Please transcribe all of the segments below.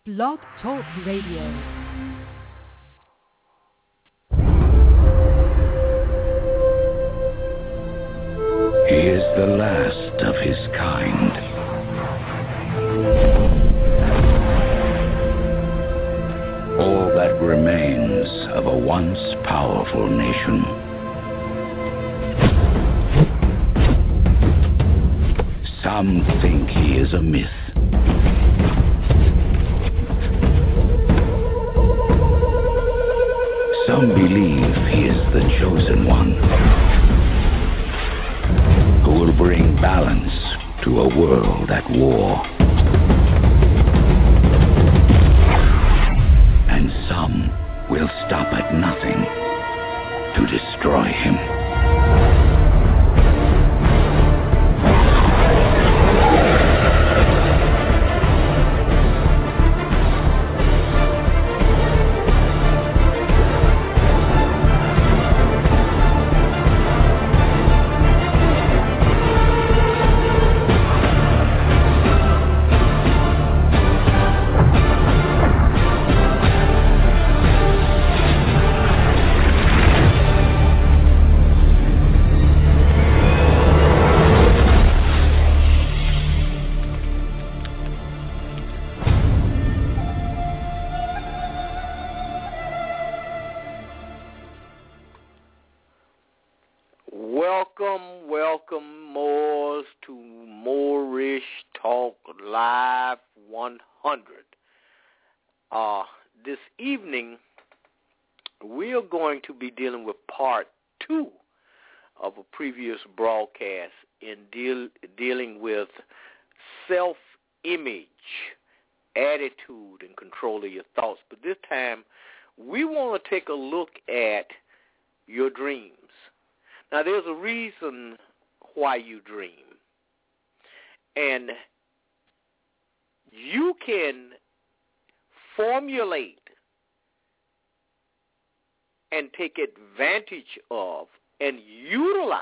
Blog Talk Radio. He is the last of his kind. All that remains of a once powerful nation. Some think he is a myth. Some believe he is the chosen one, who will bring balance to a world at war. And some will stop at nothing to destroy him. Welcome, Moors, to Moorish Talk Live 100. This evening, we are going to be dealing with part 2 of a previous broadcast in dealing with self-image, attitude, and control of your thoughts. But this time, we want to take a look at your dreams. Now, there's a reason why you dream. And you can formulate and take advantage of and utilize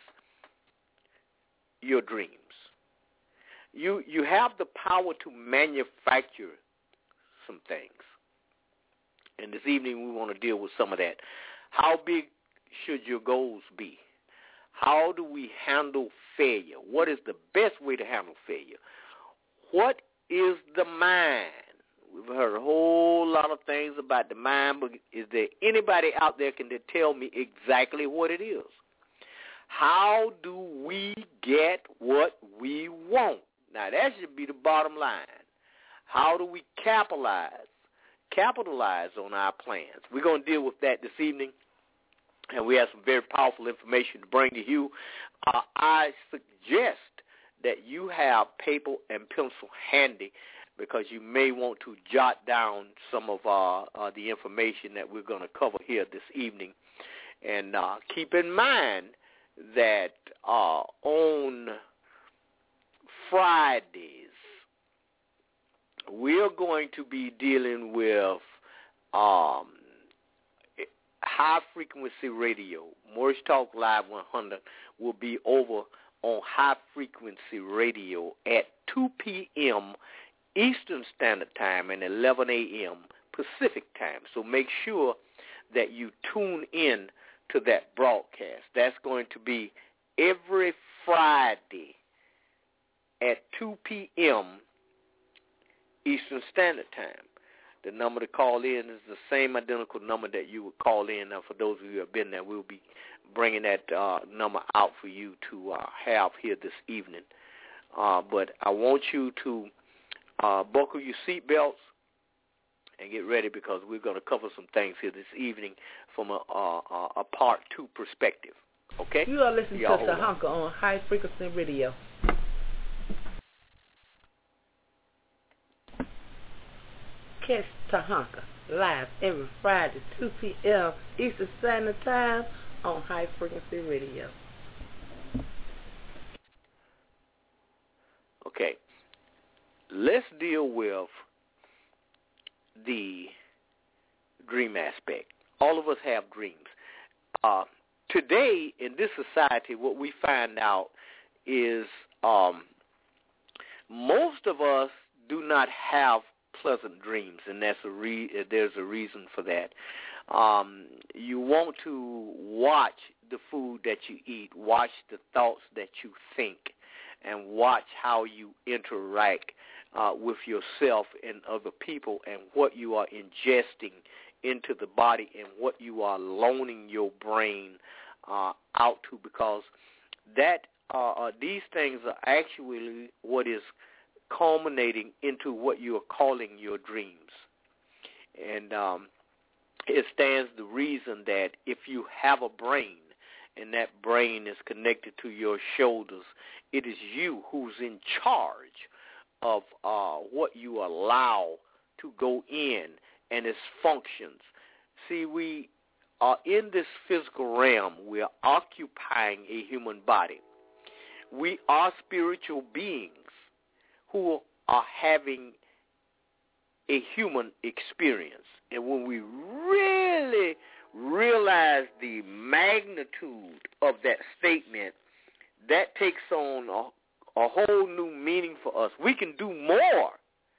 your dreams. You have the power to manufacture some things. And this evening we want to deal with some of that. How big should your goals be? How do we handle failure? What is the best way to handle failure? What is the mind? We've heard a whole lot of things about the mind, but is there anybody out there can tell me exactly what it is? How do we get what we want? Now, that should be the bottom line. How do we capitalize on our plans? We're going to deal with that this evening. And we have some very powerful information to bring to you. I suggest that you have paper and pencil handy because you may want to jot down some of the information that we're going to cover here this evening. And keep in mind that on Fridays, we're going to be dealing with high-frequency radio. Moorish Talk Live 100 will be over on high-frequency radio at 2 p.m. Eastern Standard Time and 11 a.m. Pacific Time. So make sure that you tune in to that broadcast. That's going to be every Friday at 2 p.m. Eastern Standard Time. The number to call in is the same identical number that you would call in. Now, for those of you who have been there, we'll be bringing that number out for you to have here this evening. But I want you to buckle your seatbelts and get ready because we're going to cover some things here this evening from a part 2 perspective. Okay? You are listening to Tahanka on High Frequency Radio. Catch Tahanka live every Friday, 2 p.m. Eastern Standard Time on High Frequency Radio. Okay. Let's deal with the dream aspect. All of us have dreams. Today, in this society, what we find out is most of us do not have pleasant dreams, and there's a reason for that. You want to watch the food that you eat, watch the thoughts that you think, and watch how you interact with yourself and other people, and what you are ingesting into the body and what you are loaning your brain out to, because that these things are actually what is culminating into what you are calling your dreams. And it stands the reason that if you have a brain and that brain is connected to your shoulders, it is you who's in charge of what you allow to go in and its functions. See, we are in this physical realm. We are occupying a human body. We are spiritual beings who are having a human experience. And when we really realize the magnitude of that statement, that takes on a whole new meaning for us. We can do more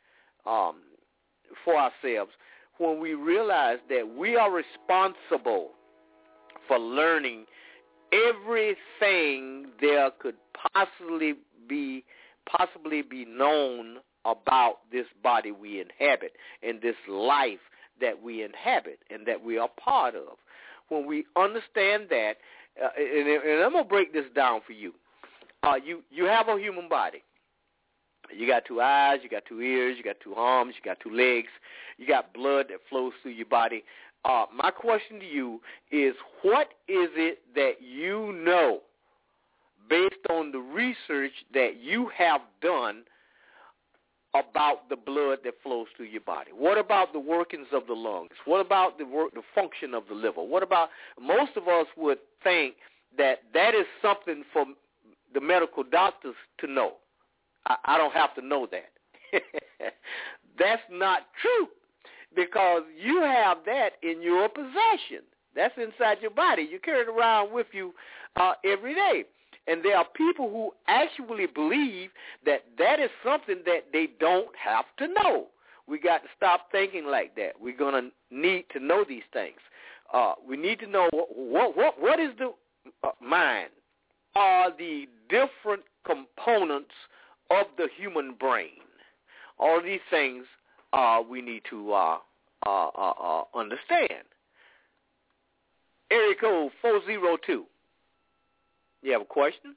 for ourselves when we realize that we are responsible for learning everything there could possibly be known about this body we inhabit and this life that we inhabit and that we are part of. When we understand that, and I'm going to break this down for you. You have a human body. You got 2 eyes, you got 2 ears, you got 2 arms, you got 2 legs, you got blood that flows through your body. My question to you is, what is it that you know, based on the research that you have done, about the blood that flows through your body? What about the workings of the lungs? What about the function of the liver? What about, most of us would think that is something for the medical doctors to know. I don't have to know that. That's not true, because you have that in your possession. That's inside your body. You carry it around with you every day. And there are people who actually believe that is something that they don't have to know. We got to stop thinking like that. We're going to need to know these things. We need to know what is the mind, are the different components of the human brain. All of these things we need to understand. Area code 402. You have a question?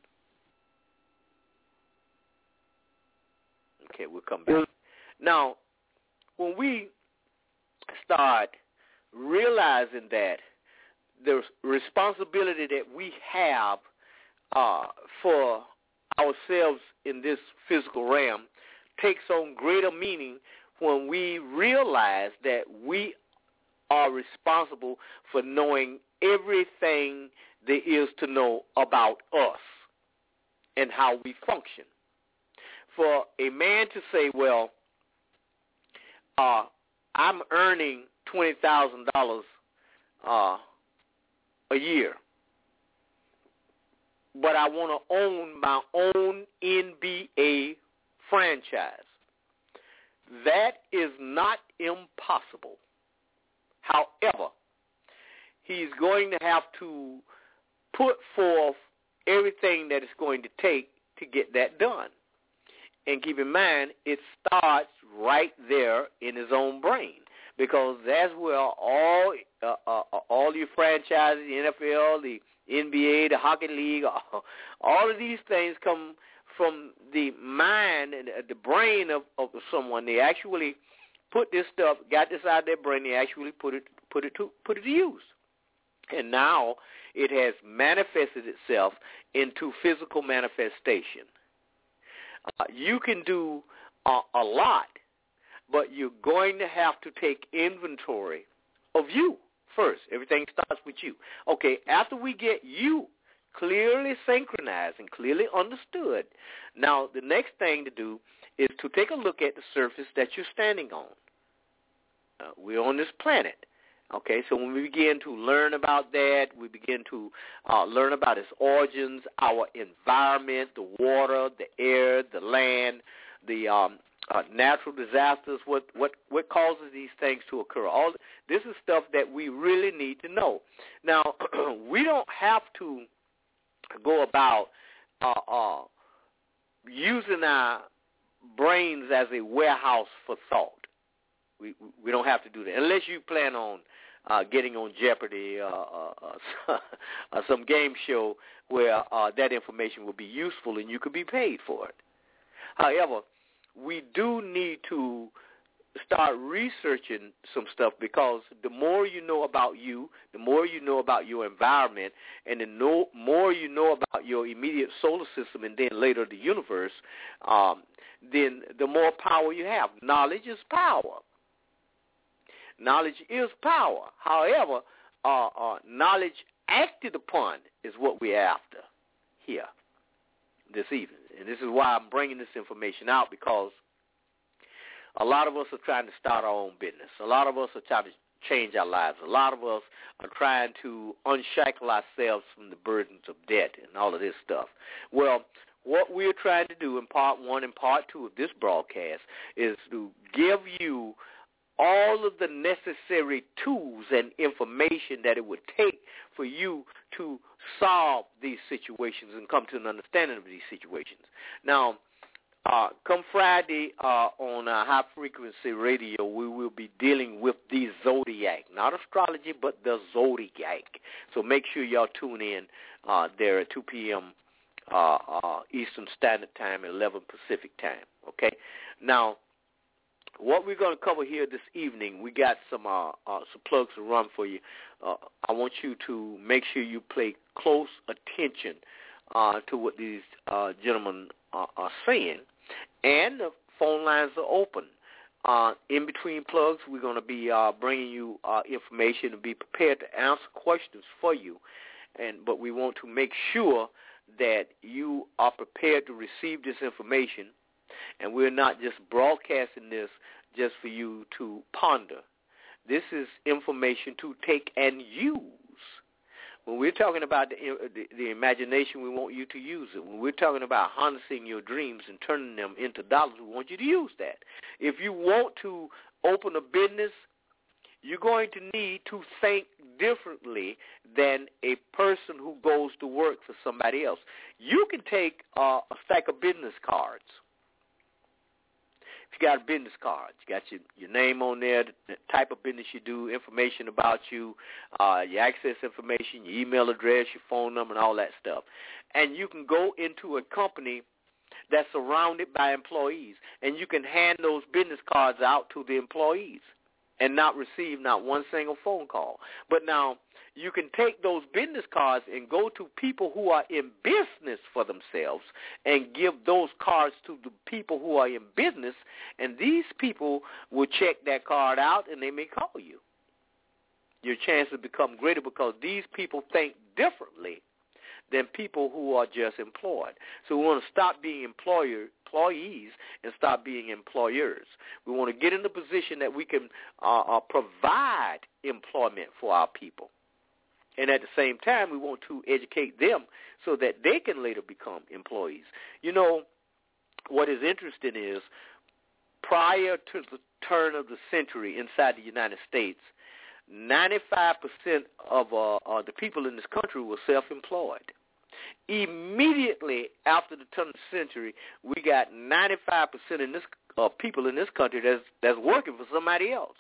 Okay, we'll come back. Now, when we start realizing that the responsibility that we have for ourselves in this physical realm takes on greater meaning when we realize that we are responsible for knowing everything there is to know about us and how we function. For a man to say, well, I'm earning $20,000 a year, but I want to own my own NBA franchise. That is not impossible. However, he's going to have to put forth everything that it's going to take to get that done. And keep in mind, it starts right there in his own brain, because that's where all your franchises, the NFL, the NBA, the hockey league, all of these things come from the mind and the brain of someone. They actually put this stuff, got this out of their brain, they actually put it to use. And now it has manifested itself into physical manifestation. You can do a lot, but you're going to have to take inventory of you first. Everything starts with you. Okay, after we get you clearly synchronized and clearly understood, now the next thing to do is to take a look at the surface that you're standing on. We're on this planet. Okay, so when we begin to learn about that, we begin to learn about its origins, our environment, the water, the air, the land, the natural disasters, what causes these things to occur. All this is stuff that we really need to know. Now, we don't have to go about using our brains as a warehouse for thought. We don't have to do that unless you plan on getting on Jeopardy or some game show where that information will be useful and you could be paid for it. However, we do need to start researching some stuff, because the more you know about you, the more you know about your environment, and the more you know about your immediate solar system and then later the universe, then the more power you have. Knowledge is power. Knowledge is power. However, knowledge acted upon is what we're after here this evening. And this is why I'm bringing this information out, because a lot of us are trying to start our own business. A lot of us are trying to change our lives. A lot of us are trying to unshackle ourselves from the burdens of debt and all of this stuff. Well, what we're trying to do in part 1 and part 2 of this broadcast is to give you all of the necessary tools and information that it would take for you to solve these situations and come to an understanding of these situations. Now, come Friday on High Frequency Radio, we will be dealing with the zodiac, not astrology, but the zodiac. So make sure y'all tune in there at 2 p.m. Eastern Standard Time, 11 Pacific Time. Okay. Now, what we're going to cover here this evening, we got some plugs to run for you. I want you to make sure you pay close attention to what these gentlemen are saying. And the phone lines are open. In between plugs, we're going to be bringing you information and be prepared to answer questions for you. But we want to make sure that you are prepared to receive this information, and we're not just broadcasting this just for you to ponder. This is information to take and use. When we're talking about the imagination, we want you to use it. When we're talking about harnessing your dreams and turning them into dollars, we want you to use that. If you want to open a business, you're going to need to think differently than a person who goes to work for somebody else. You can take a stack of business cards. If you got a business card, you got your name on there, the type of business you do, information about you, your access information, your email address, your phone number, and all that stuff. And you can go into a company that's surrounded by employees, and you can hand those business cards out to the employees and not receive not one single phone call. But now you can take those business cards and go to people who are in business for themselves and give those cards to the people who are in business, and these people will check that card out and they may call you. Your chances become greater because these people think differently than people who are just employed. So we want to stop being employees and stop being employers. We want to get in the position that we can provide employment for our people. And at the same time, we want to educate them so that they can later become employees. You know, what is interesting is prior to the turn of the century inside the United States, 95% of the people in this country were self-employed. Immediately after the turn of the century, we got 95% of people in this country that's working for somebody else.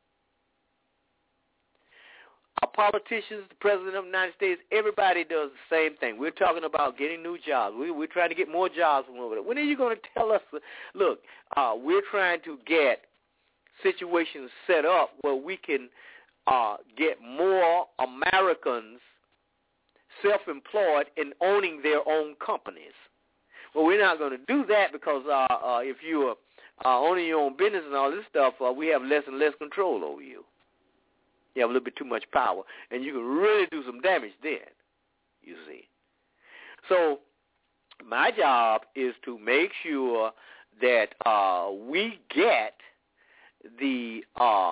Our politicians, the President of the United States, everybody does the same thing. We're talking about getting new jobs. We're trying to get more jobs from over there. When are you going to tell us, look, we're trying to get situations set up where we can get more Americans self-employed and owning their own companies. Well, we're not going to do that because if you are owning your own business and all this stuff, we have less and less control over you. You have a little bit too much power, and you can really do some damage then, you see. So my job is to make sure that we get the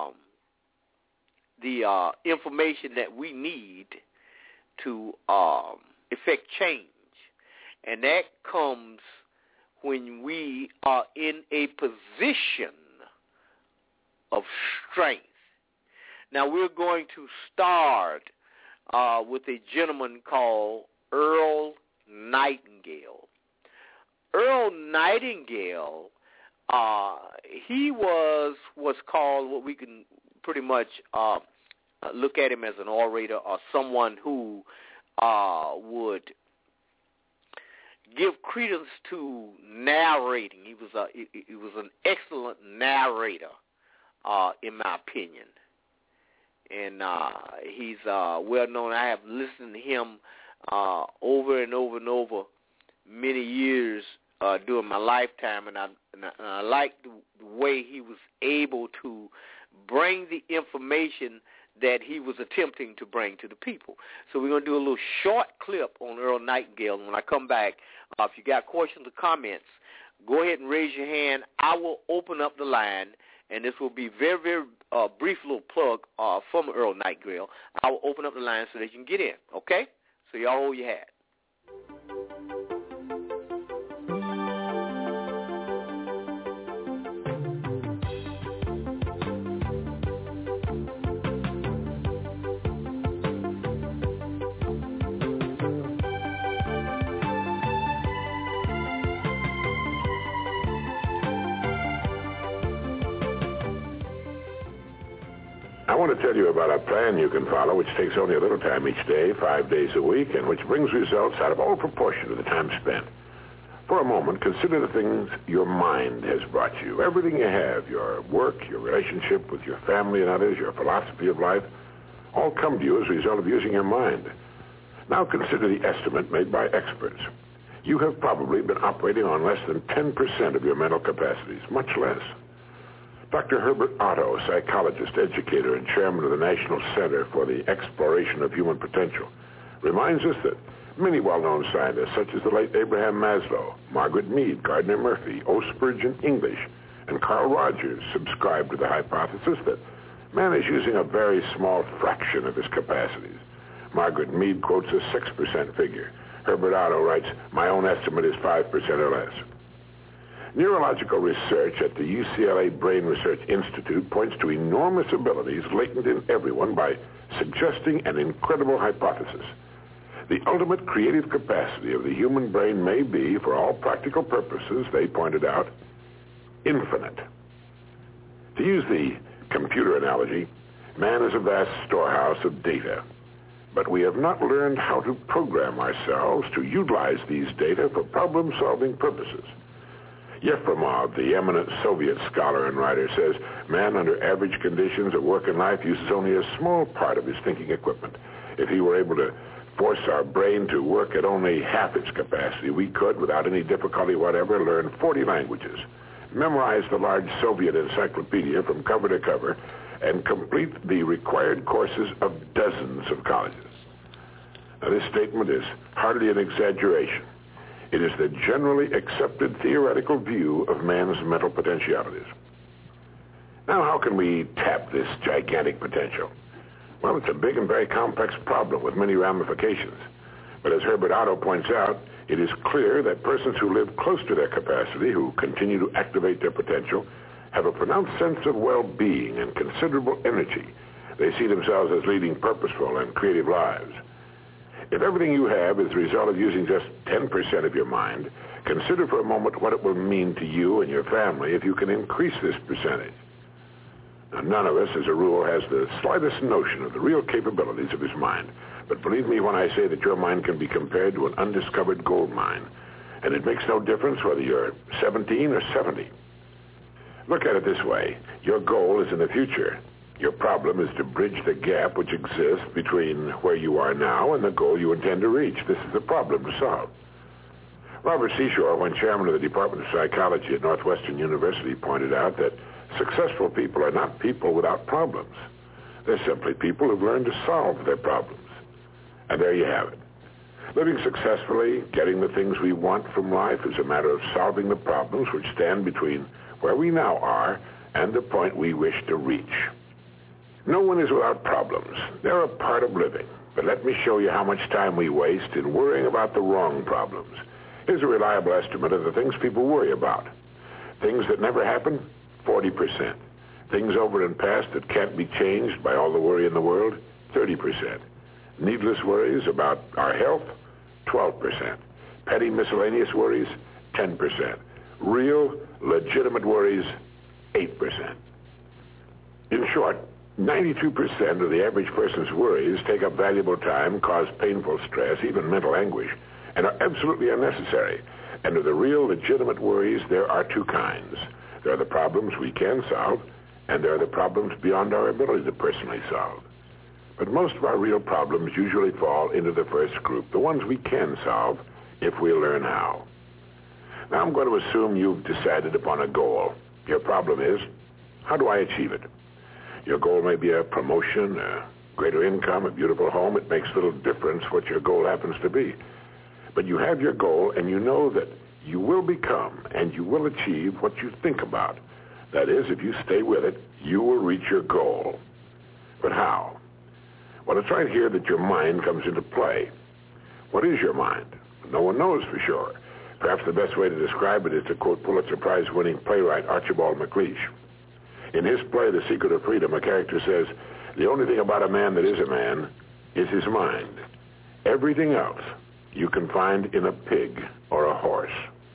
information that we need to effect change, and that comes when we are in a position of strength. Now, we're going to start with a gentleman called Earl Nightingale. Earl Nightingale, he was what's called, what we can pretty much look at him as an orator, or someone who would give credence to narrating. He was an excellent narrator, in my opinion. And he's well known. I have listened to him over and over and over many years during my lifetime, and I like the way he was able to bring the information that he was attempting to bring to the people. So we're going to do a little short clip on Earl Nightingale. And when I come back, if you got questions or comments, go ahead and raise your hand. I will open up the line, and this will be very, very brief little plug from Earl Nightingale. I will open up the line so that you can get in, okay? So y'all hold your hat. I want to tell you about a plan you can follow, which takes only a little time each day, 5 days a week, and which brings results out of all proportion to the time spent. For a moment, consider the things your mind has brought you. Everything you have, your work, your relationship with your family and others, your philosophy of life, all come to you as a result of using your mind. Now consider the estimate made by experts. You have probably been operating on less than 10% of your mental capacities, much less. Dr. Herbert Otto, psychologist, educator, and chairman of the National Center for the Exploration of Human Potential, reminds us that many well-known scientists, such as the late Abraham Maslow, Margaret Mead, Gardner Murphy, O. Spurgeon English, and Carl Rogers, subscribe to the hypothesis that man is using a very small fraction of his capacities. Margaret Mead quotes a 6% figure. Herbert Otto writes, "My own estimate is 5% or less." Neurological research at the UCLA Brain Research Institute points to enormous abilities latent in everyone by suggesting an incredible hypothesis. The ultimate creative capacity of the human brain may be, for all practical purposes, they pointed out, infinite. To use the computer analogy, man is a vast storehouse of data, but we have not learned how to program ourselves to utilize these data for problem-solving purposes. Yefremov, the eminent Soviet scholar and writer, says man under average conditions of work and life uses only a small part of his thinking equipment. If he were able to force our brain to work at only half its capacity, we could, without any difficulty whatever, learn 40 languages, memorize the large Soviet encyclopedia from cover to cover, and complete the required courses of dozens of colleges. Now, this statement is hardly an exaggeration. It is the generally accepted theoretical view of man's mental potentialities. Now, how can we tap this gigantic potential? Well, it's a big and very complex problem with many ramifications. But as Herbert Otto points out, it is clear that persons who live close to their capacity, who continue to activate their potential, have a pronounced sense of well-being and considerable energy. They see themselves as leading purposeful and creative lives. If everything you have is the result of using just 10% of your mind, consider for a moment what it will mean to you and your family if you can increase this percentage. Now, none of us, as a rule, has the slightest notion of the real capabilities of his mind. But believe me when I say that your mind can be compared to an undiscovered gold mine. And it makes no difference whether you're 17 or 70. Look at it this way. Your goal is in the future. Your problem is to bridge the gap which exists between where you are now and the goal you intend to reach. This is the problem to solve. Robert Seashore, when chairman of the Department of Psychology at Northwestern University, pointed out that successful people are not people without problems. They're simply people who've learned to solve their problems. And there you have it. Living successfully, getting the things we want from life is a matter of solving the problems which stand between where we now are and the point we wish to reach. No one is without problems. They're a part of living. But let me show you how much time we waste in worrying about the wrong problems. Here's a reliable estimate of the things people worry about. Things that never happen, 40%. Things over and past that can't be changed by all the worry in the world, 30%. Needless worries about our health, 12%. Petty miscellaneous worries, 10%. Real, legitimate worries, 8%. In short, 92% of the average person's worries take up valuable time, cause painful stress, even mental anguish, and are absolutely unnecessary. And of the real, legitimate worries, there are two kinds. There are the problems we can solve, and there are the problems beyond our ability to personally solve. But most of our real problems usually fall into the first group, the ones we can solve if we learn how. Now I'm going to assume you've decided upon a goal. Your problem is, how do I achieve it? Your goal may be a promotion, a greater income, a beautiful home. It makes little difference what your goal happens to be. But you have your goal, and you know that you will become and you will achieve what you think about. That is, if you stay with it, you will reach your goal. But how? Well, it's right here that your mind comes into play. What is your mind? No one knows for sure. Perhaps the best way to describe it is to quote Pulitzer Prize-winning playwright Archibald MacLeish. In his play, The Secret of Freedom, a character says, the only thing about a man that is a man is his mind. Everything else you can find in a pig or a horse.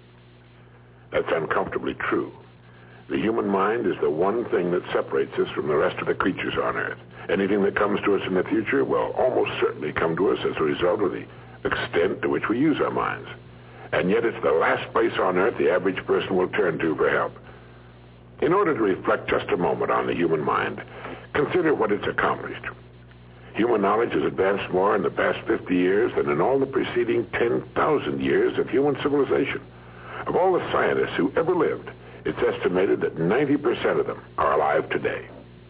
That's uncomfortably true. The human mind is the one thing that separates us from the rest of the creatures on Earth. Anything that comes to us in the future will almost certainly come to us as a result of the extent to which we use our minds. And yet it's the last place on Earth the average person will turn to for help. In order to reflect just a moment on the human mind, consider what it's accomplished. Human knowledge has advanced more in the past 50 years than in all the preceding 10,000 years of human civilization. Of all the scientists who ever lived, it's estimated that 90% of them are alive today.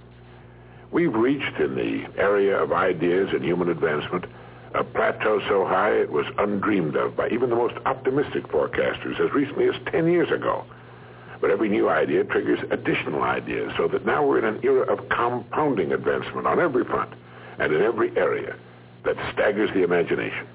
We've reached in the area of ideas and human advancement a plateau so high it was undreamed of by even the most optimistic forecasters as recently as 10 years ago. But every new idea triggers additional ideas, so that now we're in an era of compounding advancement on every front and in every area that staggers the imagination.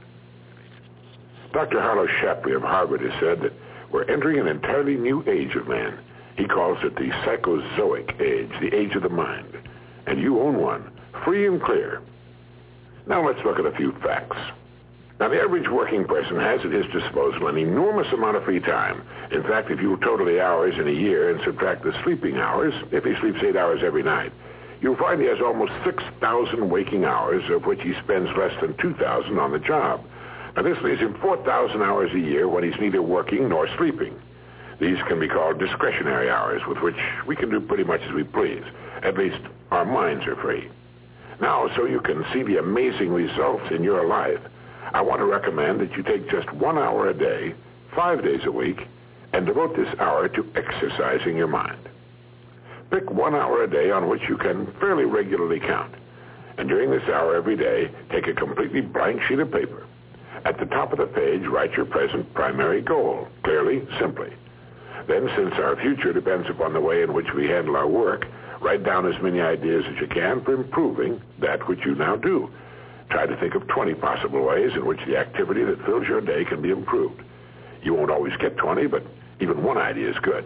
Dr. Harlow Shapley of Harvard has said that we're entering an entirely new age of man. He calls it the psychozoic age, the age of the mind. And you own one, free and clear. Now let's look at a few facts. Now, the average working person has at his disposal an enormous amount of free time. In fact, if you total the hours in a year and subtract the sleeping hours, if he sleeps 8 hours every night, you'll find he has almost 6,000 waking hours, of which he spends less than 2,000 on the job. Now, this leaves him 4,000 hours a year when he's neither working nor sleeping. These can be called discretionary hours, with which we can do pretty much as we please. At least, our minds are free. Now, so you can see the amazing results in your life, I want to recommend that you take just 1 hour a day, 5 days a week, and devote this hour to exercising your mind. Pick 1 hour a day on which you can fairly regularly count. And during this hour every day, take a completely blank sheet of paper. At the top of the page, write your present primary goal, clearly, simply. Then, since our future depends upon the way in which we handle our work, write down as many ideas as you can for improving that which you now do. Try to think of 20 possible ways in which the activity that fills your day can be improved. You won't always get 20, but even one idea is good.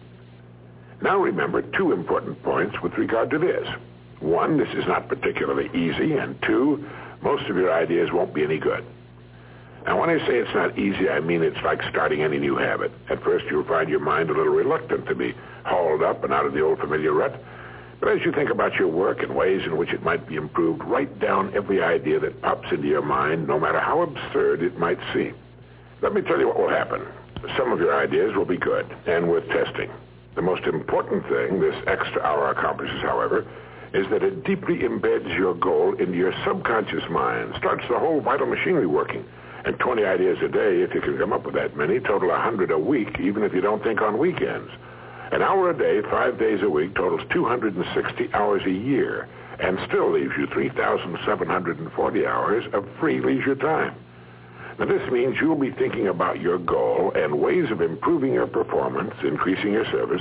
Now remember 2 important points with regard to this. 1, this is not particularly easy, and 2, most of your ideas won't be any good. Now, when I say it's not easy, I mean it's like starting any new habit. At first, you'll find your mind a little reluctant to be hauled up and out of the old familiar rut. But as you think about your work and ways in which it might be improved, write down every idea that pops into your mind, no matter how absurd it might seem. Let me tell you what will happen. Some of your ideas will be good and worth testing. The most important thing this extra hour accomplishes, however, is that it deeply embeds your goal into your subconscious mind, starts the whole vital machinery working. And 20 ideas a day, if you can come up with that many, total 100 a week, even if you don't think on weekends. An hour a day, 5 days a week, totals 260 hours a year, and still leaves you 3,740 hours of free leisure time. Now, this means you'll be thinking about your goal and ways of improving your performance, increasing your service,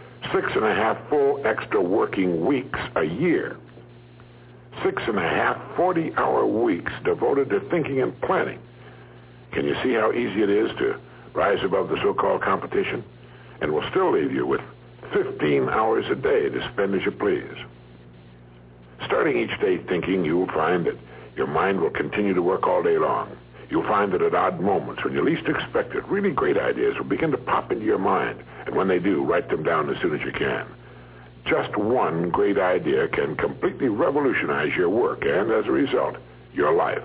6.5 full extra working weeks a year. 6.5 40-hour weeks devoted to thinking and planning. Can you see how easy it is to rise above the so-called competition, and will still leave you with 15 hours a day to spend as you please. Starting each day thinking, you will find that your mind will continue to work all day long. You'll find that at odd moments, when you least expect it, really great ideas will begin to pop into your mind. And when they do, write them down as soon as you can. Just one great idea can completely revolutionize your work and, as a result, your life.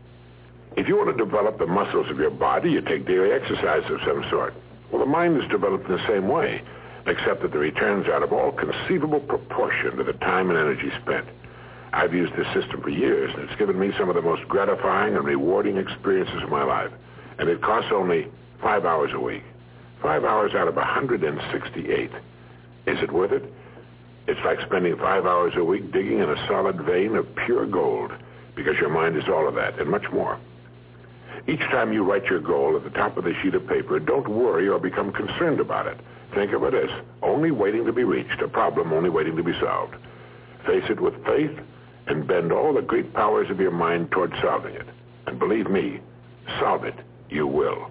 If you want to develop the muscles of your body, you take daily exercise of some sort. Well, the mind is developed in the same way, except that the returns are out of all conceivable proportion to the time and energy spent. I've used this system for years, and it's given me some of the most gratifying and rewarding experiences of my life. And it costs only 5 hours a week. 5 hours out of 168. Is it worth it? It's like spending 5 hours a week digging in a solid vein of pure gold, because your mind is all of that and much more. Each time you write your goal at the top of the sheet of paper, don't worry or become concerned about it. Think of it as only waiting to be reached, a problem only waiting to be solved. Face it with faith and bend all the great powers of your mind toward solving it. And believe me, solve it, you will.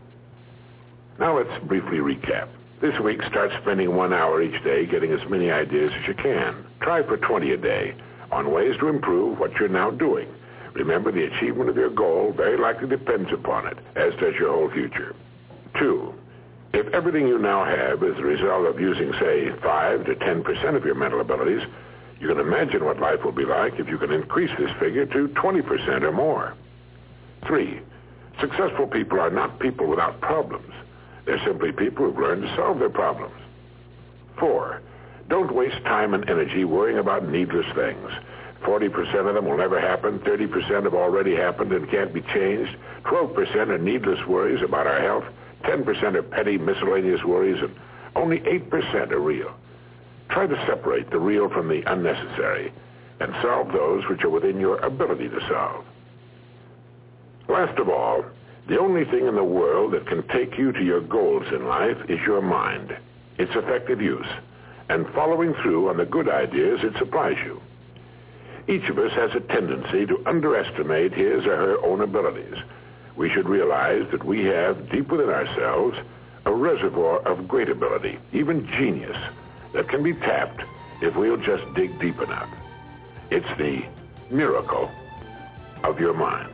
Now let's briefly recap. This week, start spending 1 hour each day getting as many ideas as you can. Try for 20 a day on ways to improve what you're now doing. Remember, the achievement of your goal very likely depends upon it, as does your whole future. 2, if everything you now have is the result of using, say, 5 to 10% of your mental abilities, you can imagine what life will be like if you can increase this figure to 20% or more. 3, successful people are not people without problems. They're simply people who've learned to solve their problems. 4, don't waste time and energy worrying about needless things. 40% of them will never happen, 30% have already happened and can't be changed, 12% are needless worries about our health, 10% are petty miscellaneous worries, and only 8% are real. Try to separate the real from the unnecessary and solve those which are within your ability to solve. Last of all, the only thing in the world that can take you to your goals in life is your mind, its effective use, and following through on the good ideas it supplies you. Each of us has a tendency to underestimate his or her own abilities. We should realize that we have, deep within ourselves, a reservoir of great ability, even genius, that can be tapped if we'll just dig deep enough. It's the miracle of your mind.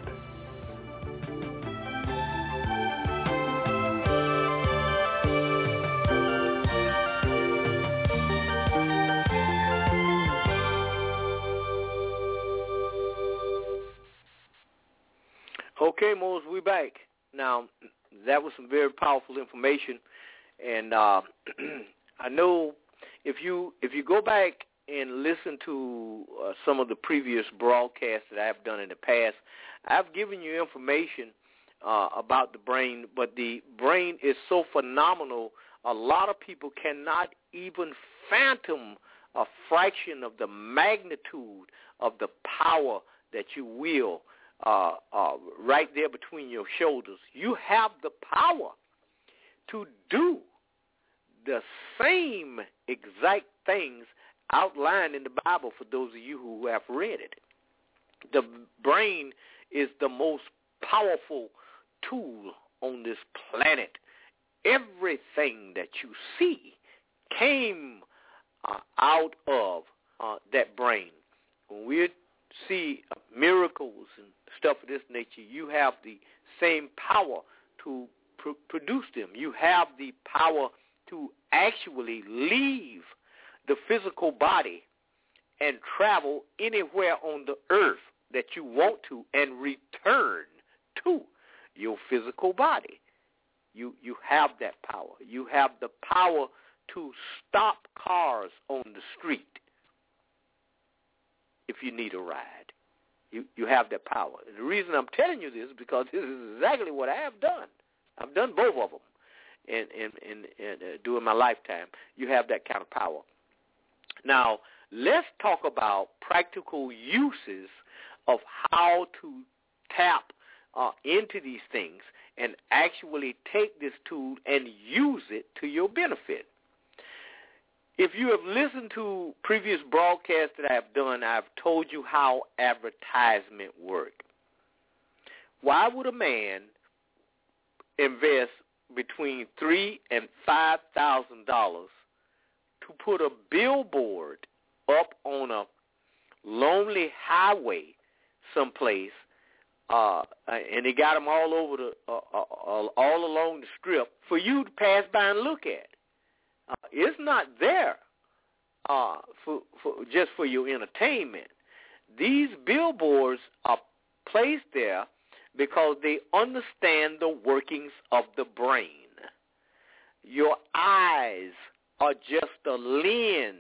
Okay, Mose, we're back. Now, that was some very powerful information, and I know if you go back and listen to some of the previous broadcasts that I've done in the past, I've given you information about the brain, but the brain is so phenomenal, a lot of people cannot even fathom a fraction of the magnitude of the power that you will right there between your shoulders. You have the power to do the same exact things outlined in the Bible for those of you who have read it. The brain is the most powerful tool on this planet. Everything that you see came out of that brain. When we see miracles and stuff of this nature, you have the same power to produce them. You have the power to actually leave the physical body and travel anywhere on the earth that you want to and return to your physical body. You have that power. You have the power to stop cars on the street if you need a ride. You have that power. And the reason I'm telling you this is because this is exactly what I have done. I've done both of them in during my lifetime. You have that kind of power. Now, let's talk about practical uses of how to tap into these things and actually take this tool and use it to your benefit. If you have listened to previous broadcasts that I have done, I've told you how advertisement works. Why would a man invest between $3,000 and $5,000 to put a billboard up on a lonely highway someplace, and they got them all over all along the strip for you to pass by and look at. It's not there just for your entertainment. These billboards are placed there because they understand the workings of the brain. Your eyes are just a lens.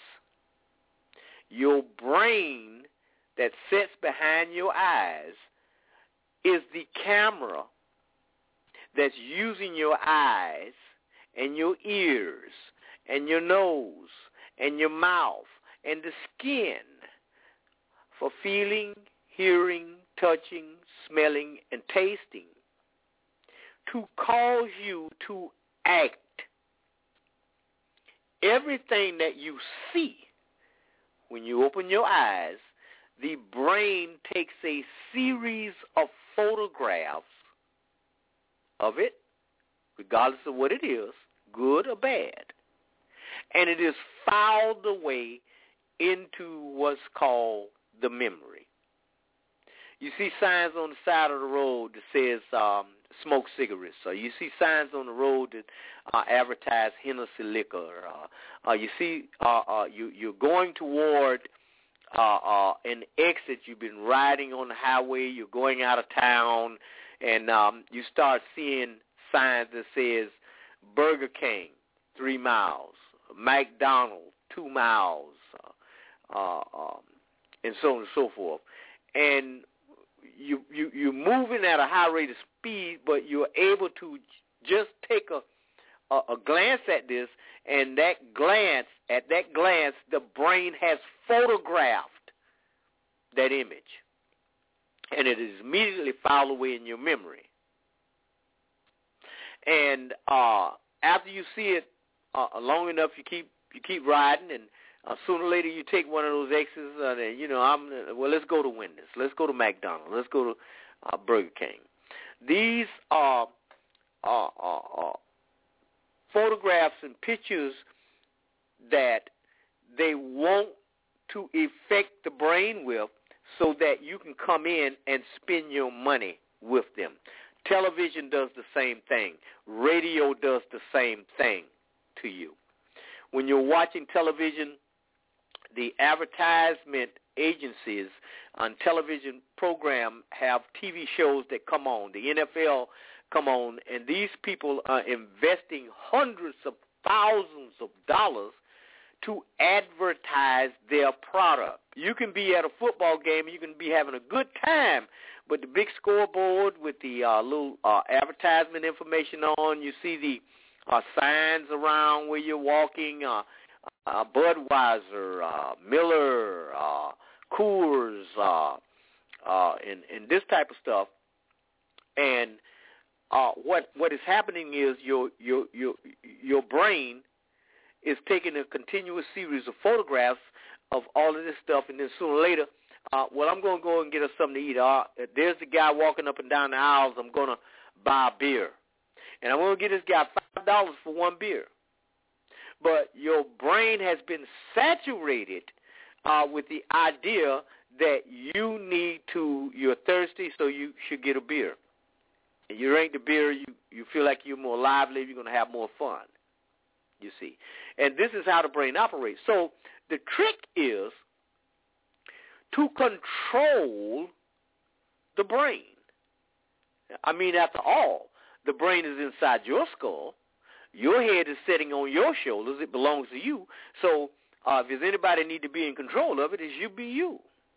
Your brain that sits behind your eyes is the camera that's using your eyes and your ears and your nose and your mouth and the skin for feeling, hearing, touching, smelling, and tasting to cause you to act. Everything that you see when you open your eyes, the brain takes a series of photographs of it, regardless of what it is, good or bad, and it is filed away into what's called the memory. You see signs on the side of the road that says smoke cigarettes, or you see signs on the road that advertise Hennessy liquor, you see you're going toward an exit. You've been riding on the highway, you're going out of town, and you start seeing signs that says Burger King, 3 miles, McDonald's, 2 miles, and so on and so forth. And you're moving at a high rate of speed, but you're able to just take a glance at this, and at that glance, the brain has photographed that image, and it is immediately filed away in your memory. And after you see it long enough, you keep riding, and sooner or later you take one of those exits, let's go to Wendy's, let's go to McDonald's, let's go to Burger King. These are photographs and pictures that they want to affect the brain with so that you can come in and spend your money with them. Television does the same thing. Radio does the same thing to you. When you're watching television, the advertisement agencies on television program have TV shows that come on. The NFL come on, and these people are investing hundreds of thousands of dollars to advertise their product. You can be at a football game and you can be having a good time, but the big scoreboard with the little advertisement information on, you see the signs around where you're walking, Budweiser, Miller, Coors, and this type of stuff. And what is happening is your brain is taking a continuous series of photographs of all of this stuff, and then sooner or later, I'm going to go and get us something to eat. There's the guy walking up and down the aisles. I'm going to buy a beer, and I'm going to get this guy $5 for one beer. But your brain has been saturated with the idea that you're thirsty, so you should get a beer. And you drink the beer, you feel like you're more lively, you're going to have more fun, you see. And this is how the brain operates. So the trick is to control the brain. I mean, after all, the brain is inside your skull. Your head is sitting on your shoulders. It belongs to you. So if there's anybody need to be in control of it, it should be you.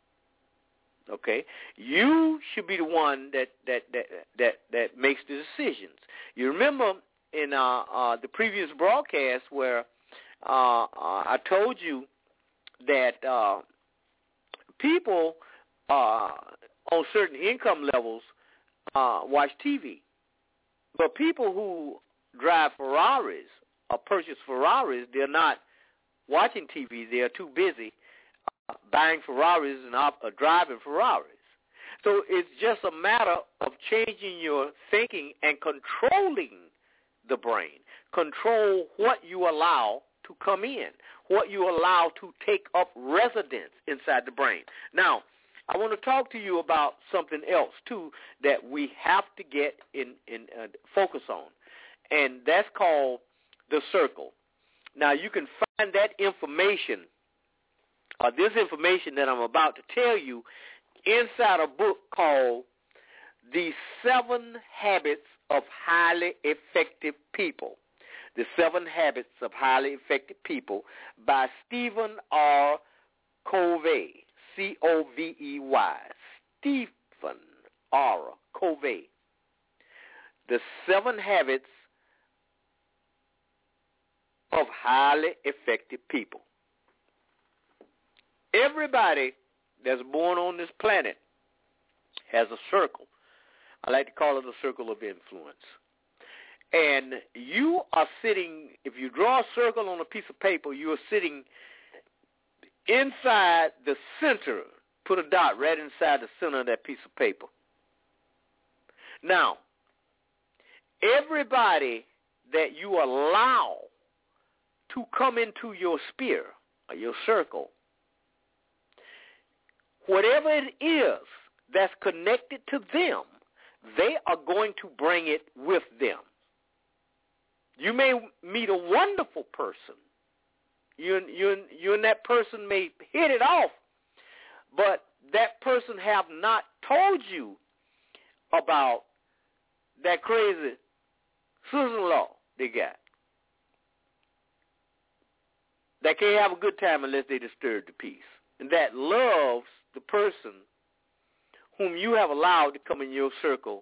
Okay? You should be the one that makes the decisions. You remember in the previous broadcast where I told you that people on certain income levels watch TV. But people who drive Ferraris or purchase Ferraris, they're not watching TV. They're too busy buying Ferraris and driving Ferraris. So it's just a matter of changing your thinking and controlling the brain. Control what you allow to come in, what you allow to take up residence inside the brain. Now, I want to talk to you about something else, too, that we have to get in focus on, and that's called the circle. Now, you can find that information, this information that I'm about to tell you, inside a book called The 7 Habits of Highly Effective People. The 7 Habits of Highly Effective People by Stephen R. Covey, C-O-V-E-Y. Stephen R. Covey. The 7 Habits of Highly Effective People. Everybody that's born on this planet has a circle. I like to call it a circle of influence. And you are sitting, if you draw a circle on a piece of paper, you are sitting inside the center. Put a dot right inside the center of that piece of paper. Now, everybody that you allow to come into your sphere or your circle, whatever it is that's connected to them, they are going to bring it with them. You may meet a wonderful person. You and that person may hit it off, but that person have not told you about that crazy sister-in-law they got. That can't have a good time unless they disturb the peace. And that loves the person whom you have allowed to come in your circle,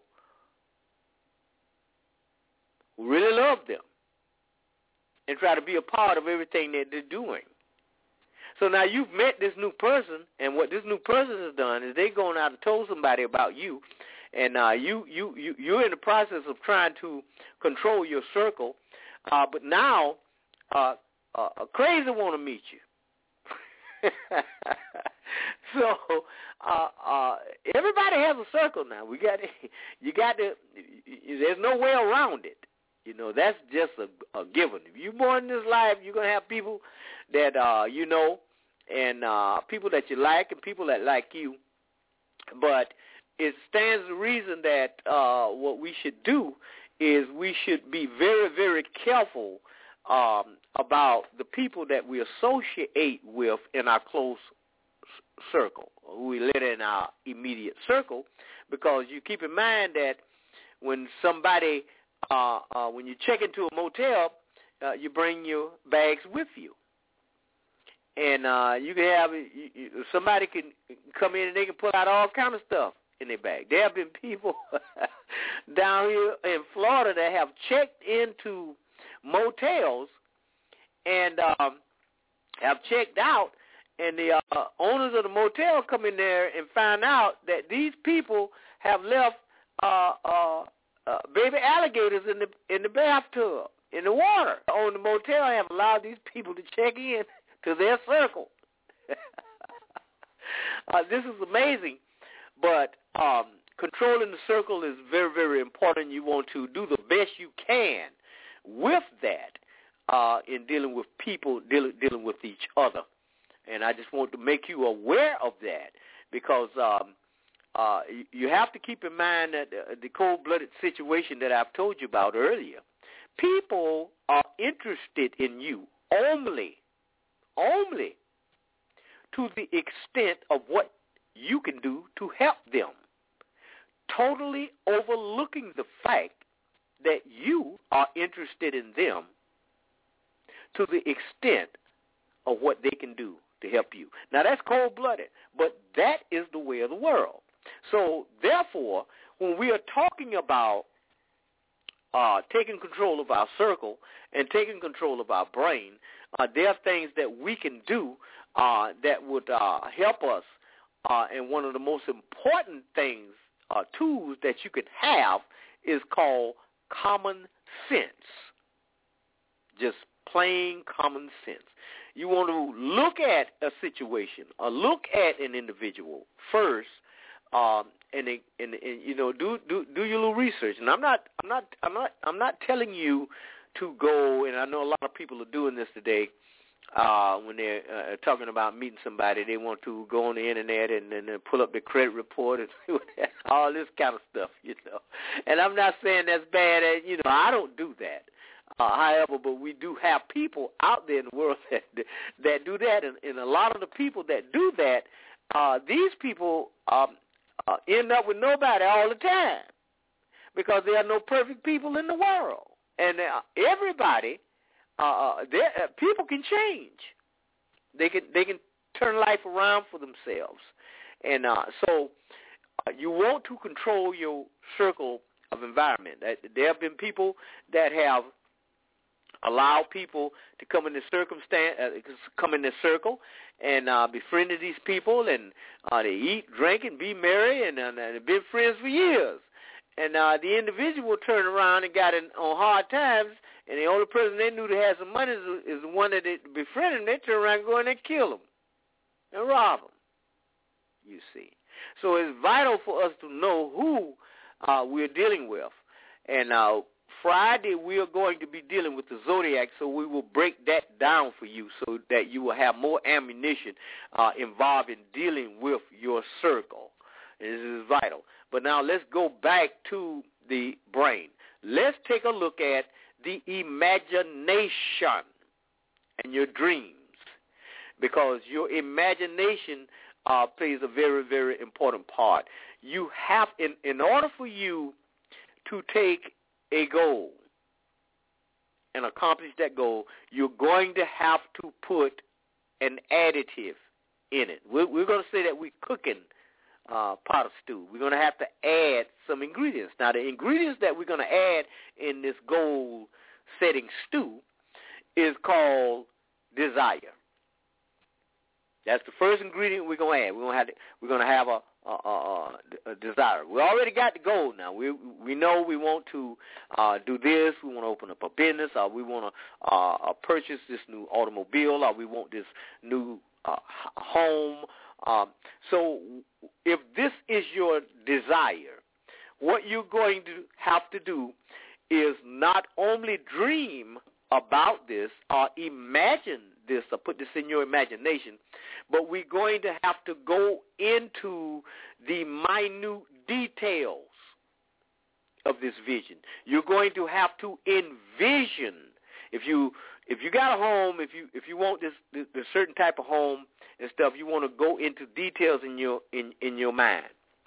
who really love them and try to be a part of everything that they're doing. So now you've met this new person, and what this new person has done is they've gone out and told somebody about you, and you're in the process of trying to control your circle, but now a crazy want to meet you. So everybody has a circle now. There's no way around it. You know, that's just a given. If you're born in this life, you're going to have people that you know, and people that you like and people that like you. But it stands to reason that what we should do is we should be very, very careful about the people that we associate with in our close circle, who we live in our immediate circle, because you keep in mind that when somebody, when you check into a motel, you bring your bags with you. And you can have, somebody can come in and they can pull out all kind of stuff in their bag. There have been people down here in Florida that have checked into motels and have checked out, and the owners of the motel come in there and find out that these people have left baby alligators in the bathtub, in the water. On the motel have allowed these people to check in to their circle. This is amazing, but controlling the circle is very, very important. You want to do the best you can with that in dealing with people, dealing with each other. And I just want to make you aware of that, because you have to keep in mind that the cold-blooded situation that I've told you about earlier. People are interested in you only to the extent of what you can do to help them, totally overlooking the fact that you are interested in them to the extent of what they can do to help you. Now, that's cold-blooded, but that is the way of the world. So, therefore, when we are talking about taking control of our circle and taking control of our brain, there are things that we can do that would help us. And one of the most important things, tools that you can have, is called common sense. Just plain common sense. You want to look at a situation or look at an individual first and you know, do your little research. And I'm not telling you to go. And I know a lot of people are doing this today. When they're talking about meeting somebody, they want to go on the internet and pull up their credit report and all this kind of stuff, you know. And I'm not saying that's bad. You know, I don't do that. However, but we do have people out there in the world that do that, and a lot of the people that do that, these people end up with nobody all the time because there are no perfect people in the world, and everybody. People can change. They can turn life around for themselves, and so you want to control your circle of environment. There have been people that have allowed people to come in this circle and befriended these people, and they eat, drink, and be merry, and they've been friends for years. And the individual turned around and got on hard times. And the only person they knew that had some money is the one that befriended them. They turn around and go in there and kill them and rob them, you see. So it's vital for us to know who we're dealing with. And Friday we are going to be dealing with the zodiac, so we will break that down for you so that you will have more ammunition involved in dealing with your circle. This is vital. But now let's go back to the brain. Let's take a look at the imagination and your dreams, because your imagination plays a very, very important part. You have, in order for you to take a goal and accomplish that goal, you're going to have to put an additive in it. We're going to say that we're cooking pot of stew. We're going to have to add some ingredients. Now, the ingredients that we're going to add in this goal-setting stew is called desire. That's the first ingredient we're going to add. We're going to have a desire. We already got the goal now. We know we want to do this. We want to open up a business, or we want to purchase this new automobile, or we want this new home. So if this is your desire, what you're going to have to do is not only dream about this or imagine this or put this in your imagination, but we're going to have to go into the minute details of this vision. You're going to have to envision. If you got a home, if you want this certain type of home and stuff, you want to go into details in your mind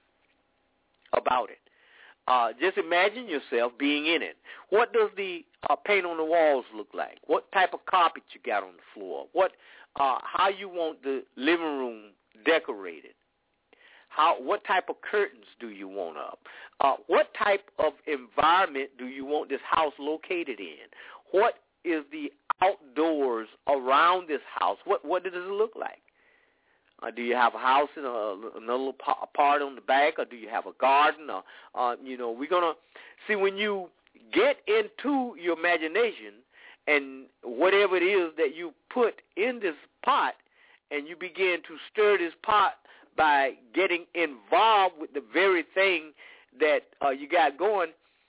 about it. Just imagine yourself being in it. What does the paint on the walls look like? What type of carpet you got on the floor? How you want the living room decorated? What type of curtains do you want up? What type of environment do you want this house located in? What is the outdoors around this house? What does it look like? Do you have a house in another part on the back, or do you have a garden? We're going to see when you get into your imagination and whatever it is that you put in this pot, and you begin to stir this pot by getting involved with the very thing that you got going,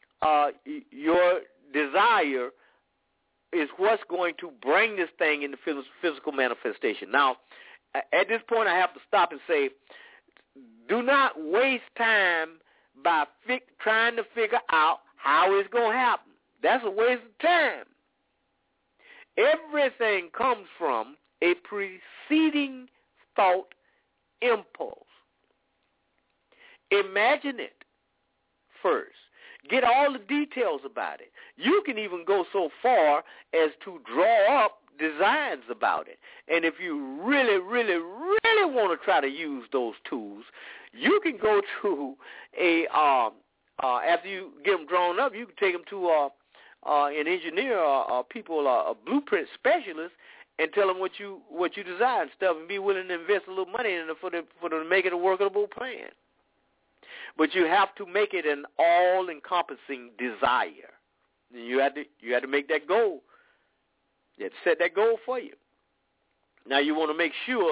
your desire is what's going to bring this thing into physical manifestation. Now, at this point, I have to stop and say, do not waste time by trying to figure out how it's going to happen. That's a waste of time. Everything comes from a preceding thought impulse. Imagine it first. Get all the details about it. You can even go so far as to draw up designs about it. And if you really, really, really want to try to use those tools, you can go to after you get them drawn up, you can take them to an engineer or a blueprint specialist and tell them what you design and stuff, and be willing to invest a little money in it for them to make it a workable plan. But you have to make it an all-encompassing desire. You have to make that goal. You have to set that goal for you. Now you want to make sure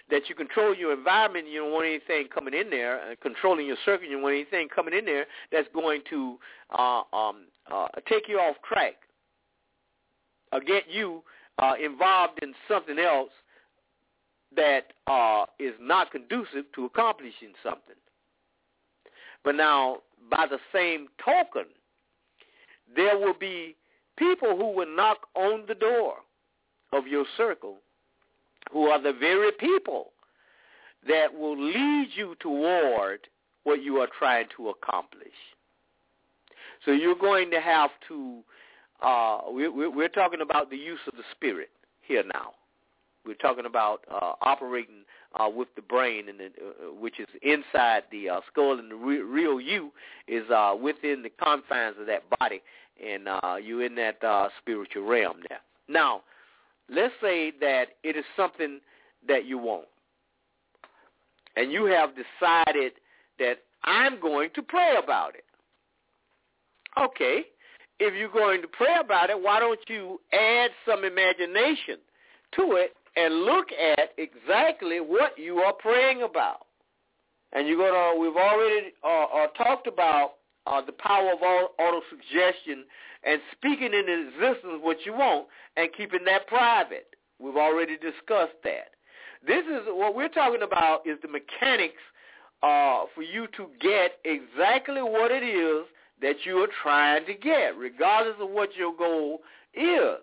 that you control your environment, you don't want anything coming in there, controlling your circuit, you don't want anything coming in there that's going to take you off track or get you involved in something else that is not conducive to accomplishing something. But now, by the same token, there will be people who will knock on the door of your circle, who are the very people that will lead you toward what you are trying to accomplish. So you're going to have to, we're talking about the use of the spirit here now. We're talking about operating with the brain, and which is inside the skull, and the real you is within the confines of that body, and you're in that spiritual realm there. Now, let's say that it is something that you want, and you have decided that I'm going to pray about it. Okay, if you're going to pray about it, why don't you add some imagination to it and look at exactly what you are praying about? And we've already talked about the power of auto-suggestion and speaking into existence what you want and keeping that private. We've already discussed that. This is what we're talking about, is the mechanics for you to get exactly what it is that you are trying to get, regardless of what your goal is.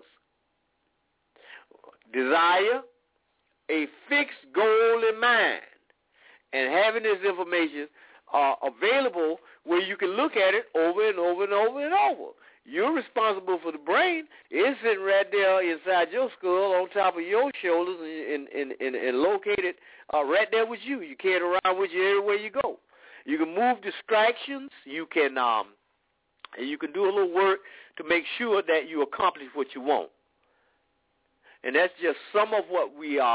Desire, a fixed goal in mind, and having this information available where you can look at it over and over and over and over. You're responsible for the brain. It's sitting right there inside your skull, on top of your shoulders, and located right there with you. You carry it around with you everywhere you go. You can move distractions. You can do a little work to make sure that you accomplish what you want. And that's just some of what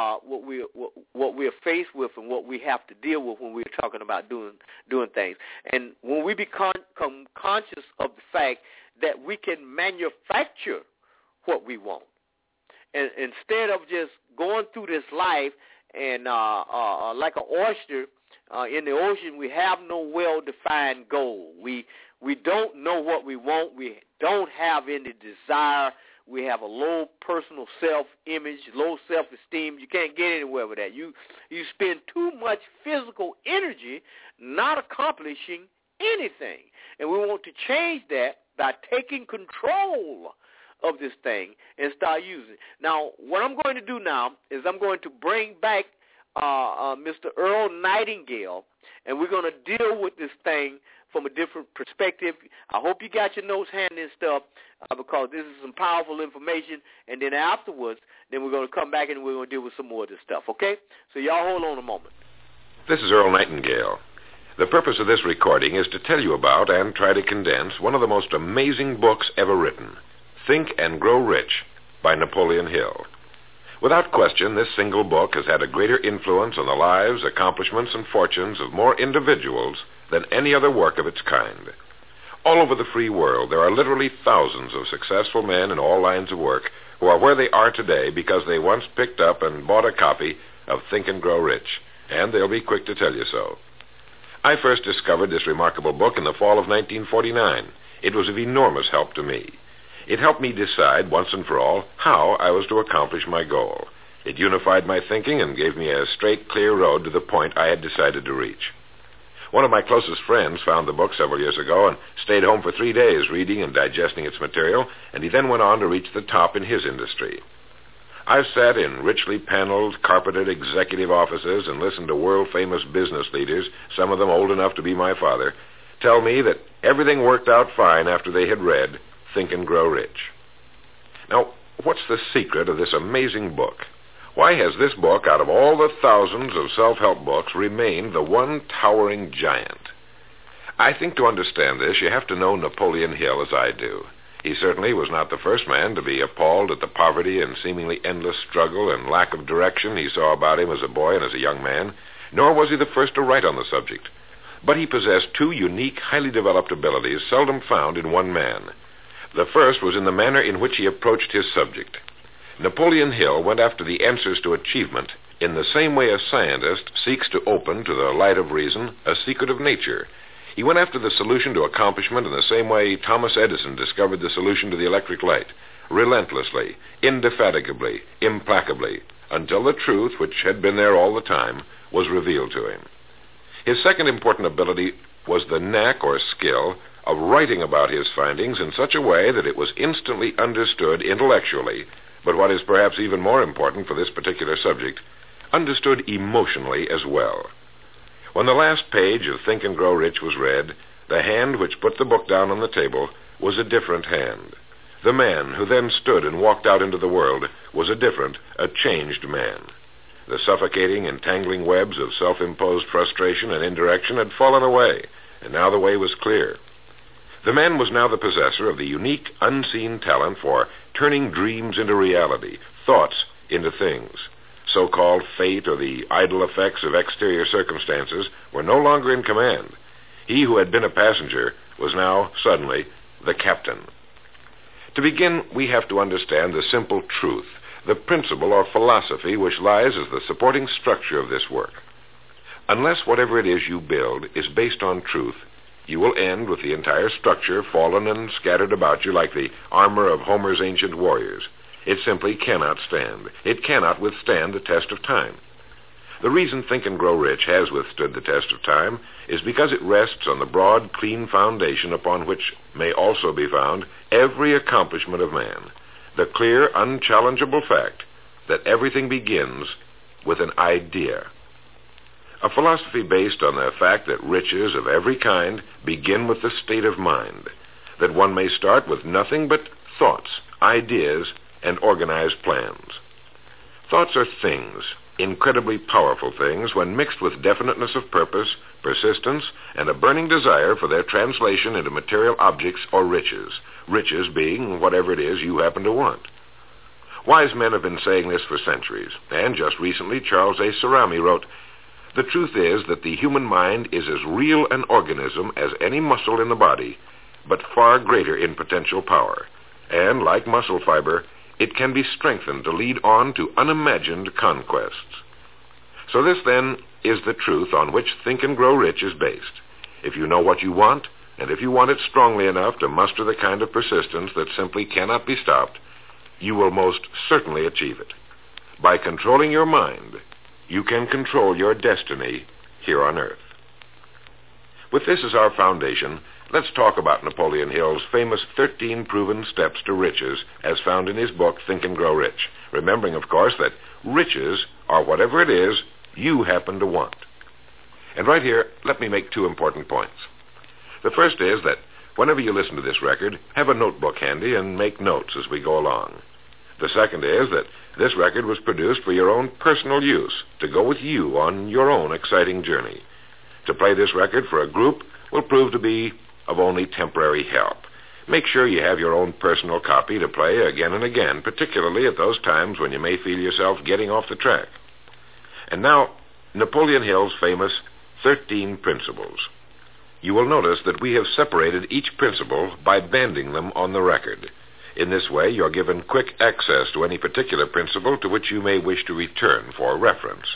we're faced with and what we have to deal with when we're talking about doing things. And when we become conscious of the fact that we can manufacture what we want, and instead of just going through this life and like an oyster in the ocean, we have no well-defined goal. We don't know what we want. We don't have any desire. We have a low personal self-image, low self-esteem. You can't get anywhere with that. You spend too much physical energy not accomplishing anything. And we want to change that by taking control of this thing and start using it. Now, what I'm going to do now is I'm going to bring back Mr. Earl Nightingale, and we're going to deal with this thing from a different perspective. I hope you got your notes handy and stuff, because this is some powerful information. And then afterwards, we're going to come back and we're going to deal with some more of this stuff, okay? So y'all hold on a moment. This is Earl Nightingale. The purpose of this recording is to tell you about and try to condense one of the most amazing books ever written, Think and Grow Rich by Napoleon Hill. Without question, this single book has had a greater influence on the lives, accomplishments, and fortunes of more individuals than any other work of its kind. All over the free world, there are literally thousands of successful men in all lines of work who are where they are today because they once picked up and bought a copy of Think and Grow Rich, and they'll be quick to tell you so. I first discovered this remarkable book in the fall of 1949. It was of enormous help to me. It helped me decide once and for all how I was to accomplish my goal. It unified my thinking and gave me a straight, clear road to the point I had decided to reach. One of my closest friends found the book several years ago and stayed home for 3 days reading and digesting its material, and he then went on to reach the top in his industry. I've sat in richly paneled, carpeted executive offices and listened to world-famous business leaders, some of them old enough to be my father, tell me that everything worked out fine after they had read Think and Grow Rich. Now, what's the secret of this amazing book? Why has this book, out of all the thousands of self-help books, remained the one towering giant? I think to understand this, you have to know Napoleon Hill as I do. He certainly was not the first man to be appalled at the poverty and seemingly endless struggle and lack of direction he saw about him as a boy and as a young man, nor was he the first to write on the subject. But he possessed two unique, highly developed abilities seldom found in one man. The first was in the manner in which he approached his subject. Napoleon Hill went after the answers to achievement in the same way a scientist seeks to open to the light of reason a secret of nature. He went after the solution to accomplishment in the same way Thomas Edison discovered the solution to the electric light, relentlessly, indefatigably, implacably, until the truth, which had been there all the time, was revealed to him. His second important ability was the knack or skill of writing about his findings in such a way that it was instantly understood intellectually, but what is perhaps even more important for this particular subject, understood emotionally as well. When the last page of Think and Grow Rich was read, the hand which put the book down on the table was a different hand. The man who then stood and walked out into the world was a different, a changed man. The suffocating, entangling webs of self-imposed frustration and indirection had fallen away, and now the way was clear. The man was now the possessor of the unique, unseen talent for turning dreams into reality, thoughts into things. So-called fate or the idle effects of exterior circumstances were no longer in command. He who had been a passenger was now, suddenly, the captain. To begin, we have to understand the simple truth, the principle or philosophy which lies as the supporting structure of this work. Unless whatever it is you build is based on truth, you will end with the entire structure fallen and scattered about you like the armor of Homer's ancient warriors. It simply cannot stand. It cannot withstand the test of time. The reason Think and Grow Rich has withstood the test of time is because it rests on the broad, clean foundation upon which may also be found every accomplishment of man, the clear, unchallengeable fact that everything begins with an idea. A philosophy based on the fact that riches of every kind begin with the state of mind, that one may start with nothing but thoughts, ideas, and organized plans. Thoughts are things, incredibly powerful things, when mixed with definiteness of purpose, persistence, and a burning desire for their translation into material objects or riches, riches being whatever it is you happen to want. Wise men have been saying this for centuries, and just recently Charles A. Cerami wrote, "The truth is that the human mind is as real an organism as any muscle in the body, but far greater in potential power, and like muscle fiber, it can be strengthened to lead on to unimagined conquests." So this, then, is the truth on which Think and Grow Rich is based. If you know what you want, and if you want it strongly enough to muster the kind of persistence that simply cannot be stopped, you will most certainly achieve it. By controlling your mind, you can control your destiny here on Earth. With this as our foundation, let's talk about Napoleon Hill's famous 13 proven steps to riches as found in his book, Think and Grow Rich, remembering, of course, that riches are whatever it is you happen to want. And right here, let me make two important points. The first is that whenever you listen to this record, have a notebook handy and make notes as we go along. The second is that this record was produced for your own personal use, to go with you on your own exciting journey. To play this record for a group will prove to be of only temporary help. Make sure you have your own personal copy to play again and again, particularly at those times when you may feel yourself getting off the track. And now, Napoleon Hill's famous 13 principles. You will notice that we have separated each principle by banding them on the record. In this way, you're given quick access to any particular principle to which you may wish to return for reference.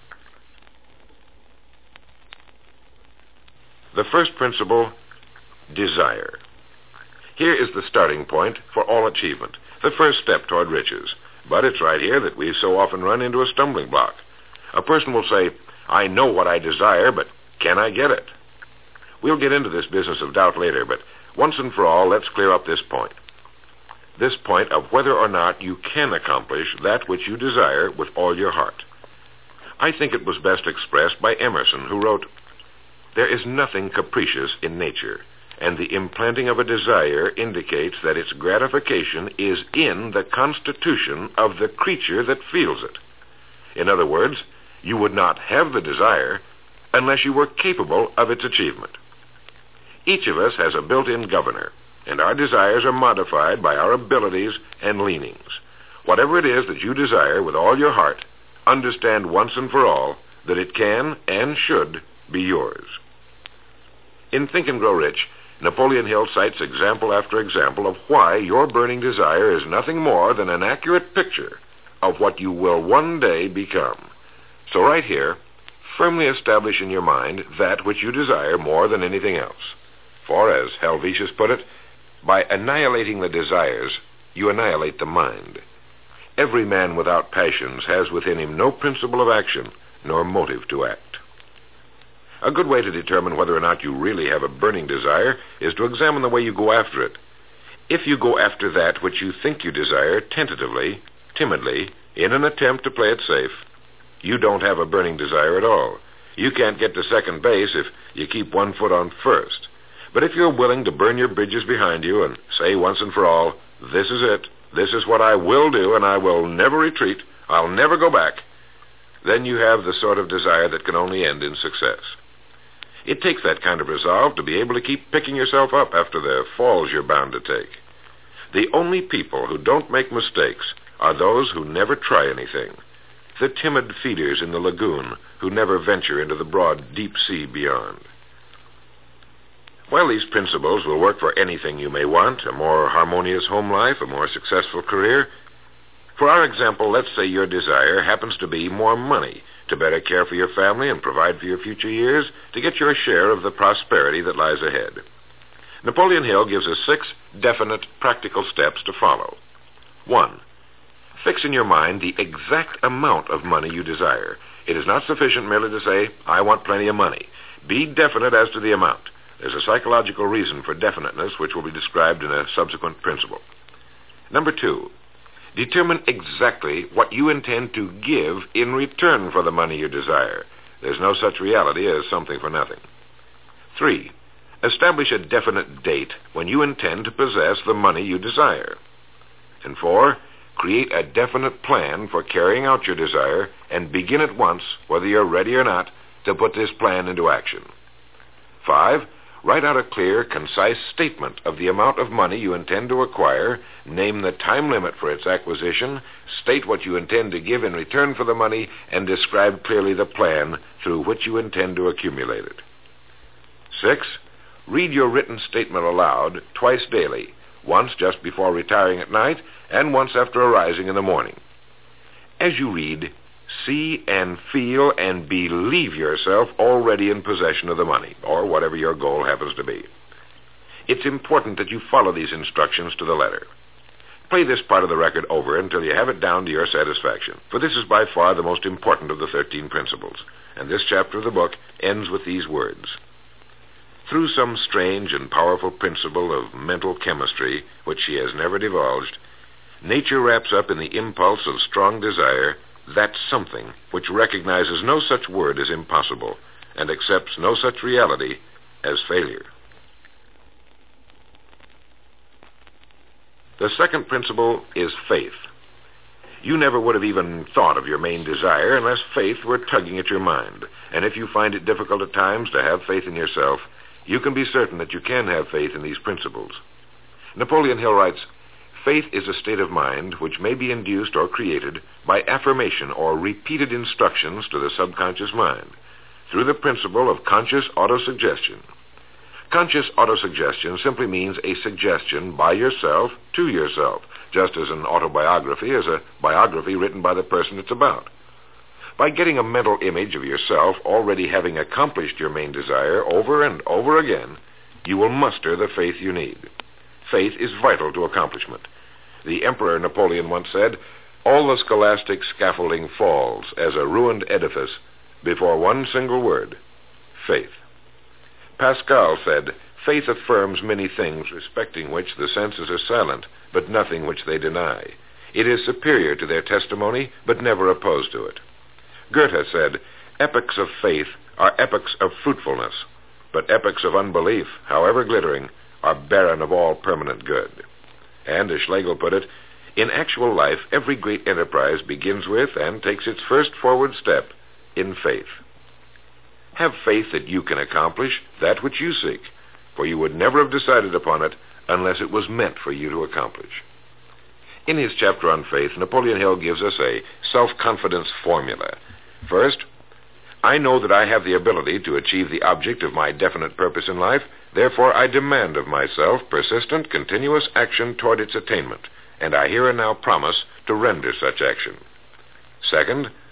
The first principle, desire. Here is the starting point for all achievement, the first step toward riches. But it's right here that we so often run into a stumbling block. A person will say, "I know what I desire, but can I get it?" We'll get into this business of doubt later, but once and for all, let's clear up this point. This point of whether or not you can accomplish that which you desire with all your heart. I think it was best expressed by Emerson, who wrote, "There is nothing capricious in nature, and the implanting of a desire indicates that its gratification is in the constitution of the creature that feels it." In other words, you would not have the desire unless you were capable of its achievement. Each of us has a built-in governor, and our desires are modified by our abilities and leanings. Whatever it is that you desire with all your heart, understand once and for all that it can and should be yours. In Think and Grow Rich, Napoleon Hill cites example after example of why your burning desire is nothing more than an accurate picture of what you will one day become. So right here, firmly establish in your mind that which you desire more than anything else. For, as Helvetius put it, by annihilating the desires, you annihilate the mind. Every man without passions has within him no principle of action, nor motive to act. A good way to determine whether or not you really have a burning desire is to examine the way you go after it. If you go after that which you think you desire tentatively, timidly, in an attempt to play it safe, you don't have a burning desire at all. You can't get to second base if you keep one foot on first. But if you're willing to burn your bridges behind you and say once and for all, this is it, this is what I will do, and I will never retreat, I'll never go back, then you have the sort of desire that can only end in success. It takes that kind of resolve to be able to keep picking yourself up after the falls you're bound to take. The only people who don't make mistakes are those who never try anything. The timid feeders in the lagoon who never venture into the broad, deep sea beyond. While these principles will work for anything you may want, a more harmonious home life, a more successful career, for our example, let's say your desire happens to be more money, to better care for your family and provide for your future years, to get your share of the prosperity that lies ahead. Napoleon Hill gives us 6 definite, practical steps to follow. 1. Fix in your mind the exact amount of money you desire. It is not sufficient merely to say, I want plenty of money. Be definite as to the amount. There's a psychological reason for definiteness, which will be described in a subsequent principle. Number 2. Determine exactly what you intend to give in return for the money you desire. There's no such reality as something for nothing. 3. Establish a definite date when you intend to possess the money you desire. And 4. Create a definite plan for carrying out your desire and begin at once, whether you're ready or not, to put this plan into action. 5. Write out a clear, concise statement of the amount of money you intend to acquire, name the time limit for its acquisition, state what you intend to give in return for the money, and describe clearly the plan through which you intend to accumulate it. 6. Read your written statement aloud twice daily, once just before retiring at night and once after arising in the morning. As you read, see and feel and believe yourself already in possession of the money, or whatever your goal happens to be. It's important that you follow these instructions to the letter. Play this part of the record over until you have it down to your satisfaction, for this is by far the most important of the 13 principles, and this chapter of the book ends with these words. Through some strange and powerful principle of mental chemistry, which she has never divulged, nature wraps up in the impulse of strong desire that something which recognizes no such word as impossible and accepts no such reality as failure. The second principle is faith. You never would have even thought of your main desire unless faith were tugging at your mind. And if you find it difficult at times to have faith in yourself, you can be certain that you can have faith in these principles. Napoleon Hill writes, faith is a state of mind which may be induced or created by affirmation or repeated instructions to the subconscious mind through the principle of conscious autosuggestion. Conscious autosuggestion simply means a suggestion by yourself to yourself, just as an autobiography is a biography written by the person it's about. By getting a mental image of yourself already having accomplished your main desire over and over again, you will muster the faith you need. Faith is vital to accomplishment. The Emperor Napoleon once said, all the scholastic scaffolding falls as a ruined edifice before one single word, faith. Pascal said, faith affirms many things respecting which the senses are silent, but nothing which they deny. It is superior to their testimony, but never opposed to it. Goethe said, epochs of faith are epochs of fruitfulness, but epochs of unbelief, however glittering, are barren of all permanent good. And, as Schlegel put it, in actual life, every great enterprise begins with and takes its first forward step in faith. Have faith that you can accomplish that which you seek, for you would never have decided upon it unless it was meant for you to accomplish. In his chapter on faith, Napoleon Hill gives us a self-confidence formula. First, I know that I have the ability to achieve the object of my definite purpose in life. Therefore, I demand of myself persistent, continuous action toward its attainment, and I here and now promise to render such action. Second,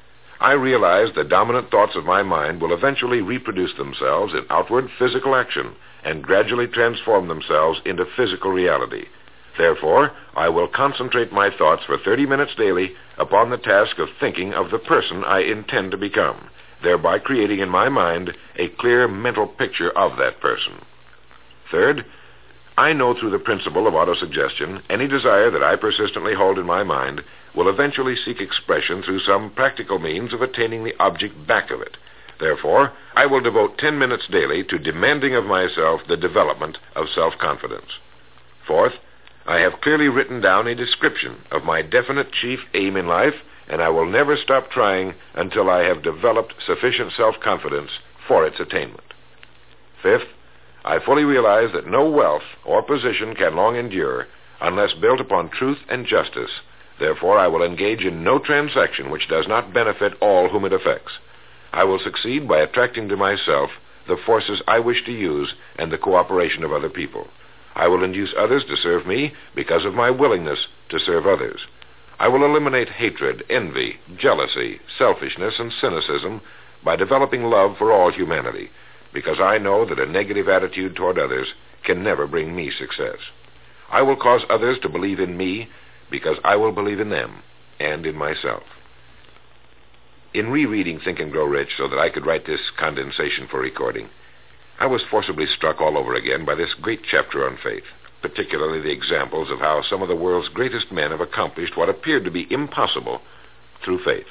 I realize the dominant thoughts of my mind will eventually reproduce themselves in outward physical action and gradually transform themselves into physical reality. Therefore, I will concentrate my thoughts for 30 minutes daily upon the task of thinking of the person I intend to become, thereby creating in my mind a clear mental picture of that person. Third, I know through the principle of autosuggestion, any desire that I persistently hold in my mind will eventually seek expression through some practical means of attaining the object back of it. Therefore, I will devote 10 minutes daily to demanding of myself the development of self-confidence. Fourth, I have clearly written down a description of my definite chief aim in life, and I will never stop trying until I have developed sufficient self-confidence for its attainment. Fifth, I fully realize that no wealth or position can long endure unless built upon truth and justice. Therefore, I will engage in no transaction which does not benefit all whom it affects. I will succeed by attracting to myself the forces I wish to use and the cooperation of other people. I will induce others to serve me because of my willingness to serve others. I will eliminate hatred, envy, jealousy, selfishness, and cynicism by developing love for all humanity, because I know that a negative attitude toward others can never bring me success. I will cause others to believe in me because I will believe in them and in myself. In rereading Think and Grow Rich so that I could write this condensation for recording, I was forcibly struck all over again by this great chapter on faith, particularly the examples of how some of the world's greatest men have accomplished what appeared to be impossible through faith.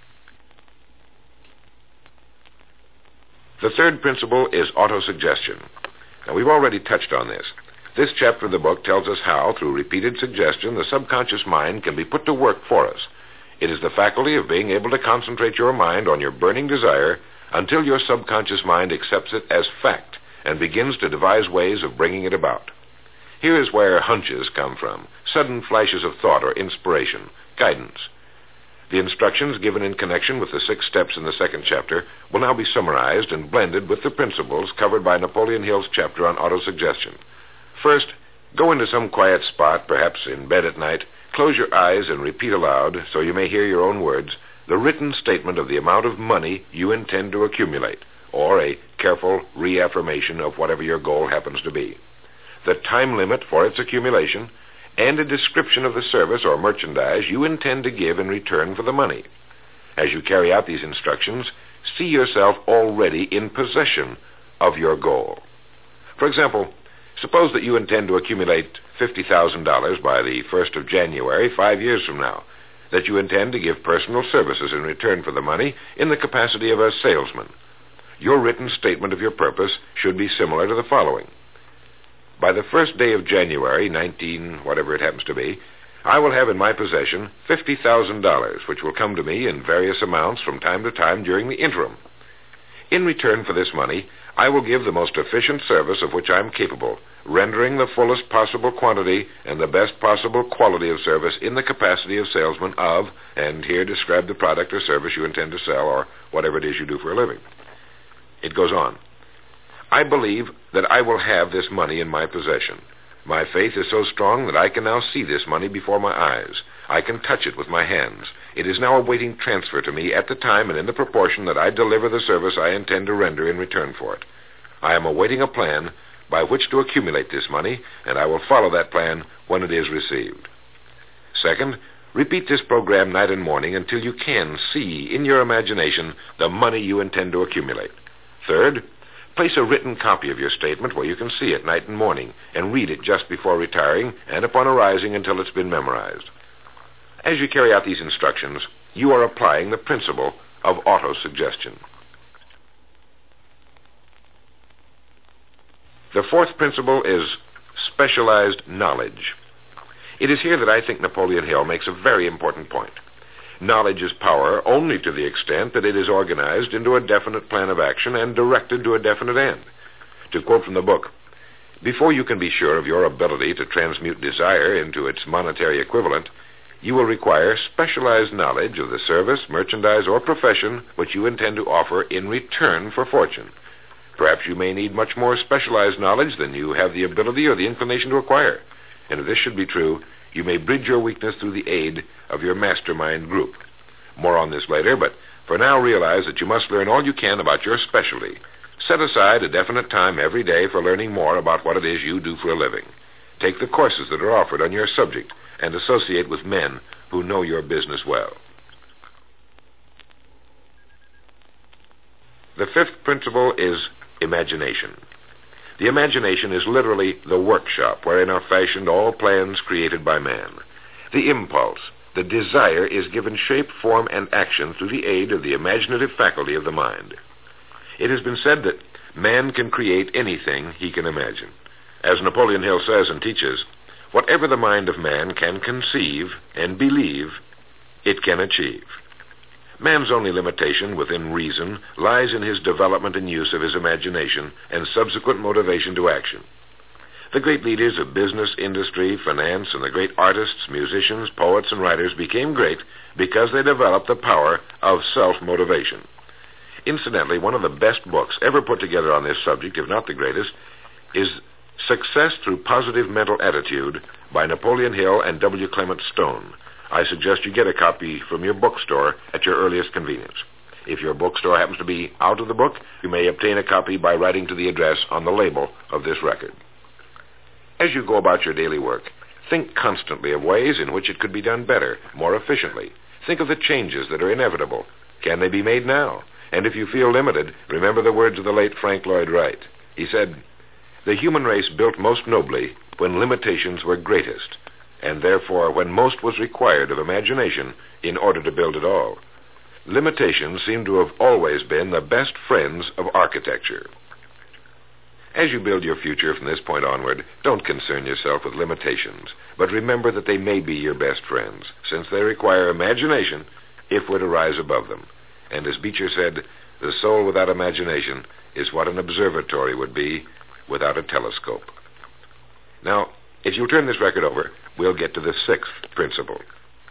The third principle is autosuggestion. Now, we've already touched on this. This chapter of the book tells us how, through repeated suggestion, the subconscious mind can be put to work for us. It is the faculty of being able to concentrate your mind on your burning desire until your subconscious mind accepts it as fact and begins to devise ways of bringing it about. Here is where hunches come from, sudden flashes of thought or inspiration, guidance. The instructions given in connection with the 6 steps in the second chapter will now be summarized and blended with the principles covered by Napoleon Hill's chapter on autosuggestion. First, go into some quiet spot, perhaps in bed at night, close your eyes and repeat aloud, so you may hear your own words, the written statement of the amount of money you intend to accumulate, or a careful reaffirmation of whatever your goal happens to be, the time limit for its accumulation, and a description of the service or merchandise you intend to give in return for the money. As you carry out these instructions, see yourself already in possession of your goal. For example, suppose that you intend to accumulate $50,000 by the 1st of January, 5 years from now, that you intend to give personal services in return for the money in the capacity of a salesman. Your written statement of your purpose should be similar to the following. By the 1st day of January, 19, whatever it happens to be, I will have in my possession $50,000, which will come to me in various amounts from time to time during the interim. In return for this money, I will give the most efficient service of which I am capable, rendering the fullest possible quantity and the best possible quality of service in the capacity of salesman of, and here describe the product or service you intend to sell or whatever it is you do for a living. It goes on. I believe that I will have this money in my possession. My faith is so strong that I can now see this money before my eyes. I can touch it with my hands. It is now awaiting transfer to me at the time and in the proportion that I deliver the service I intend to render in return for it. I am awaiting a plan by which to accumulate this money, and I will follow that plan when it is received. Second, repeat this program night and morning until you can see in your imagination the money you intend to accumulate. Third, place a written copy of your statement where you can see it night and morning and read it just before retiring and upon arising until it's been memorized. As you carry out these instructions, you are applying the principle of autosuggestion. The fourth principle is specialized knowledge. It is here that I think Napoleon Hill makes a very important point. Knowledge is power only to the extent that it is organized into a definite plan of action and directed to a definite end. To quote from the book, before you can be sure of your ability to transmute desire into its monetary equivalent, you will require specialized knowledge of the service, merchandise, or profession which you intend to offer in return for fortune. Perhaps you may need much more specialized knowledge than you have the ability or the inclination to acquire. And if this should be true, you may bridge your weakness through the aid of your mastermind group. More on this later, but For now, realize that you must learn all you can about your specialty. Set aside a definite time every day for learning more about what it is you do for a living. Take the courses that are offered on your subject and associate with men who know your business well. The fifth principle is imagination. The imagination is literally the workshop wherein are fashioned all plans created by man. The impulse, the desire, is given shape, form, and action through the aid of the imaginative faculty of the mind. It has been said that man can create anything he can imagine. As Napoleon Hill says and teaches, whatever the mind of man can conceive and believe, it can achieve. Man's only limitation within reason lies in his development and use of his imagination and subsequent motivation to action. The great leaders of business, industry, finance, and the great artists, musicians, poets, and writers became great because they developed the power of self-motivation. Incidentally, one of the best books ever put together on this subject, if not the greatest, is Success Through Positive Mental Attitude by Napoleon Hill and W. Clement Stone. I suggest you get a copy from your bookstore at your earliest convenience. If your bookstore happens to be out of the book, you may obtain a copy by writing to the address on the label of this record. As you go about your daily work, think constantly of ways in which it could be done better, more efficiently. Think of the changes that are inevitable. Can they be made now? And if you feel limited, remember the words of the late Frank Lloyd Wright. He said, "The human race built most nobly when limitations were greatest, and therefore when most was required of imagination in order to build it all. Limitations seem to have always been the best friends of architecture." As you build your future from this point onward, don't concern yourself with limitations, but remember that they may be your best friends, since they require imagination if we're to rise above them. And as Beecher said, the soul without imagination is what an observatory would be without a telescope. Now, if you'll turn this record over, we'll get to the sixth principle.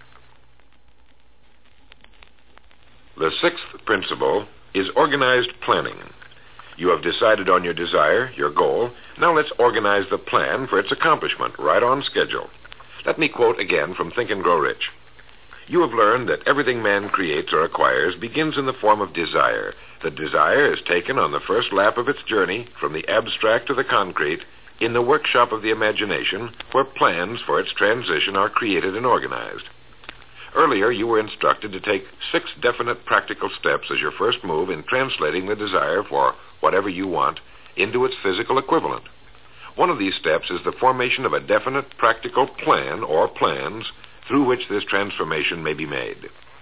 The sixth principle is organized planning. You have decided on your desire, your goal. Now let's organize the plan for its accomplishment, right on schedule. Let me quote again from Think and Grow Rich. You have learned that everything man creates or acquires begins in the form of desire. The desire is taken on the first lap of its journey from the abstract to the concrete in the workshop of the imagination, where plans for its transition are created and organized. Earlier, you were instructed to take 6 definite practical steps as your first move in translating the desire for whatever you want into its physical equivalent. One of these steps is the formation of a definite practical plan or plans through which this transformation may be made.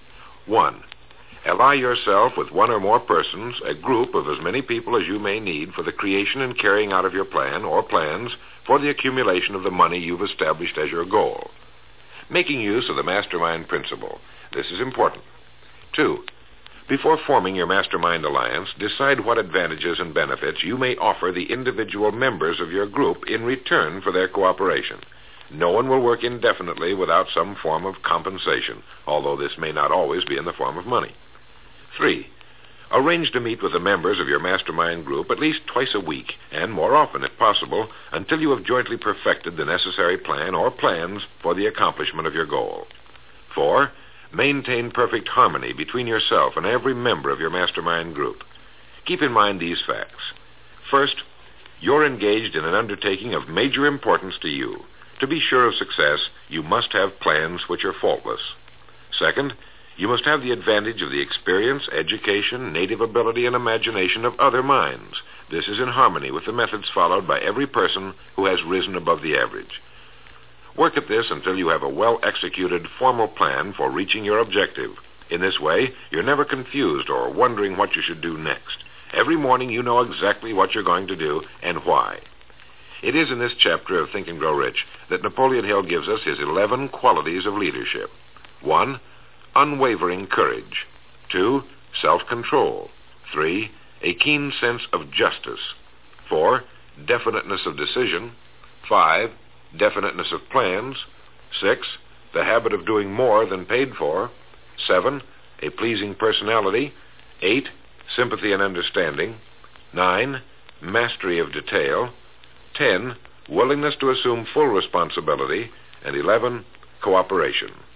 1. Ally yourself with one or more persons, a group of as many people as you may need for the creation and carrying out of your plan or plans for the accumulation of the money you've established as your goal. Making use of the mastermind principle. This is important. 2. Before forming your mastermind alliance, decide what advantages and benefits you may offer the individual members of your group in return for their cooperation. No one will work indefinitely without some form of compensation, although this may not always be in the form of money. 3. Arrange to meet with the members of your mastermind group at least twice a week, and more often if possible, until you have jointly perfected the necessary plan or plans for the accomplishment of your goal. 4. Maintain perfect harmony between yourself and every member of your mastermind group. Keep in mind these facts. First, you're engaged in an undertaking of major importance to you. To be sure of success, you must have plans which are faultless. Second, you must have the advantage of the experience, education, native ability, and imagination of other minds. This is in harmony with the methods followed by every person who has risen above the average. Work at this until you have a well-executed, formal plan for reaching your objective. In this way, you're never confused or wondering what you should do next. Every morning you know exactly what you're going to do and why. It is in this chapter of Think and Grow Rich that Napoleon Hill gives us his 11 qualities of leadership. 1. Unwavering courage. 2. Self-control. 3. A keen sense of justice. 4. Definiteness of decision. 5. Definiteness of plans. 6. The habit of doing more than paid for. 7. A pleasing personality. 8. Sympathy and understanding. 9. Mastery of detail. 10. Willingness to assume full responsibility. And 11. Cooperation.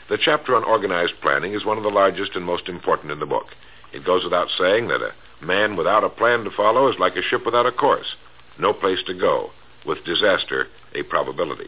The chapter on organized planning is one of the largest and most important in the book. It goes without saying that a man without a plan to follow is like a ship without a course. No place to go, with disaster a probability.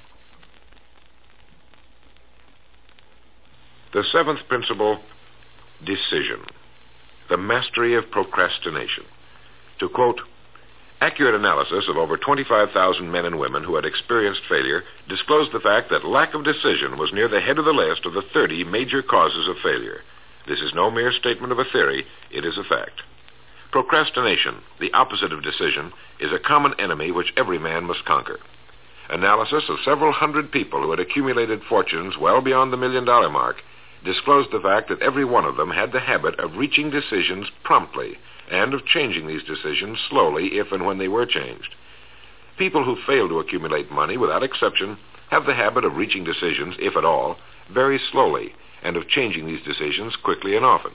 The seventh principle, decision. The mastery of procrastination. To quote, accurate analysis of over 25,000 men and women who had experienced failure disclosed the fact that lack of decision was near the head of the list of the 30 major causes of failure. This is no mere statement of a theory, it is a fact. Procrastination, the opposite of decision, is a common enemy which every man must conquer. Analysis of several hundred people who had accumulated fortunes well beyond the $1 million mark disclosed the fact that every one of them had the habit of reaching decisions promptly and of changing these decisions slowly if and when they were changed. People who fail to accumulate money, without exception, have the habit of reaching decisions, if at all, very slowly, and of changing these decisions quickly and often.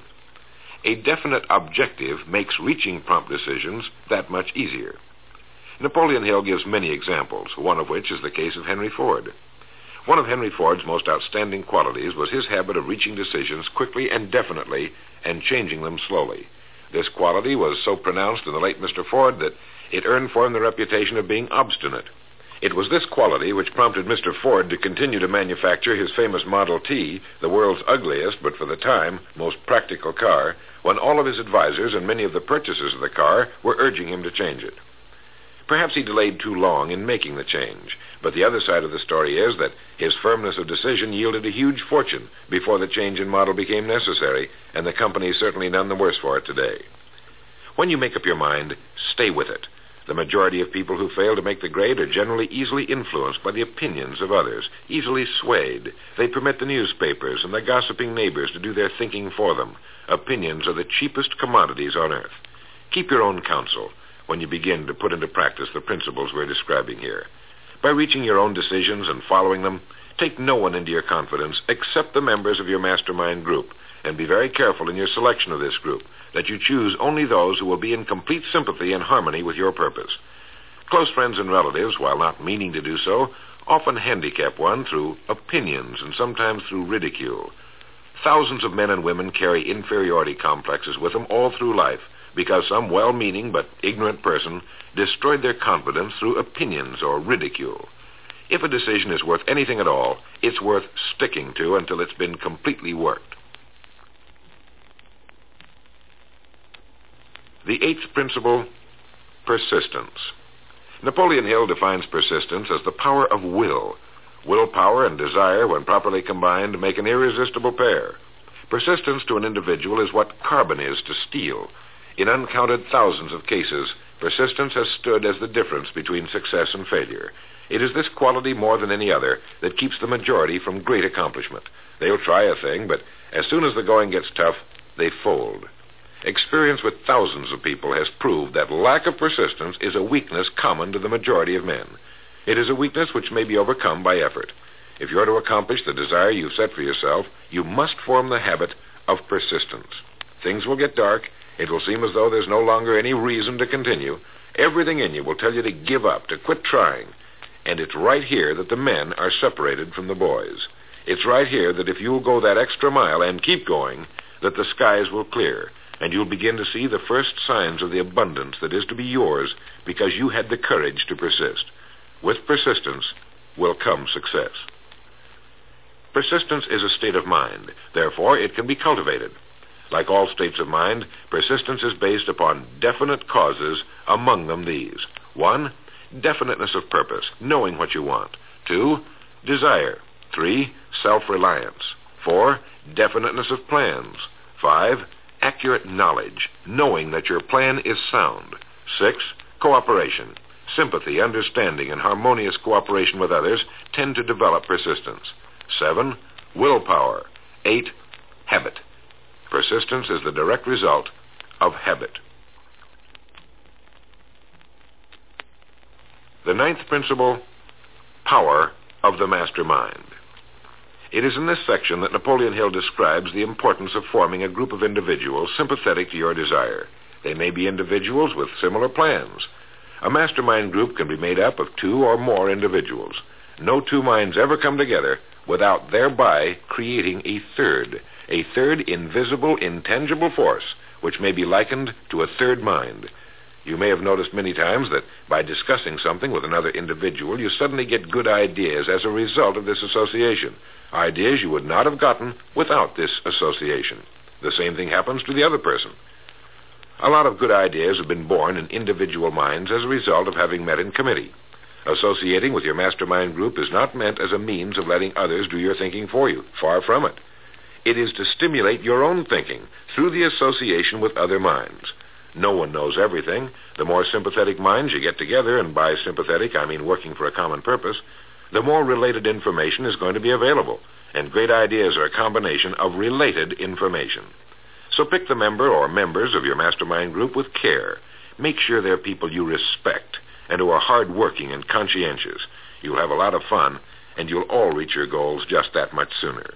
A definite objective makes reaching prompt decisions that much easier. Napoleon Hill gives many examples, one of which is the case of Henry Ford. One of Henry Ford's most outstanding qualities was his habit of reaching decisions quickly and definitely and changing them slowly. This quality was so pronounced in the late Mr. Ford that it earned for him the reputation of being obstinate. It was this quality which prompted Mr. Ford to continue to manufacture his famous Model T, the world's ugliest but for the time most practical car, when all of his advisors and many of the purchasers of the car were urging him to change it. Perhaps he delayed too long in making the change, but the other side of the story is that his firmness of decision yielded a huge fortune before the change in model became necessary, and the company is certainly none the worse for it today. When you make up your mind, stay with it. The majority of people who fail to make the grade are generally easily influenced by the opinions of others, easily swayed. They permit the newspapers and the gossiping neighbors to do their thinking for them. Opinions are the cheapest commodities on earth. Keep your own counsel when you begin to put into practice the principles we're describing here. By reaching your own decisions and following them, take no one into your confidence except the members of your mastermind group, and be very careful in your selection of this group, that you choose only those who will be in complete sympathy and harmony with your purpose. Close friends and relatives, while not meaning to do so, often handicap one through opinions and sometimes through ridicule. Thousands of men and women carry inferiority complexes with them all through life, because some well-meaning but ignorant person destroyed their confidence through opinions or ridicule. If a decision is worth anything at all, it's worth sticking to until it's been completely worked. The eighth principle, persistence. Napoleon Hill defines persistence as the power of will. Willpower and desire, when properly combined, make an irresistible pair. Persistence to an individual is what carbon is to steel. In uncounted thousands of cases, persistence has stood as the difference between success and failure. It is this quality more than any other that keeps the majority from great accomplishment. They'll try a thing, but as soon as the going gets tough, they fold. Experience with thousands of people has proved that lack of persistence is a weakness common to the majority of men. It is a weakness which may be overcome by effort. If you're to accomplish the desire you've set for yourself, you must form the habit of persistence. Things will get dark. It will seem as though there's no longer any reason to continue. Everything in you will tell you to give up, to quit trying. And it's right here that the men are separated from the boys. It's right here that if you'll go that extra mile and keep going, that the skies will clear, and you'll begin to see the first signs of the abundance that is to be yours because you had the courage to persist. With persistence will come success. Persistence is a state of mind. Therefore, it can be cultivated. Like all states of mind, persistence is based upon definite causes, among them these. 1, definiteness of purpose, knowing what you want. 2, desire. 3, self-reliance. 4, definiteness of plans. 5, accurate knowledge, knowing that your plan is sound. 6, cooperation. Sympathy, understanding, and harmonious cooperation with others tend to develop persistence. 7, willpower. 8, habit. Persistence is the direct result of habit. The 9th principle, power of the mastermind. It is in this section that Napoleon Hill describes the importance of forming a group of individuals sympathetic to your desire. They may be individuals with similar plans. A mastermind group can be made up of 2 or more individuals. No 2 minds ever come together without thereby creating a third invisible, intangible force, which may be likened to a third mind. You may have noticed many times that by discussing something with another individual, you suddenly get good ideas as a result of this association. Ideas you would not have gotten without this association. The same thing happens to the other person. A lot of good ideas have been born in individual minds as a result of having met in committee. Associating with your mastermind group is not meant as a means of letting others do your thinking for you. Far from it. It is to stimulate your own thinking through the association with other minds. No one knows everything. The more sympathetic minds you get together, and by sympathetic I mean working for a common purpose, the more related information is going to be available. And great ideas are a combination of related information. So pick the member or members of your mastermind group with care. Make sure they're people you respect and who are hard-working and conscientious. You'll have a lot of fun, and you'll all reach your goals just that much sooner.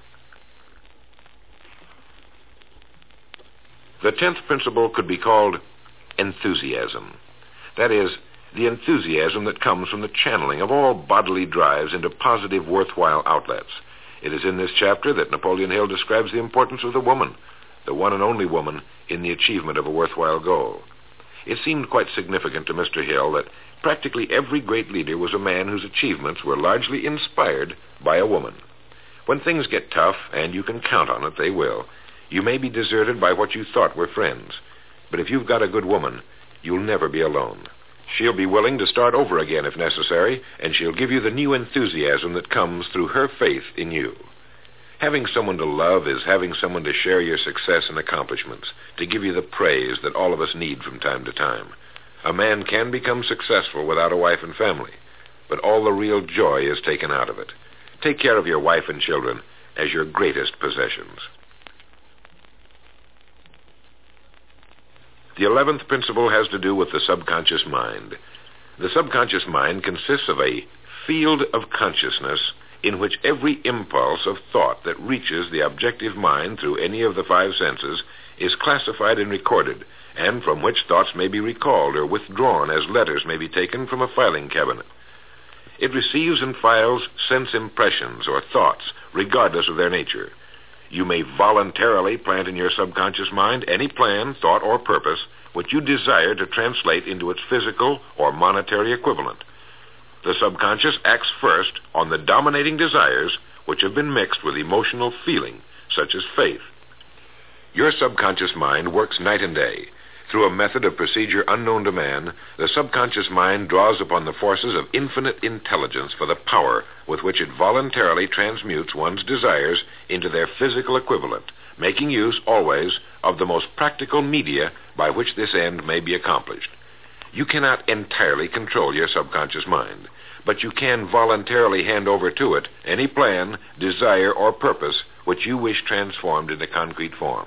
The 10th principle could be called enthusiasm. That is, the enthusiasm that comes from the channeling of all bodily drives into positive, worthwhile outlets. It is in this chapter that Napoleon Hill describes the importance of the woman, the one and only woman, in the achievement of a worthwhile goal. It seemed quite significant to Mr. Hill that practically every great leader was a man whose achievements were largely inspired by a woman. When things get tough, and you can count on it, they will, you may be deserted by what you thought were friends. But if you've got a good woman, you'll never be alone. She'll be willing to start over again if necessary, and she'll give you the new enthusiasm that comes through her faith in you. Having someone to love is having someone to share your success and accomplishments, to give you the praise that all of us need from time to time. A man can become successful without a wife and family, but all the real joy is taken out of it. Take care of your wife and children as your greatest possessions. The 11th principle has to do with the subconscious mind. The subconscious mind consists of a field of consciousness in which every impulse of thought that reaches the objective mind through any of the 5 senses is classified and recorded, and from which thoughts may be recalled or withdrawn as letters may be taken from a filing cabinet. It receives and files sense impressions or thoughts, regardless of their nature. You may voluntarily plant in your subconscious mind any plan, thought, or purpose which you desire to translate into its physical or monetary equivalent. The subconscious acts first on the dominating desires which have been mixed with emotional feeling, such as faith. Your subconscious mind works night and day. Through a method of procedure unknown to man, the subconscious mind draws upon the forces of infinite intelligence for the power with which it voluntarily transmutes one's desires into their physical equivalent, making use always of the most practical media by which this end may be accomplished. You cannot entirely control your subconscious mind, but you can voluntarily hand over to it any plan, desire, or purpose which you wish transformed into concrete form.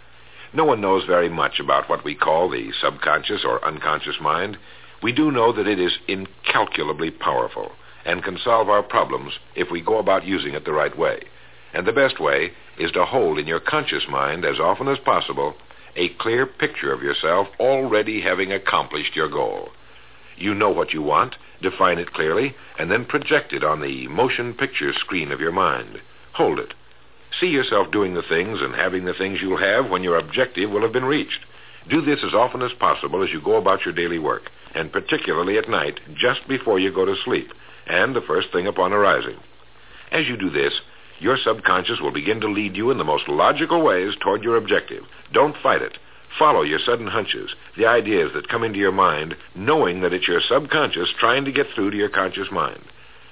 No one knows very much about what we call the subconscious or unconscious mind. We do know that it is incalculably powerful and can solve our problems if we go about using it the right way. And the best way is to hold in your conscious mind as often as possible a clear picture of yourself already having accomplished your goal. You know what you want, define it clearly, and then project it on the motion picture screen of your mind. Hold it. See yourself doing the things and having the things you'll have when your objective will have been reached. Do this as often as possible as you go about your daily work, and particularly at night, just before you go to sleep, and the first thing upon arising. As you do this, your subconscious will begin to lead you in the most logical ways toward your objective. Don't fight it. Follow your sudden hunches, the ideas that come into your mind, knowing that it's your subconscious trying to get through to your conscious mind.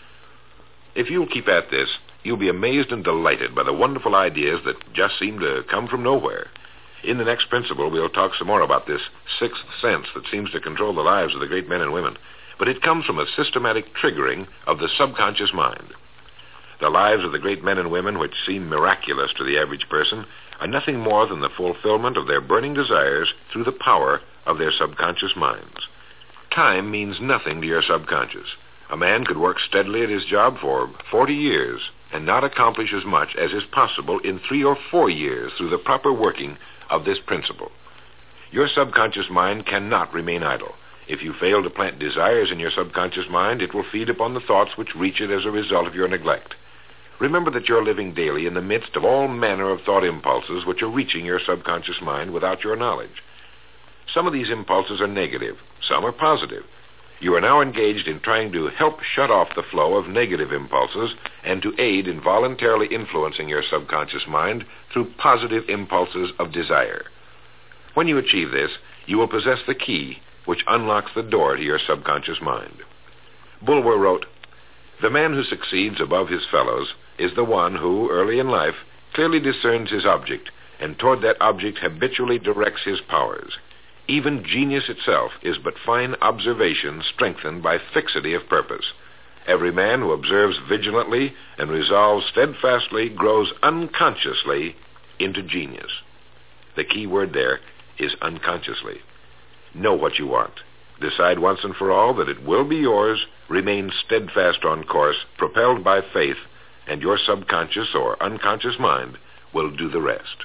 If you'll keep at this, you'll be amazed and delighted by the wonderful ideas that just seem to come from nowhere. In the next principle, we'll talk some more about this 6th sense that seems to control the lives of the great men and women, but it comes from a systematic triggering of the subconscious mind. The lives of the great men and women, which seem miraculous to the average person, are nothing more than the fulfillment of their burning desires through the power of their subconscious minds. Time means nothing to your subconscious. A man could work steadily at his job for 40 years and not accomplish as much as is possible in 3 or 4 years through the proper working of this principle. Your subconscious mind cannot remain idle. If you fail to plant desires in your subconscious mind, it will feed upon the thoughts which reach it as a result of your neglect. Remember that you're living daily in the midst of all manner of thought impulses which are reaching your subconscious mind without your knowledge. Some of these impulses are negative, some are positive. You are now engaged in trying to help shut off the flow of negative impulses and to aid in voluntarily influencing your subconscious mind through positive impulses of desire. When you achieve this, you will possess the key which unlocks the door to your subconscious mind. Bulwer wrote, "The man who succeeds above his fellows is the one who, early in life, clearly discerns his object, and toward that object habitually directs his powers. Even genius itself is but fine observation strengthened by fixity of purpose. Every man who observes vigilantly and resolves steadfastly grows unconsciously into genius." The key word there is unconsciously. Know what you want. Decide once and for all that it will be yours. Remain steadfast on course, propelled by faith, and your subconscious or unconscious mind will do the rest.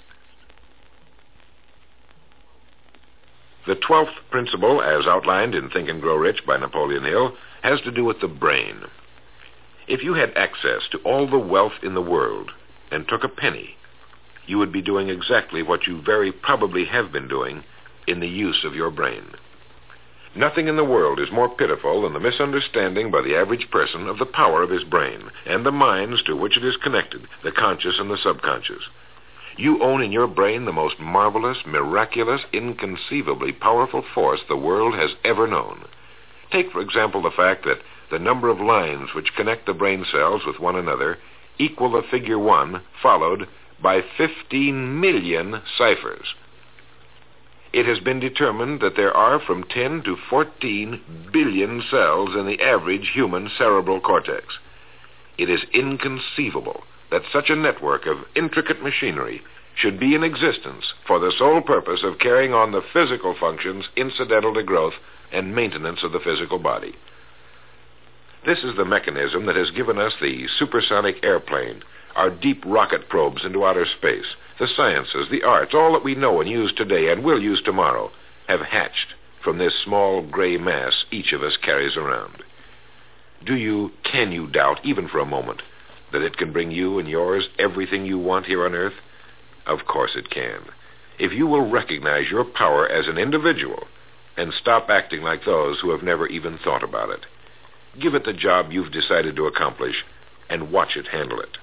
The 12th principle, as outlined in Think and Grow Rich by Napoleon Hill, has to do with the brain. If you had access to all the wealth in the world and took a penny, you would be doing exactly what you very probably have been doing in the use of your brain. Nothing in the world is more pitiful than the misunderstanding by the average person of the power of his brain and the minds to which it is connected, the conscious and the subconscious. You own in your brain the most marvelous, miraculous, inconceivably powerful force the world has ever known. Take, for example, the fact that the number of lines which connect the brain cells with one another equal the figure 1 followed by 15 million ciphers. It has been determined that there are from 10 to 14 billion cells in the average human cerebral cortex. It is inconceivable that such a network of intricate machinery should be in existence for the sole purpose of carrying on the physical functions incidental to growth and maintenance of the physical body. This is the mechanism that has given us the supersonic airplane, our deep rocket probes into outer space, the sciences, the arts, all that we know and use today and will use tomorrow, have hatched from this small gray mass each of us carries around. Can you doubt, even for a moment, that it can bring you and yours everything you want here on Earth? Of course it can. If you will recognize your power as an individual and stop acting like those who have never even thought about it. Give it the job you've decided to accomplish and watch it handle it.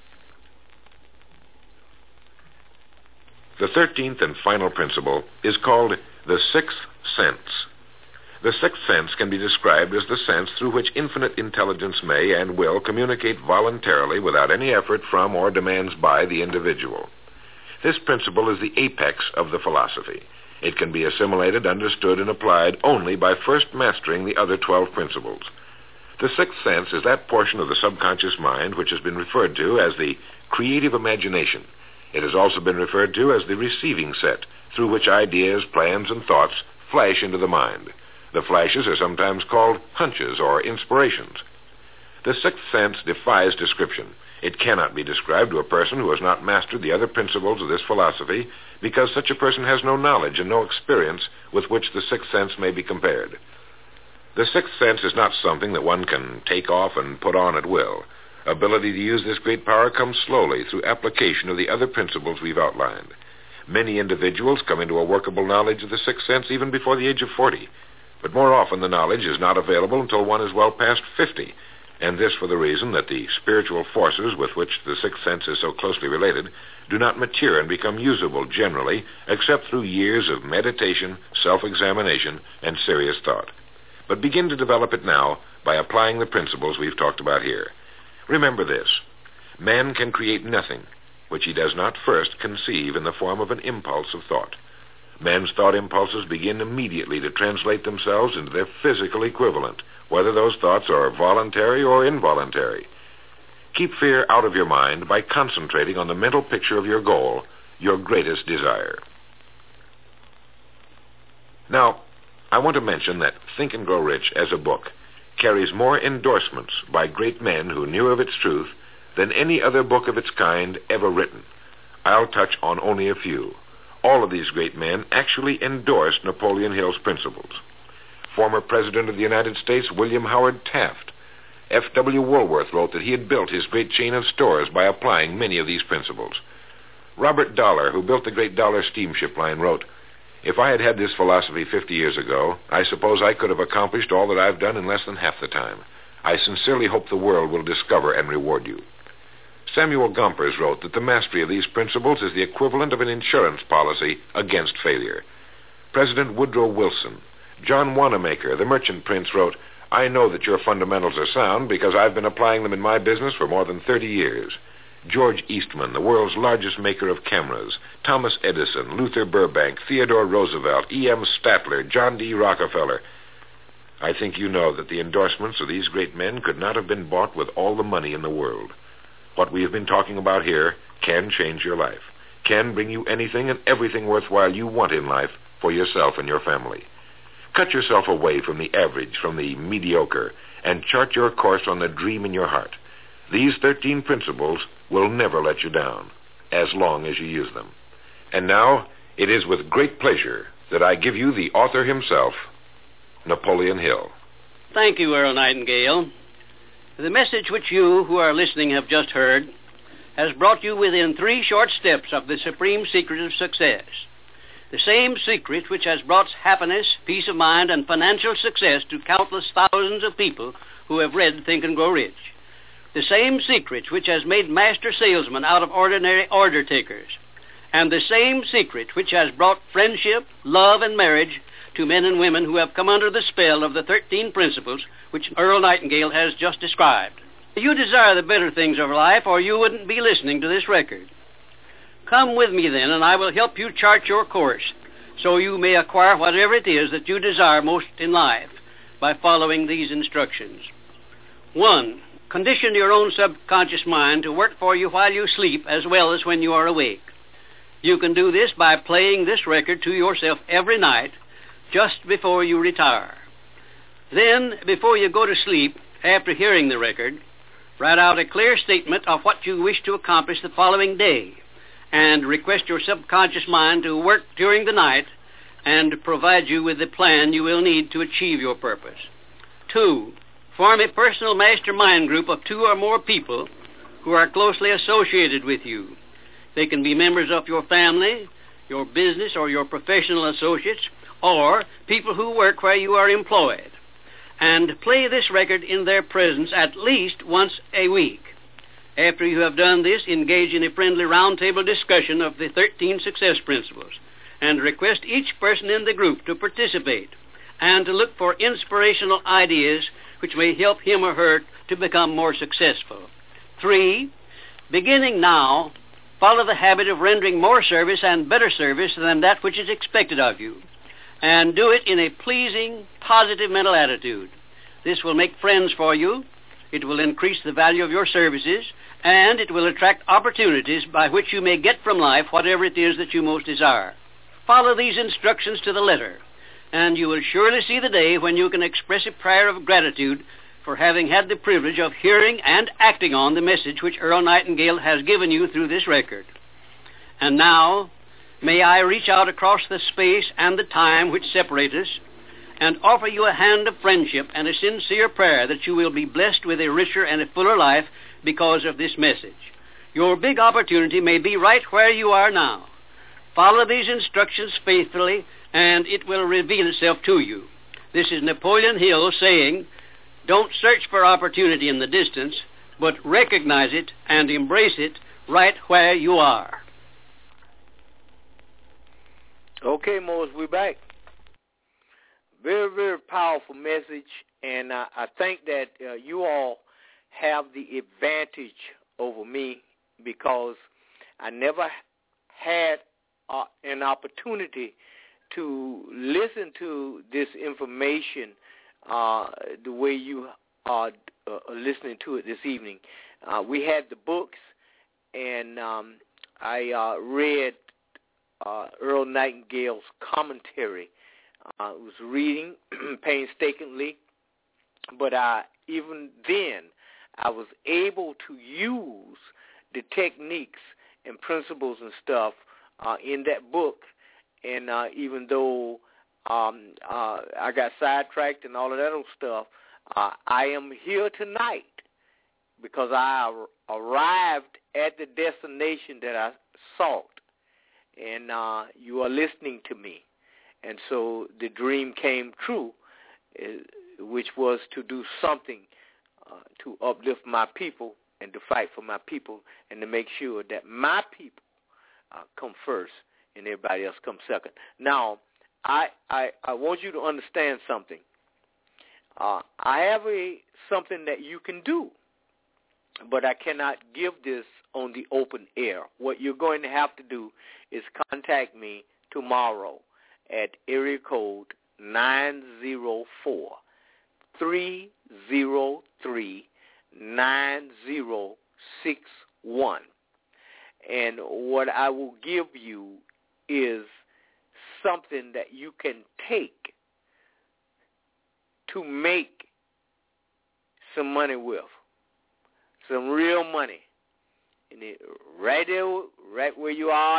The 13th and final principle is called the sixth sense. The sixth sense can be described as the sense through which infinite intelligence may and will communicate voluntarily without any effort from or demands by the individual. This principle is the apex of the philosophy. It can be assimilated, understood, and applied only by first mastering the other 12 principles. The sixth sense is that portion of the subconscious mind which has been referred to as the creative imagination. It has also been referred to as the receiving set, through which ideas, plans, and thoughts flash into the mind. The flashes are sometimes called hunches or inspirations. The sixth sense defies description. It cannot be described to a person who has not mastered the other principles of this philosophy, because such a person has no knowledge and no experience with which the sixth sense may be compared. The sixth sense is not something that one can take off and put on at will. Ability to use this great power comes slowly through application of the other principles we've outlined. Many individuals come into a workable knowledge of the sixth sense even before the age of 40, but more often the knowledge is not available until one is well past 50, and this for the reason that the spiritual forces with which the sixth sense is so closely related do not mature and become usable generally except through years of meditation, self-examination, and serious thought. But begin to develop it now by applying the principles we've talked about here. Remember this: man can create nothing which he does not first conceive in the form of an impulse of thought. Man's thought impulses begin immediately to translate themselves into their physical equivalent, whether those thoughts are voluntary or involuntary. Keep fear out of your mind by concentrating on the mental picture of your goal, your greatest desire. Now, I want to mention that Think and Grow Rich as a book carries more endorsements by great men who knew of its truth than any other book of its kind ever written. I'll touch on only a few. All of these great men actually endorsed Napoleon Hill's principles. Former President of the United States William Howard Taft F.W. Woolworth wrote that he had built his great chain of stores by applying many of these principles. Robert Dollar, who built the great Dollar steamship line, wrote, "If I had had this philosophy 50 years ago, I suppose I could have accomplished all that I've done in less than half the time. I sincerely hope the world will discover and reward you." Samuel Gompers wrote that the mastery of these principles is the equivalent of an insurance policy against failure. President Woodrow Wilson, John Wanamaker, the merchant prince, wrote, "I know that your fundamentals are sound because I've been applying them in my business for more than 30 years. George Eastman, the world's largest maker of cameras, Thomas Edison, Luther Burbank, Theodore Roosevelt, E.M. Statler, John D. Rockefeller. I think you know that the endorsements of these great men could not have been bought with all the money in the world. What we have been talking about here can change your life, can bring you anything and everything worthwhile you want in life for yourself and your family. Cut yourself away from the average, from the mediocre, and chart your course on the dream in your heart. These 13 principles will never let you down, as long as you use them. And now, it is with great pleasure that I give you the author himself, Napoleon Hill. Thank you, Earl Nightingale. The message which you who are listening have just heard has brought you within 3 short steps of the supreme secret of success. The same secret which has brought happiness, peace of mind, and financial success to countless thousands of people who have read Think and Grow Rich. The same secret which has made master salesmen out of ordinary order takers. And the same secret which has brought friendship, love, and marriage to men and women who have come under the spell of the 13 principles which Earl Nightingale has just described. You desire the better things of life, or you wouldn't be listening to this record. Come with me then, and I will help you chart your course so you may acquire whatever it is that you desire most in life by following these instructions. 1. Condition your own subconscious mind to work for you while you sleep as well as when you are awake. You can do this by playing this record to yourself every night just before you retire. Then, before you go to sleep, after hearing the record, write out a clear statement of what you wish to accomplish the following day, and request your subconscious mind to work during the night and provide you with the plan you will need to achieve your purpose. 2. Form a personal mastermind group of 2 or more people who are closely associated with you. They can be members of your family, your business, or your professional associates, or people who work where you are employed. And play this record in their presence at least once a week. After you have done this, engage in a friendly roundtable discussion of the 13 success principles, and request each person in the group to participate and to look for inspirational ideas which may help him or her to become more successful. 3. Beginning now, follow the habit of rendering more service and better service than that which is expected of you, and do it in a pleasing, positive mental attitude. This will make friends for you, it will increase the value of your services, and it will attract opportunities by which you may get from life whatever it is that you most desire. Follow these instructions to the letter, and you will surely see the day when you can express a prayer of gratitude for having had the privilege of hearing and acting on the message which Earl Nightingale has given you through this record. And now, may I reach out across the space and the time which separate us and offer you a hand of friendship and a sincere prayer that you will be blessed with a richer and a fuller life because of this message. Your big opportunity may be right where you are now. Follow these instructions faithfully, and it will reveal itself to you. This is Napoleon Hill saying, don't search for opportunity in the distance, but recognize it and embrace it right where you are. Okay, Morris, we're back. Very, very powerful message, and I think that you all have the advantage over me because I never had an opportunity to listen to this information the way you are listening to it this evening. We had the books, and I read Earl Nightingale's commentary. I was reading painstakingly, but even then I was able to use the techniques and principles and stuff in that book. And even though I got sidetracked and all of that old stuff, I am here tonight because I arrived at the destination that I sought, and you are listening to me. And so the dream came true, which was to do something to uplift my people and to fight for my people and to make sure that my people come first and everybody else comes second. Now, I want you to understand something. I have something that you can do, but I cannot give this on the open air. What you're going to have to do is contact me tomorrow at area code 904-303-9061. And what I will give you is something that you can take to make some money with, some real money. And right there, right where you are,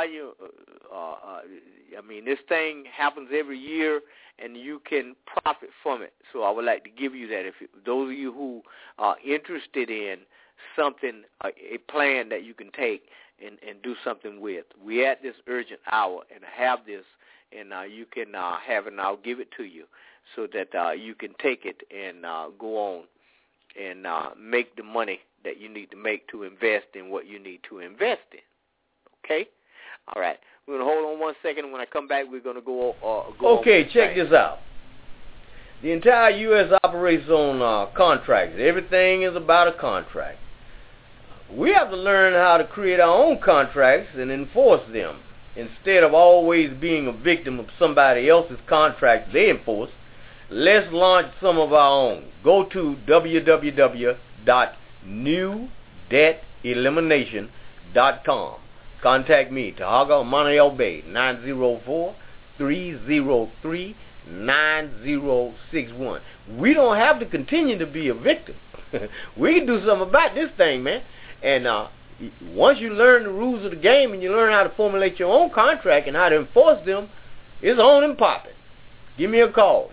this thing happens every year, and you can profit from it. So I would like to give you that. If those of you who are interested in something, a plan that you can take and do something with, we're at this urgent hour, and I have this, and you can have it, and I'll give it to you so that you can take it and go on and make the money that you need to make to invest in what you need to invest in. Okay? All right. We're going to hold on 1 second. When I come back, we're going to go Okay, check this out. The entire U.S. operates on contracts. Everything is about a contract. We have to learn how to create our own contracts and enforce them instead of always being a victim of somebody else's contracts they enforce. Let's launch some of our own. Go to www.newdebtelimination.com. Contact me, Tahaga Monreal Bay, 904-303-9061. We don't have to continue to be a victim. We can do something about this thing, man. And once you learn the rules of the game and you learn how to formulate your own contract and how to enforce them, it's on and popping. Give me a call,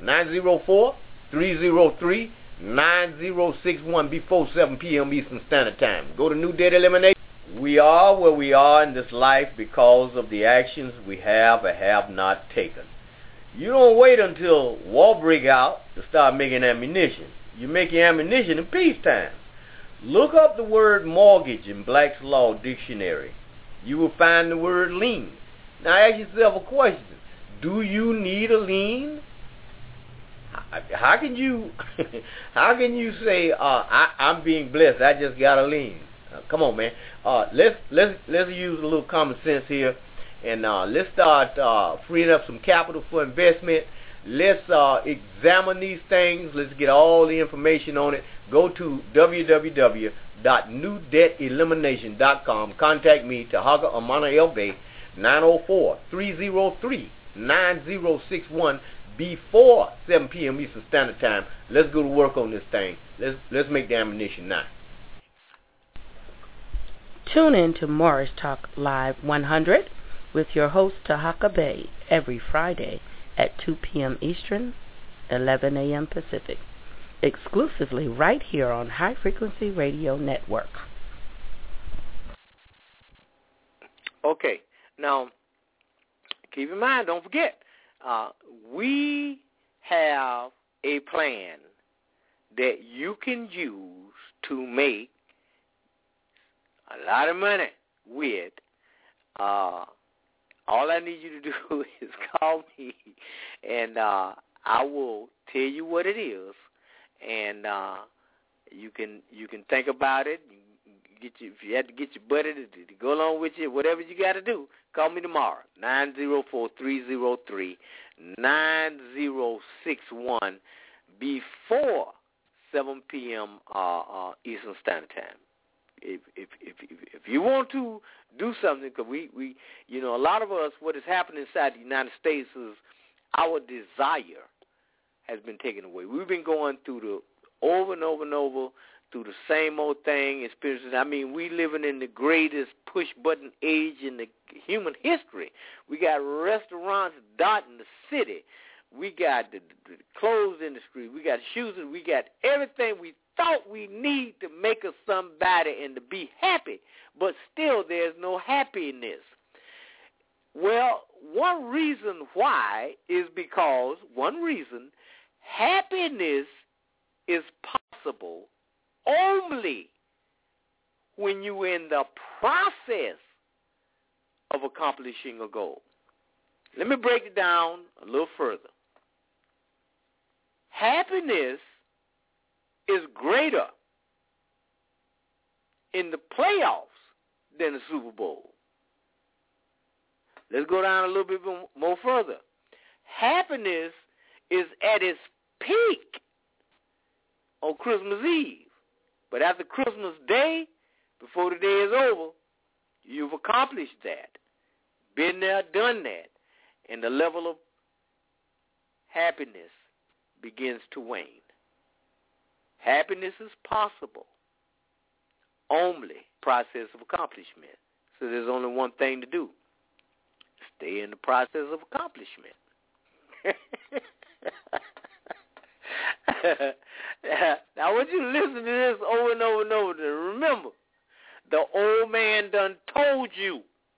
904-303-9061 before 7 p.m. Eastern Standard Time. Go to New Debt Elimination. We are where we are in this life because of the actions we have or have not taken. You don't wait until war break out to start making ammunition. You make your ammunition in peacetime. Look up the word mortgage in Black's Law Dictionary. You will find the word lien. Now ask yourself a question. Do you need a lien? How can you say I'm being blessed? I just got a lien. Come on, man. Let's use a little common sense here, and let's start freeing up some capital for investment. Let's examine these things. Let's get all the information on it. Go to www.newdebtelimination.com. Contact me, Tahaga Amana El Bay, 904-303-9061 before 7 p.m. Eastern Standard Time. Let's go to work on this thing. Let's make the ammunition now. Tune in to Morris Talk Live 100 with your host Tahaka Bay every Friday at 2 p.m. Eastern, 11 a.m. Pacific, exclusively right here on High Frequency Radio Network. Okay, now keep in mind, don't forget, we have a plan that you can use to make a lot of money with. All I need you to do is call me, and I will tell you what it is, and you can think about it. If you have to get your buddy to go along with you, whatever you got to do, call me tomorrow, 904-303-9061 before 7 p.m. Eastern Standard Time. If you want to do something, because we a lot of us, what has happened inside the United States is our desire has been taken away. We've been going through over and over and over through the same old thing, experiences. I mean, we living in the greatest push-button age in the human history. We got restaurants dotting the city we got the clothes industry, we got shoes, and we got everything we thought we need to make us somebody and to be happy, but still there's no happiness. Well, one reason why is because, happiness is possible only when you're in the process of accomplishing a goal. Let me break it down a little further. Happiness is greater in the playoffs than the Super Bowl. Let's go down a little bit more further. Happiness is at its peak on Christmas Eve. But after Christmas Day, before the day is over, you've accomplished that. Been there, done that. And the level of happiness begins to wane. Happiness is possible only process of accomplishment. So there's only one thing to do. Stay in the process of accomplishment. Now, I want you to listen to this over and over and over. Remember, the old man done told you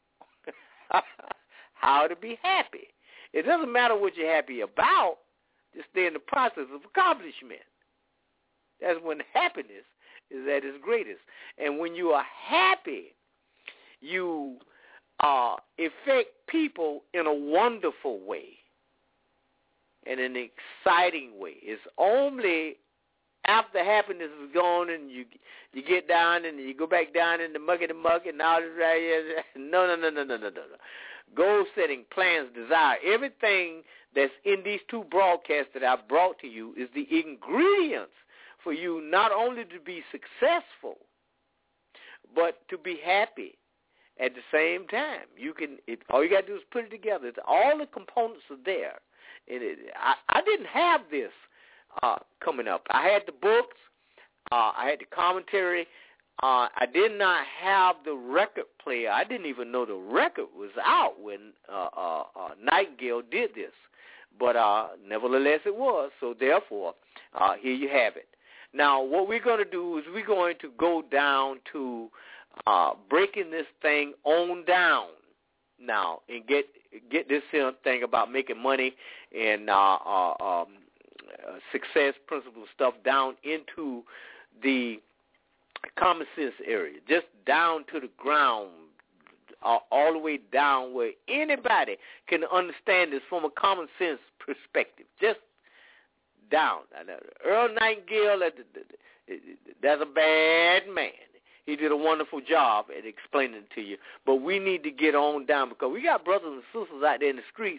how to be happy. It doesn't matter what you're happy about. Just stay in the process of accomplishment. That's when happiness is at its greatest. And when you are happy, you affect people in a wonderful way, in an exciting way. It's only after happiness is gone and you get down and you go back down in the muck and all this right here. No. Goal setting, plans, desire, everything that's in these two broadcasts that I brought to you is the ingredients for you not only to be successful, but to be happy at the same time. All you got to do is put it together. All the components are there. And I didn't have this coming up. I had the books. I had the commentary. I did not have the record player. I didn't even know the record was out when Nightingale did this. But nevertheless it was. So therefore, here you have it. Now, what we're going to do is we're going to go down to breaking this thing on down now and get this thing about making money and success principle stuff down into the common sense area, just down to the ground, all the way down where anybody can understand this from a common sense perspective, just down. Earl Nightingale, that's a bad man. He did a wonderful job at explaining it to you. But we need to get on down because we got brothers and sisters out there in the streets.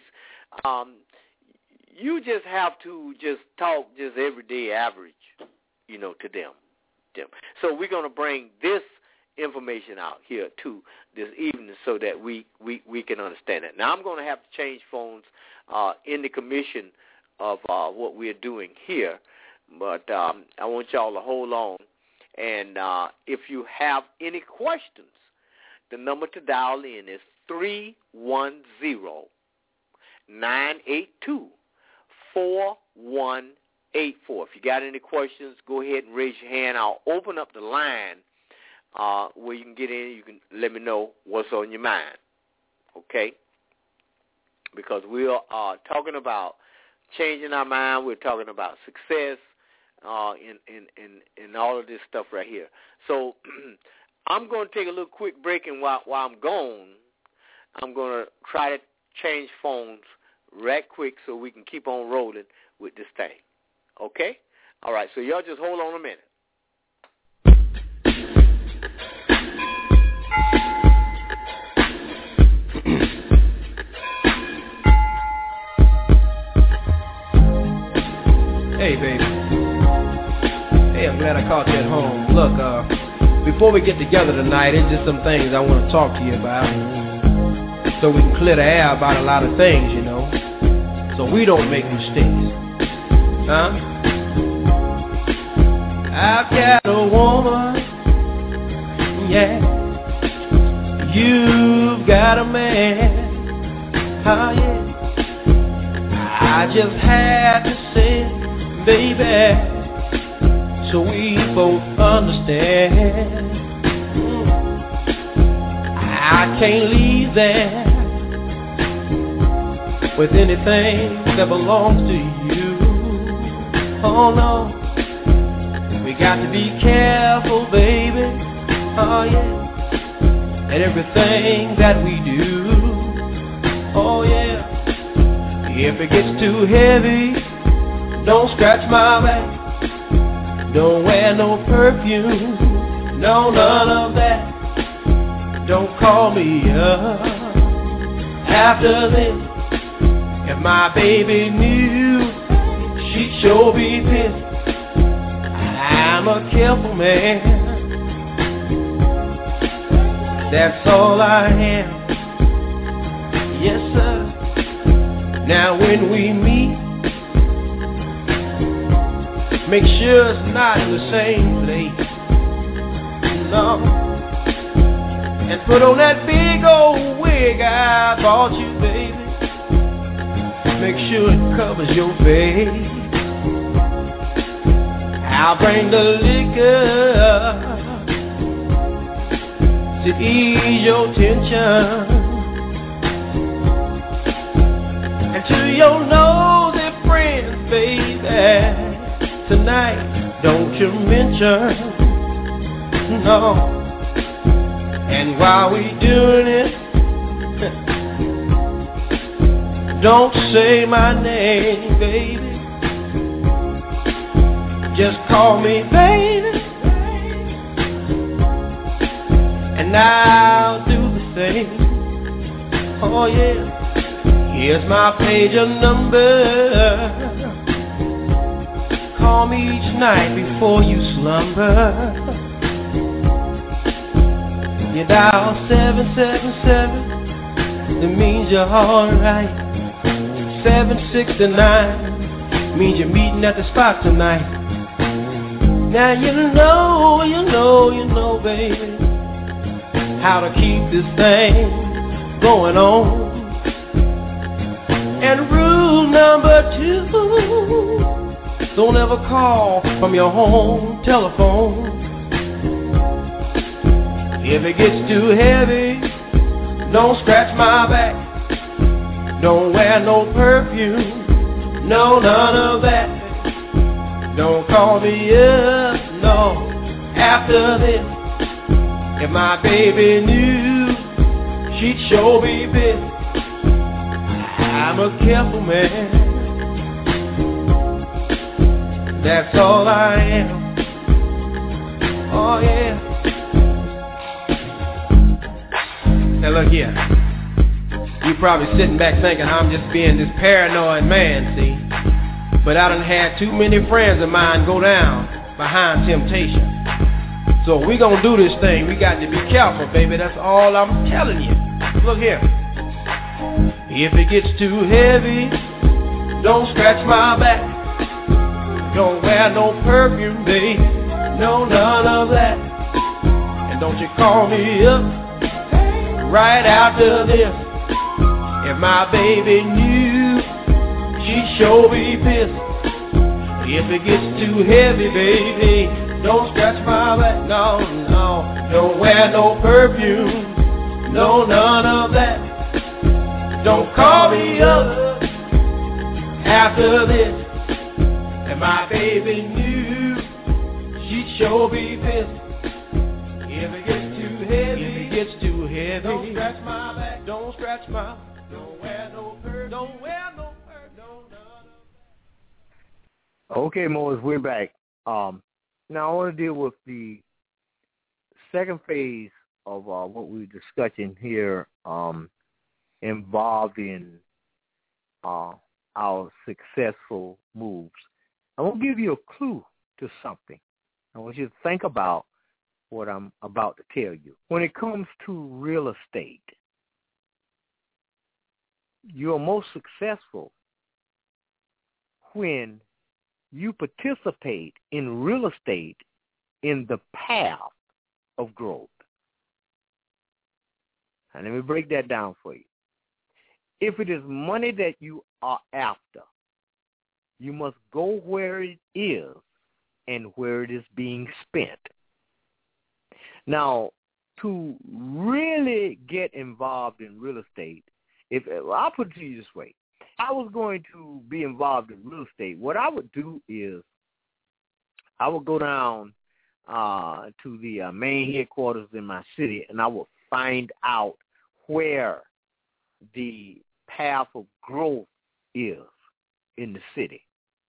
You just have to just talk just everyday average, to them. So we're going to bring this information out here too this evening so that we can understand it. Now I'm going to have to change phones in the commission of what we're doing here, but I want y'all to hold on. And if you have any questions, the number to dial in is 310-982-4184. If you got any questions, go ahead and raise your hand. I'll open up the line where you can get in. You can let me know what's on your mind, okay? Because we are talking about changing our mind. We're talking about success in all of this stuff right here. So I'm going to take a little quick break, and while I'm gone, I'm going to try to change phones right quick so we can keep on rolling with this thing. Okay? All right, so y'all just hold on a minute. Hey, baby. Hey, I'm glad I caught you at home. Look, before we get together tonight, there's just some things I want to talk to you about so we can clear the air about a lot of things, so we don't make mistakes. Huh? I've got a woman, yeah. You've got a man, oh yeah. I just had to say it, baby, so we both understand. I can't leave there with anything that belongs to you. Oh no, we got to be careful, baby. Oh yeah, and everything that we do. Oh yeah, if it gets too heavy, don't scratch my back. Don't wear no perfume, no none of that. Don't call me up after this. If my baby knew, she'd sure be pissed. I'm a careful man, that's all I am. Yes sir. Now when we meet, make sure it's not in the same place. No. And put on that big old wig I bought you, baby. Make sure it covers your face. I'll bring the liquor to ease your tension. And to your nosy friends, baby, tonight don't you mention, no. And while we doing it, don't say my name, baby. Just call me baby, and I'll do the same. Oh yeah, here's my pager number. Call me each night before you slumber. You dial 777, that means you're alright. 769 means you're meeting at the spot tonight. Now you know, baby, how to keep this thing going on. And rule number 2, don't ever call from your home telephone. If it gets too heavy, don't scratch my back. Don't wear no perfume, no none of that. Don't call me up, no, after this. If my baby knew, she'd sure be pissed. I'm a careful man, that's all I am. Oh yeah. Now look here, you probably sitting back thinking I'm just being this paranoid man, see? But I done had too many friends of mine go down behind temptation. So if we gonna do this thing, we got to be careful, baby, that's all I'm telling you. Look here, if it gets too heavy, don't scratch my back. Don't wear no perfume, babe, no none of that. And don't you call me up right after this. If my baby knew, she'd sure be pissed. If it gets too heavy, baby, don't scratch my back. No, no, don't wear no perfume, no none of that. Don't call me up after this. If my baby knew, she'd sure be pissed. If it gets too heavy, don't scratch my back. Don't scratch my. Don't wear no perfume. Don't wear no perfume. Okay, Moses, we're back. Now I want to deal with the second phase of what we're discussing here, involving our successful moves. I want to give you a clue to something. I want you to think about what I'm about to tell you. When it comes to real estate, you're most successful when you participate in real estate in the path of growth. And let me break that down for you. If it is money that you are after, You must go where it is and where it is being spent. Now, to really get involved in real estate, I'll put it to you this way. If I was going to be involved in real estate, what I would do is I would go down to the main headquarters in my city, and I would find out where the path of growth is in the city.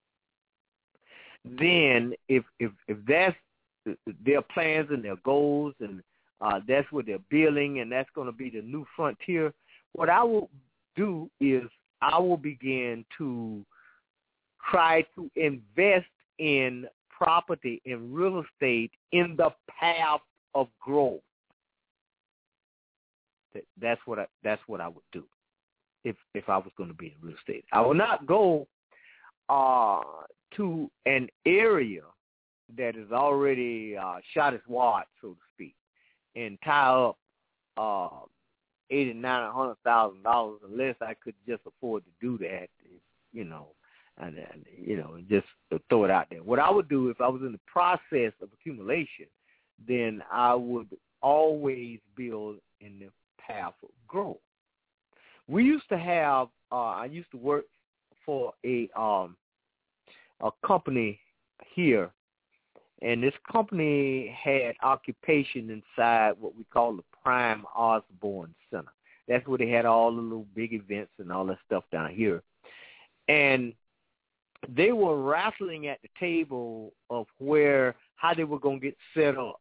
Then if that's their plans and their goals, and that's what they're building, and that's going to be the new frontier, what I will do is I will begin to try to invest in property, in real estate, in the path of growth. That's what I would do if I was going to be in real estate. I will not go to an area that is already shot its wad, so to speak, and tie up $80,000, $900,000 unless I could just afford to do that, and just throw it out there. What I would do if I was in the process of accumulation, then I would always build in the path of growth. We used to have, I used to work for a company here, and this company had occupation inside what we call the Prime Osborne Center. That's where they had all the little big events and all that stuff down here. And they were wrestling at the table of how they were going to get set up.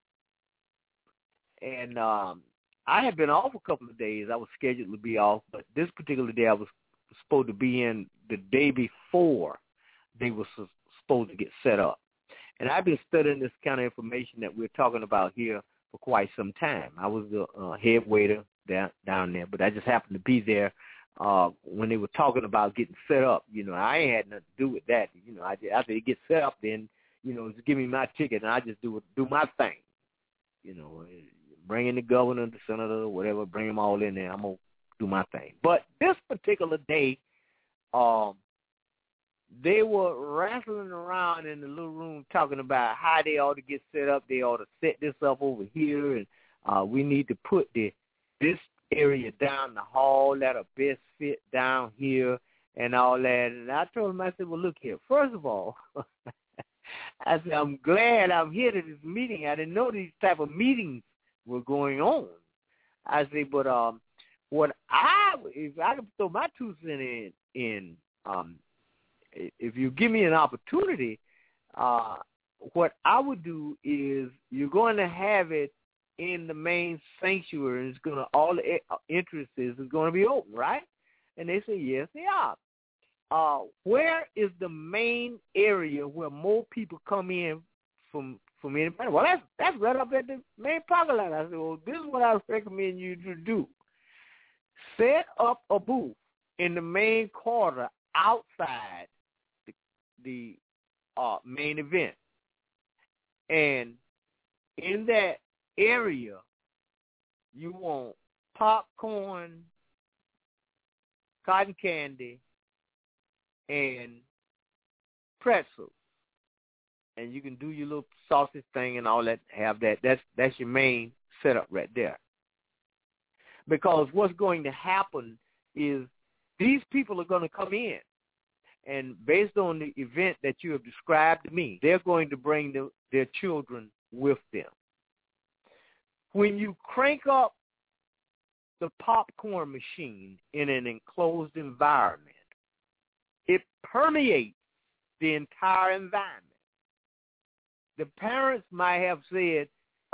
And I had been off a couple of days. I was scheduled to be off, but this particular day I was supposed to be in the day before they were supposed to get set up. And I've been studying this kind of information that we're talking about here for quite some time. I was the head waiter down there, but I just happened to be there when they were talking about getting set up. I ain't had nothing to do with that. After they get set up, then, just give me my ticket and I just do my thing. Bring in the governor, the senator, whatever, bring them all in there. I'm going to do my thing. But this particular day, they were wrestling around in the little room talking about how they ought to get set up. They ought to set this up over here, and we need to put this area down the hall that'll best fit down here and all that. And I told them, I said, well, look here. First of all, I said, I'm glad I'm here to this meeting. I didn't know these type of meetings were going on. I said, but if I could throw my 2 cents in, if you give me an opportunity, what I would do is you're going to have it in the main sanctuary. It's going to, all the entrances is going to be open, right? And they say, yes, they are. Where is the main area where more people come in from anybody? Well, that's right up at the main parking lot. I said, well, this is what I recommend you to do. Set up a booth in the main quarter outside the main event. And in that area, you want popcorn, cotton candy, and pretzels. And you can do your little sausage thing and all that, have that. That's your main setup right there. Because what's going to happen is these people are going to come in, and based on the event that you have described to me, they're going to bring their children with them. When you crank up the popcorn machine in an enclosed environment, it permeates the entire environment. The parents might have said,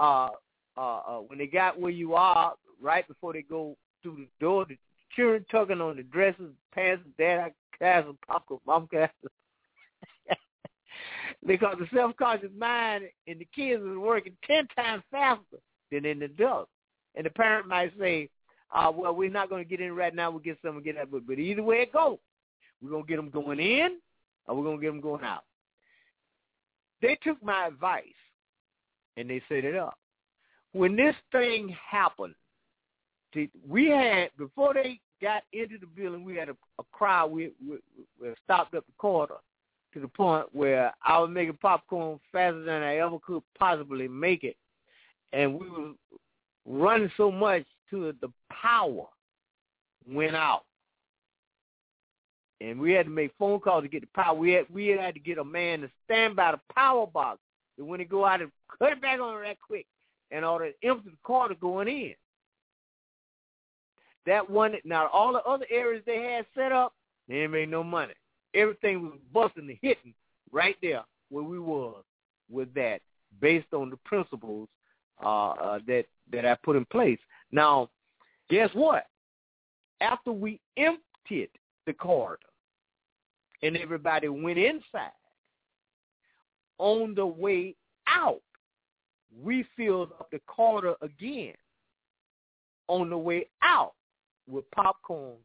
when they got where you are, right before they go through the door, the children tugging on the dresses, pants, dad, I have some popcorn, mom can have some. Because the self-conscious mind in the kids is working 10 times faster than in the adults. And the parent might say, well, we're not going to get in right now. We'll get some and get out. But either way it goes, we're going to get them going in or we're going to get them going out. They took my advice and they set it up. When this thing happened, we had, before they got into the building, we had a crowd. We stopped up the corridor to the point where I was making popcorn faster than I ever could possibly make it. And we were running so much till the power went out. And we had to make phone calls to get the power. We had to get a man to stand by the power box. And when he go out and cut it back on that quick in order to empty the corridor going in. That one, now all the other areas they had set up, they ain't made no money. Everything was busting and hitting right there where we were with that, based on the principles that I put in place. Now, guess what? After we emptied the corridor and everybody went inside, on the way out, we filled up the corridor again. On the way out, with popcorn,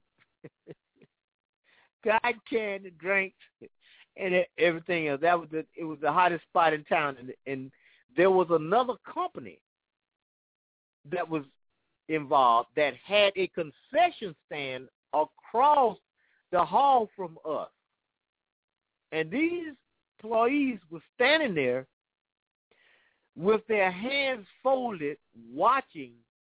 cotton candy, drinks, and everything else. It was the hottest spot in town, and there was another company that was involved that had a concession stand across the hall from us, and these employees were standing there with their hands folded, watching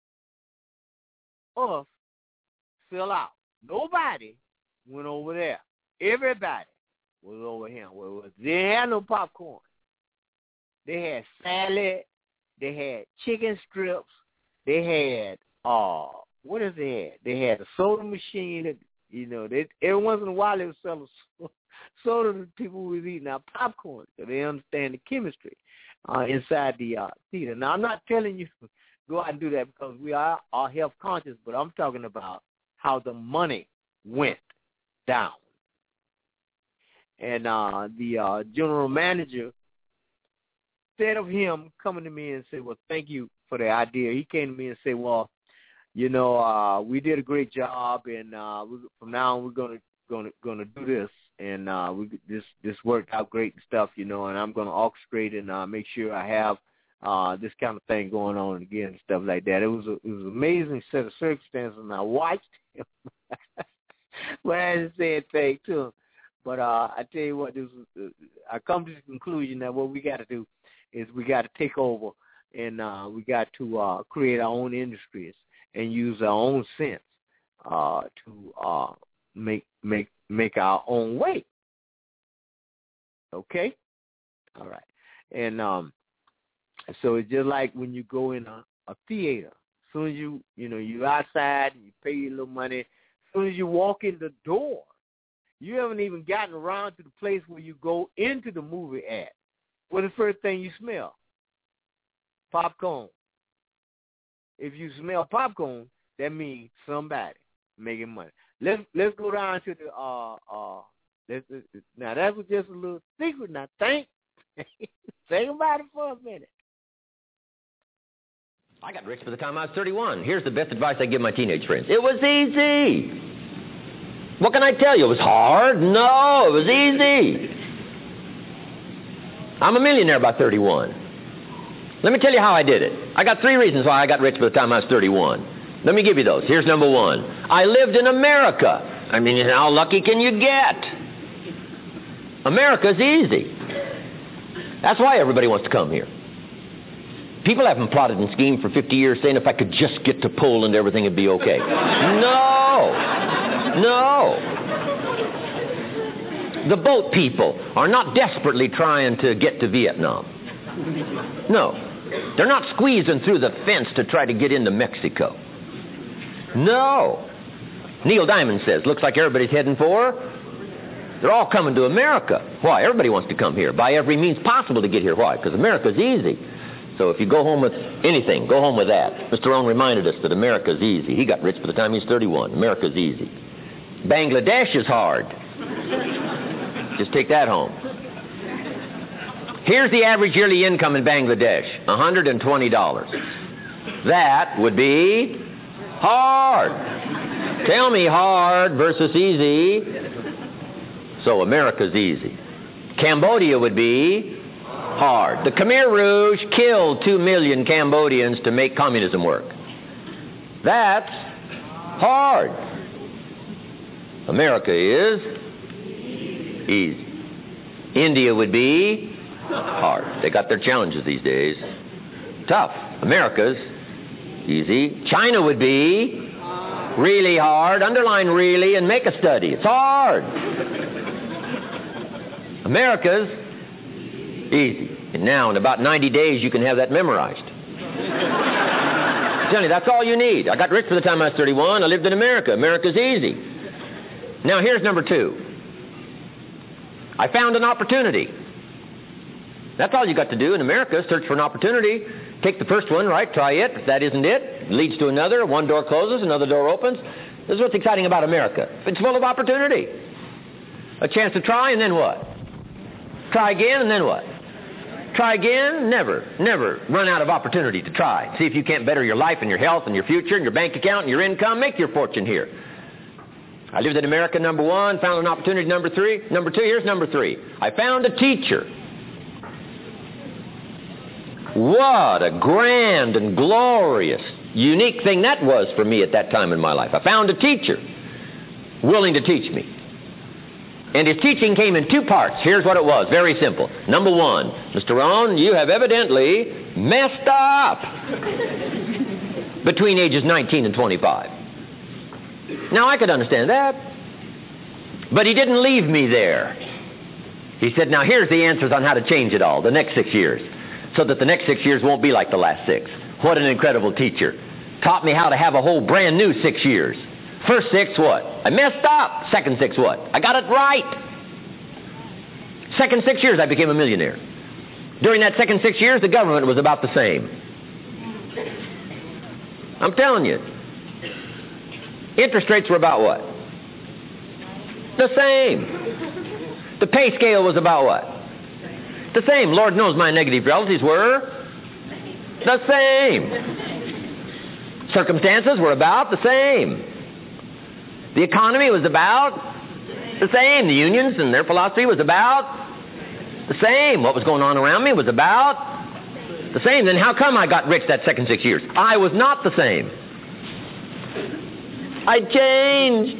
us fill out. Nobody went over there. Everybody was over here. They didn't have no popcorn. They had salad. They had chicken strips. They had what else they had? They had a soda machine. Every once in a while they would sell soda to people who was eating our popcorn, so they understand the chemistry inside the theater. Now, I'm not telling you to go out and do that because we are health conscious, but I'm talking about how the money went down. And the general manager, instead of him coming to me and say, well, thank you for the idea, he came to me and said, well, we did a great job, and from now on we're gonna do this, and this worked out great and stuff, and I'm gonna orchestrate and make sure I have this kind of thing going on again and stuff like that. It was an amazing set of circumstances, and I watched him. But I didn't say anything to him. But I tell you what, I come to the conclusion that what we got to do is we got to take over, and we got to create our own industries and use our own sense to make our own way. Okay? All right. And so it's just like when you go in a theater. As soon as you're outside and you pay your little money, as soon as you walk in the door, you haven't even gotten around to the place where you go into the movie at. What's the first thing you smell? Popcorn. If you smell popcorn, that means somebody making money. Let's go down to the now that was just a little secret. Now think about it for a minute. I got rich by the time I was 31. Here's the best advice I give my teenage friends. It was easy. What can I tell you? It was hard? No, it was easy. I'm a millionaire by 31. Let me tell you how I did it. I got 3 reasons why I got rich by the time I was 31. Let me give you those. Here's number 1. I lived in America. I mean, how lucky can you get? America's easy. That's why everybody wants to come here. People haven't plotted and schemed for 50 years saying if I could just get to Poland, everything would be okay. No. The boat people are not desperately trying to get to Vietnam. No. They're not squeezing through the fence to try to get into Mexico. No. Neil Diamond says, looks like everybody's heading for. They're all coming to America. Why? Everybody wants to come here by every means possible to get here. Why? Because America's easy. So if you go home with anything, go home with that. Mr. Rohn reminded us that America's easy. He got rich by the time he was 31. America's easy. Bangladesh is hard. Just take that home. Here's the average yearly income in Bangladesh, $120. That would be hard. Tell me hard versus easy. So America's easy. Cambodia would be hard. The Khmer Rouge killed 2 million Cambodians to make communism work. That's hard. America is easy. India would be hard. They got their challenges these days. Tough. America's easy. China would be really hard. Underline really and make a study. It's hard. America's easy. And now in about 90 days you can have that memorized. I'm telling you, that's all you need. I got rich by the time I was 31. I lived in America. America's easy. Now here's number 2. I found an opportunity. That's all you got to do in America, search for an opportunity. Take the first one, right? Try it. If that isn't it leads to another. One door closes, another door opens. This is what's exciting about America. It's full of opportunity. A chance to try, and then what? Try again, and then what? Try again? Never run out of opportunity to try. See if you can't better your life and your health and your future and your bank account and your income. Make your fortune here. I lived in America, number 1. Found an opportunity, number 3. Number 2, here's number 3. I found a teacher. What a grand and glorious, unique thing that was for me at that time in my life. I found a teacher willing to teach me. And his teaching came in 2 parts. Here's what it was. Very simple. Number 1, Mr. Rohn, you have evidently messed up between ages 19 and 25. Now, I could understand that. But he didn't leave me there. He said, now here's the answers on how to change it all, the next 6 years, so that the next 6 years won't be like the last 6. What an incredible teacher. Taught me how to have a whole brand new 6 years. First 6, what? I messed up. Second 6, what? I got it right. Second 6 years, I became a millionaire. During that second 6 years, the government was about the same. I'm telling you. Interest rates were about what? The same. The pay scale was about what? The same. Lord knows my negative relatives were the same. Circumstances were about the same. The economy was about the same. The unions and their philosophy was about the same. What was going on around me was about the same. Then how come I got rich that second 6 years? I was not the same. I changed.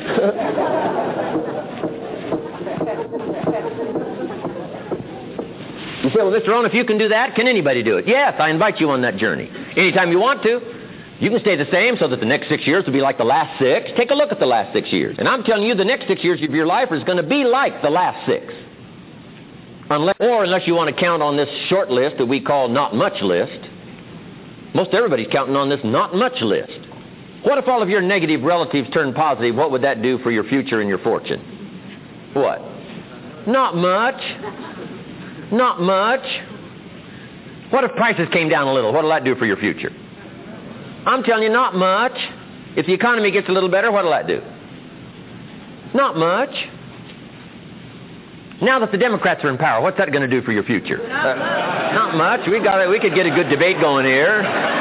You say, well, Mr. Rohn, if you can do that, can anybody do it? Yes, I invite you on that journey. Anytime you want to. You can stay the same so that the next 6 years will be like the last 6. Take a look at the last 6 years. And I'm telling you, the next 6 years of your life is going to be like the last 6. Unless you want to count on this short list that we call not much list. Most everybody's counting on this not much list. What if all of your negative relatives turn positive? What would that do for your future and your fortune? What? Not much. Not much. What if prices came down a little? What will that do for your future? I'm telling you, not much. If the economy gets a little better, what will that do? Not much. Now that the Democrats are in power, what's that going to do for your future? Not much. We could get a good debate going here.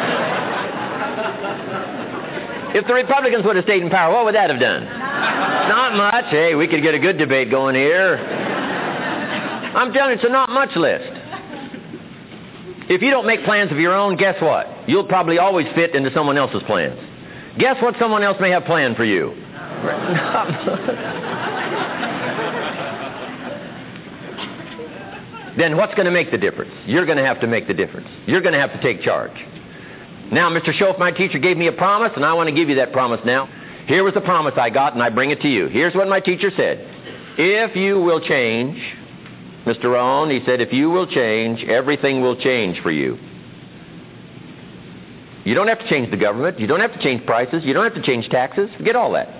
If the Republicans would have stayed in power, what would that have done? Not much. Hey, we could get a good debate going here. I'm telling you, it's a not much list. If you don't make plans of your own, guess what? You'll probably always fit into someone else's plans. Guess what someone else may have planned for you? Then what's going to make the difference? You're going to have to make the difference. You're going to have to take charge. Now, Mr. Schoaf, my teacher, gave me a promise, and I want to give you that promise now. Here was the promise I got, and I bring it to you. Here's what my teacher said. If you will change, Mr. Rohn, he said, if you will change, everything will change for you. You don't have to change the government. You don't have to change prices. You don't have to change taxes. Forget all that.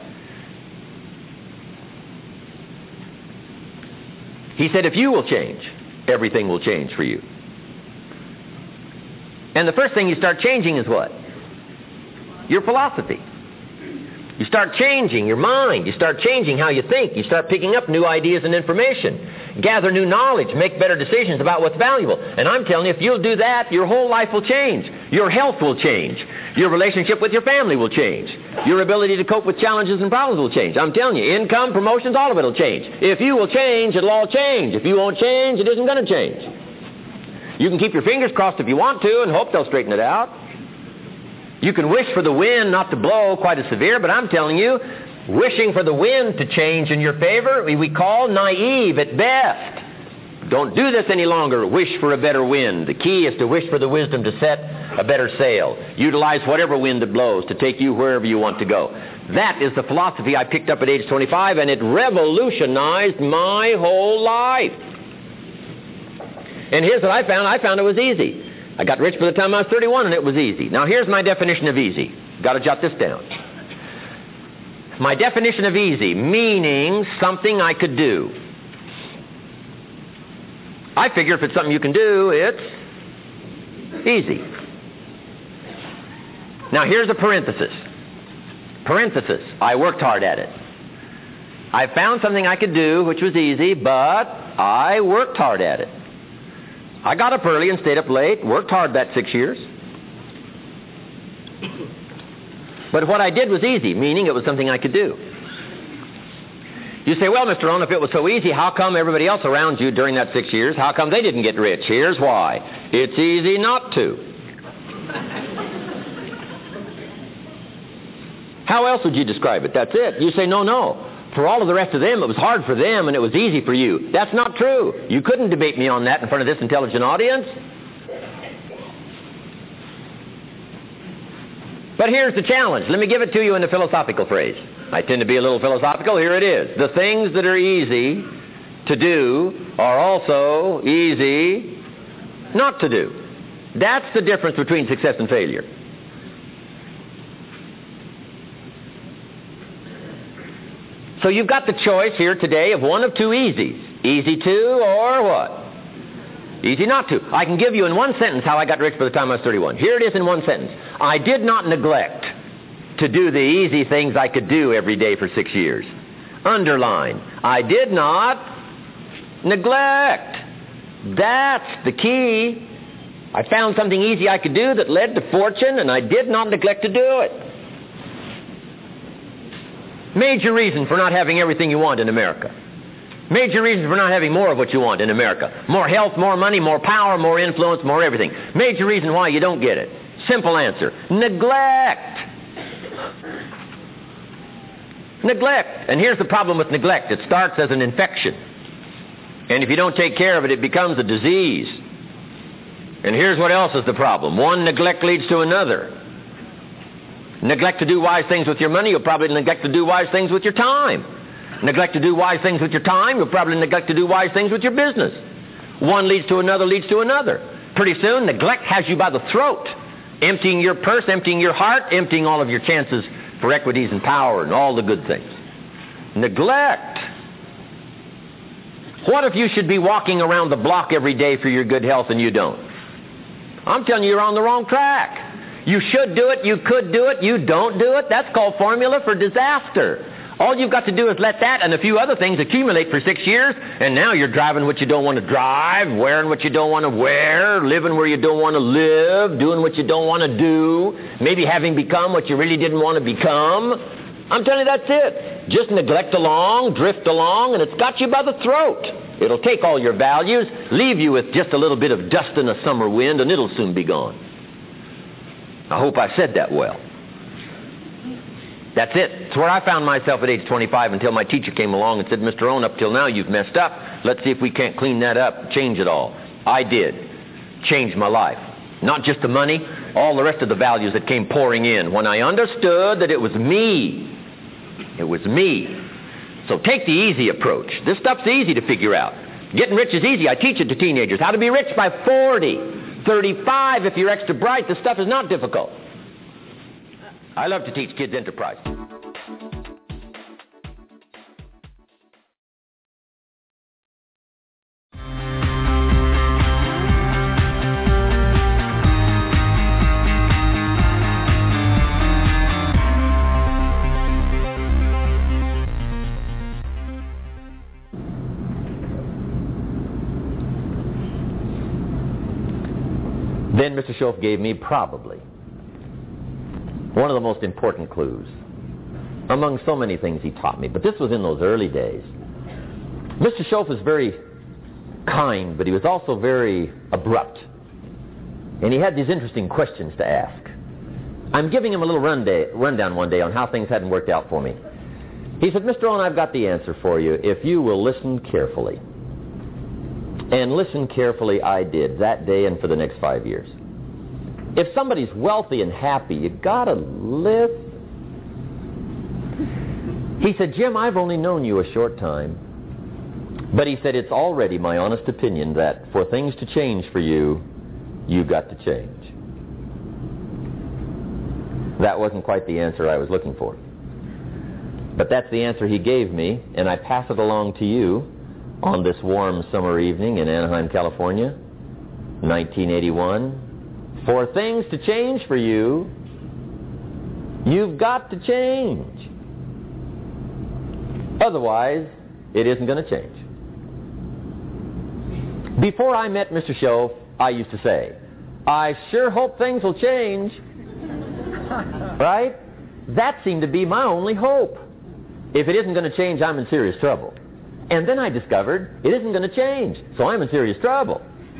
He said, if you will change, everything will change for you. And the first thing you start changing is what? Your philosophy. You start changing your mind. You start changing how you think. You start picking up new ideas and information. Gather new knowledge. Make better decisions about what's valuable. And I'm telling you, if you'll do that, your whole life will change. Your health will change. Your relationship with your family will change. Your ability to cope with challenges and problems will change. I'm telling you, income, promotions, all of it will change. If you will change, it'll all change. If you won't change, it isn't going to change. You can keep your fingers crossed if you want to and hope they'll straighten it out. You can wish for the wind not to blow quite as severe, but I'm telling you, Wishing for the wind to change in your favor, we call naive at best. Don't do this any longer. Wish for a better wind. The key is to wish for the wisdom to set a better sail. Utilize whatever wind it blows to take you wherever you want to go. That is the philosophy I picked up at age 25, and it revolutionized my whole life. And here's what I found. I found it was easy. I got rich by the time I was 31, and it was easy. Now, here's my definition of easy. Got to jot this down. My definition of easy, meaning something I could do. I figure if it's something you can do, it's easy. Now, here's a parenthesis. Parenthesis, I worked hard at it. I found something I could do which was easy, but I worked hard at it. I got up early and stayed up late, worked hard that 6 years. But what I did was easy, meaning it was something I could do. You say, well, Mr. Rohn, if it was so easy, how come everybody else around you during that 6 years, how come they didn't get rich? Here's why. It's easy not to. How else would you describe it? That's it. You say, no. For all of the rest of them, it was hard for them and it was easy for you. That's not true. You couldn't debate me on that in front of this intelligent audience. But here's the challenge. Let me give it to you in a philosophical phrase. I tend to be a little philosophical. Here it is. The things that are easy to do are also easy not to do. That's the difference between success and failure. So you've got the choice here today of one of two easies. Easy to or what? Easy not to. I can give you in one sentence how I got rich by the time I was 31. Here it is in one sentence. I did not neglect to do the easy things I could do every day for 6 years. Underline. I did not neglect. That's the key. I found something easy I could do that led to fortune, and I did not neglect to do it. Major reason for not having everything you want in America. Major reason for not having more of what you want in America. More health, more money, more power, more influence, more everything. Major reason why you don't get it. Simple answer. Neglect. Neglect. And here's the problem with neglect. It starts as an infection. And if you don't take care of it, it becomes a disease. And here's what else is the problem. One neglect leads to another. Neglect to do wise things with your money, you'll probably neglect to do wise things with your time. Neglect to do wise things with your time, you'll probably neglect to do wise things with your business. One leads to another, leads to another. Pretty soon, neglect has you by the throat, emptying your purse, emptying your heart, emptying all of your chances for equities and power and all the good things. Neglect. What if you should be walking around the block every day for your good health and you don't? I'm telling you, you're on the wrong track. You should do it, you could do it, you don't do it. That's called formula for disaster. All you've got to do is let that and a few other things accumulate for 6 years, and now you're driving what you don't want to drive, wearing what you don't want to wear, living where you don't want to live, doing what you don't want to do, maybe having become what you really didn't want to become. I'm telling you, that's it. Just neglect along, drift along, and it's got you by the throat. It'll take all your values, leave you with just a little bit of dust in a summer wind, and it'll soon be gone. I hope I said that well. That's it. It's where I found myself at age 25 until my teacher came along and said, Mr. Rohn, up till now you've messed up. Let's see if we can't clean that up, change it all. I did. Changed my life. Not just the money, all the rest of the values that came pouring in when I understood that it was me. It was me. So take the easy approach. This stuff's easy to figure out. Getting rich is easy. I teach it to teenagers. How to be rich by 40, 35 if you're extra bright. This stuff is not difficult. I love to teach kids enterprise. Then Mr. Shoaff gave me probably one of the most important clues among so many things he taught me. But this was in those early days. Mr. Shoaff was very kind, but he was also very abrupt. And he had these interesting questions to ask. I'm giving him a little rundown one day on how things hadn't worked out for me. He said, Mr. Owen, I've got the answer for you if you will listen carefully. And listen carefully I did that day and for the next 5 years. If somebody's wealthy and happy, you gotta live. He said, Jim, I've only known you a short time. But he said, it's already my honest opinion that for things to change for you, you've got to change. That wasn't quite the answer I was looking for. But that's the answer he gave me, and I pass it along to you on this warm summer evening in Anaheim, California, 1981. For things to change for you, you've got to change. Otherwise, it isn't going to change. Before I met Mr. Shoaff, I used to say, I sure hope things will change. Right? That seemed to be my only hope. If it isn't going to change, I'm in serious trouble. And then I discovered it isn't going to change, so I'm in serious trouble.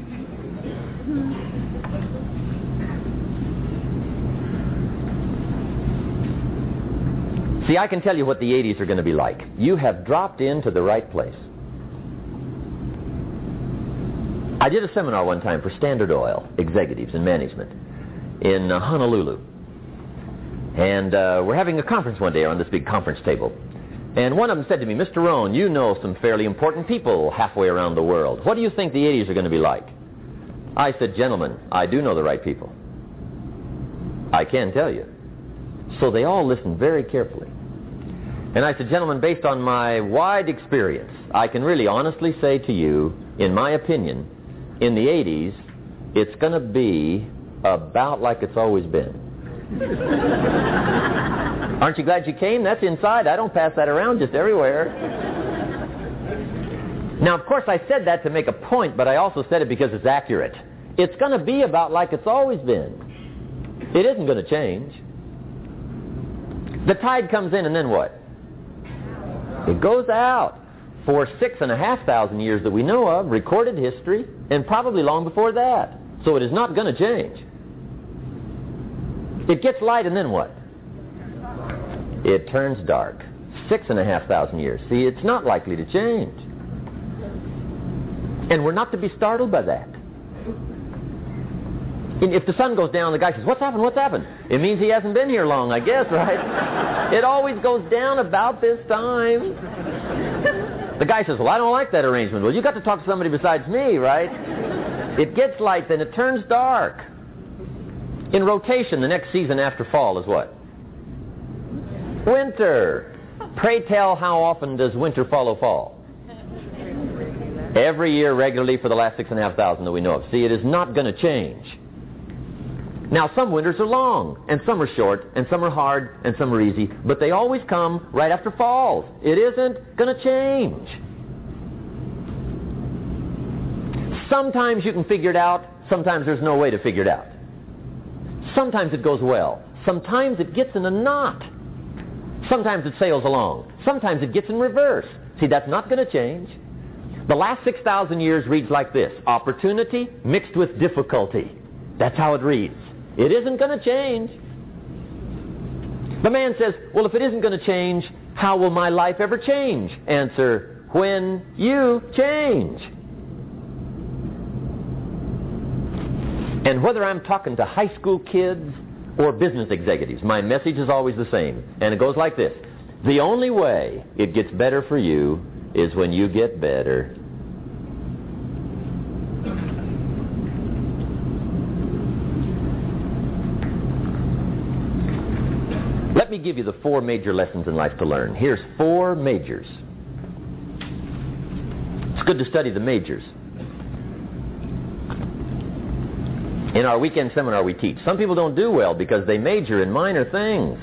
See, I can tell you what the 80s are going to be like. You have dropped into the right place. I did a seminar one time for Standard Oil executives and management in Honolulu. And we're having a conference one day on this big conference table. And one of them said to me, Mr. Rohn, you know some fairly important people halfway around the world. What do you think the 80s are going to be like? I said, gentlemen, I do know the right people. I can tell you. So they all listened very carefully. And I said, gentlemen, based on my wide experience, I can really honestly say to you, in my opinion, in the 80s, it's going to be about like it's always been. Aren't you glad you came? That's inside. I don't pass that around just everywhere. Now, of course, I said that to make a point, but I also said it because it's accurate. It's going to be about like it's always been. It isn't going to change. The tide comes in, and then what? It goes out. For 6,500 years that we know of, recorded history, and probably long before that. So it is not going to change. It gets light, and then what? It turns dark. 6,500 years. See, it's not likely to change. And we're not to be startled by that. And if the sun goes down, the guy says, what's happened, what's happened? It means he hasn't been here long, I guess, right? It always goes down about this time. The guy says, well, I don't like that arrangement. Well, you got to talk to somebody besides me, right? It gets light, then it turns dark. In rotation, the next season after fall is what? Winter. Pray tell, how often does winter follow fall? Every year regularly for the last 6,500 that we know of. See, it is not going to change. Now, some winters are long, and some are short, and some are hard, and some are easy, but they always come right after falls. It isn't going to change. Sometimes you can figure it out, sometimes there's no way to figure it out. Sometimes it goes well. Sometimes it gets in a knot. Sometimes it sails along. Sometimes it gets in reverse. See, that's not going to change. The last 6,000 years reads like this: opportunity mixed with difficulty. That's how it reads. It isn't going to change. The man says, well, if it isn't going to change, how will my life ever change? Answer, when you change. And whether I'm talking to high school kids or business executives, my message is always the same. And it goes like this: the only way it gets better for you is when you get better. Let me give you the 4 major lessons in life to learn. Here's 4 majors. It's good to study the majors. In our weekend seminar we teach. Some people don't do well because they major in minor things.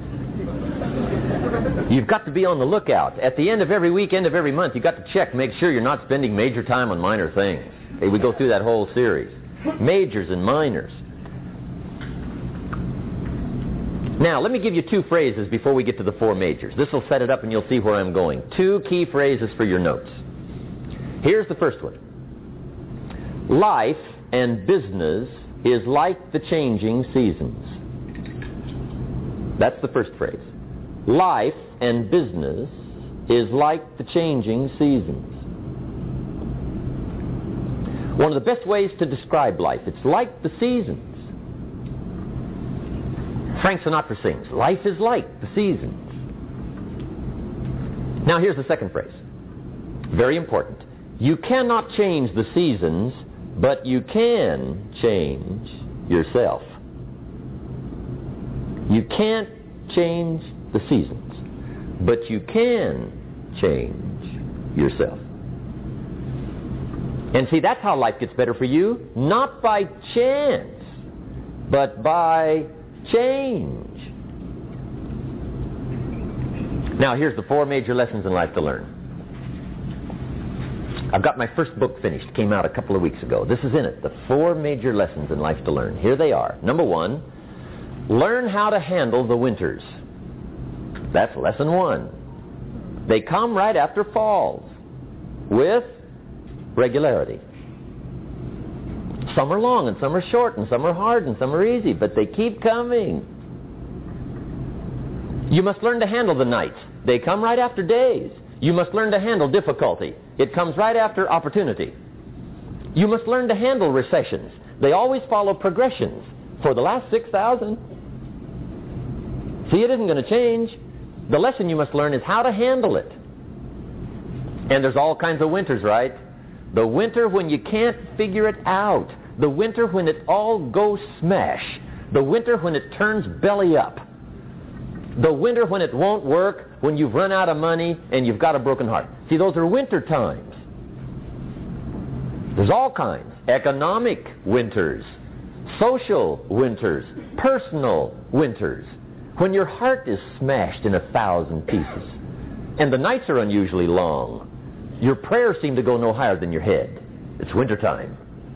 You've got to be on the lookout. At the end of every week, end of every month, you've got to check, make sure you're not spending major time on minor things. Hey, we go through that whole series. Majors and minors. Now, let me give you 2 phrases before we get to the 4 majors. This will set it up and you'll see where I'm going. 2 key phrases for your notes. Here's the first one. Life and business is like the changing seasons. That's the first phrase. Life and business is like the changing seasons. One of the best ways to describe life, it's like the seasons. Frank Sinatra sings, life is like the seasons. Now here's the second phrase. Very important. You cannot change the seasons, but you can change yourself. You can't change the seasons, but you can change yourself. And see, that's how life gets better for you, not by chance, but by change. Now, here's the 4 major lessons in life to learn. I've got my first book finished. Came out a couple of weeks ago. This is in it. The 4 major lessons in life to learn. Here they are. Number 1, learn how to handle the winters. That's lesson 1. They come right after falls with regularity. Some are long and some are short and some are hard and some are easy, but they keep coming. You must learn to handle the nights. They come right after days. You must learn to handle difficulty. It comes right after opportunity. You must learn to handle recessions. They always follow progressions. For the last 6,000. See, it isn't going to change. The lesson you must learn is how to handle it. And there's all kinds of winters, right? The winter when you can't figure it out. The winter when it all goes smash. The winter when it turns belly up. The winter when it won't work, when you've run out of money and you've got a broken heart. See, those are winter times. There's all kinds. Economic winters, social winters, personal winters. When your heart is smashed in 1,000 pieces and the nights are unusually long, your prayers seem to go no higher than your head. It's wintertime.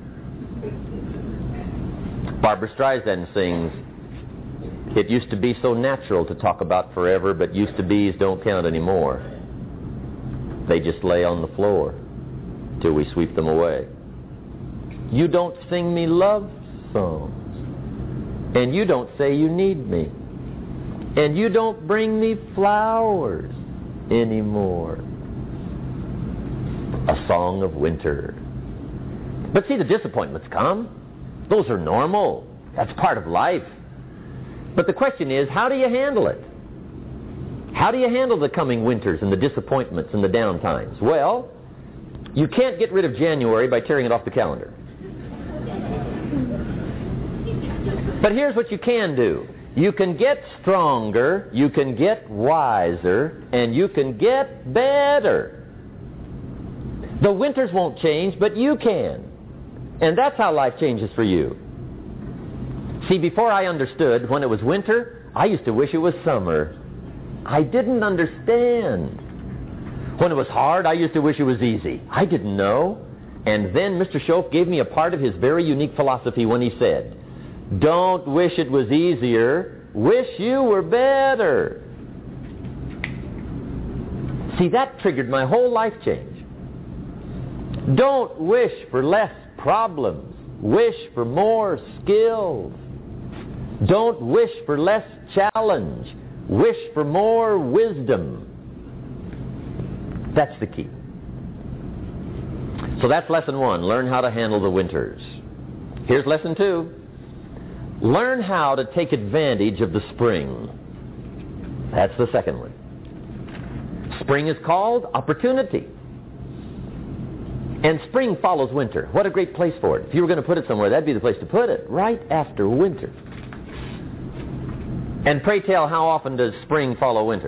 Barbra Streisand sings, "It used to be so natural to talk about forever, but used to be's don't count anymore. They just lay on the floor till we sweep them away. You don't sing me love songs, and you don't say you need me, and you don't bring me flowers anymore." A song of winter. But see, the disappointments come. Those are normal. That's part of life. But the question is, how do you handle it? How do you handle the coming winters and the disappointments and the down times? Well, you can't get rid of January by tearing it off the calendar. But here's what you can do. You can get stronger, you can get wiser, and you can get better. The winters won't change, but you can. And that's how life changes for you. See, before I understood, when it was winter, I used to wish it was summer. I didn't understand. When it was hard, I used to wish it was easy. I didn't know. And then Mr. Schoaf gave me a part of his very unique philosophy when he said, "Don't wish it was easier, wish you were better." See, that triggered my whole life change. Don't wish for less problems. Wish for more skills. Don't wish for less challenge. Wish for more wisdom. That's the key. So that's lesson 1. Learn how to handle the winters. Here's lesson 2. Learn how to take advantage of the spring. That's the second one. Spring is called opportunity. And spring follows winter. What a great place for it. If you were going to put it somewhere, that'd be the place to put it, right after winter. And pray tell, how often does spring follow winter?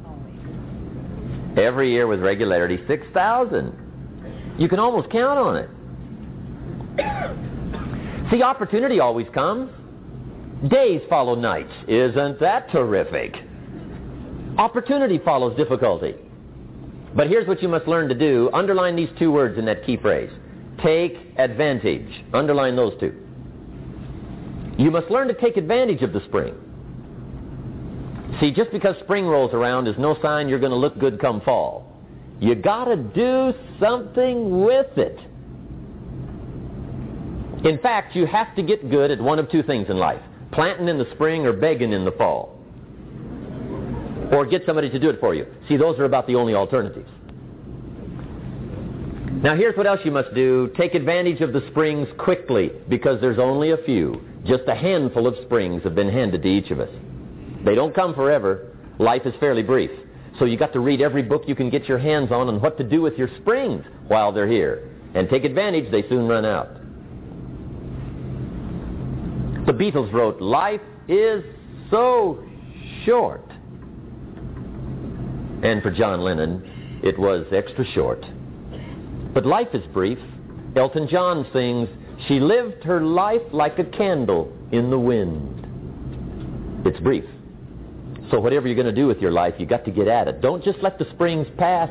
Every year with regularity, 6,000. You can almost count on it. See, opportunity always comes. Days follow nights. Isn't that terrific? Opportunity follows difficulty. But here's what you must learn to do. Underline these 2 words in that key phrase. Take advantage. Underline those 2. You must learn to take advantage of the spring. See, just because spring rolls around is no sign you're going to look good come fall. You got to do something with it. In fact, you have to get good at one of 2 things in life. Planting in the spring or begging in the fall. or get somebody to do it for you. See, those are about the only alternatives. Now here's what else you must do. Take advantage of the springs quickly, because there's only a few. Just a handful of springs have been handed to each of us. They don't come forever. Life is fairly brief. So you got to read every book you can get your hands on what to do with your springs while they're here. And take advantage, they soon run out. The Beatles wrote, "Life is so short." And for John Lennon, it was extra short. But life is brief. Elton John sings, "She lived her life like a candle in the wind." It's brief. So whatever you're going to do with your life, you got to get at it. Don't just let the springs pass.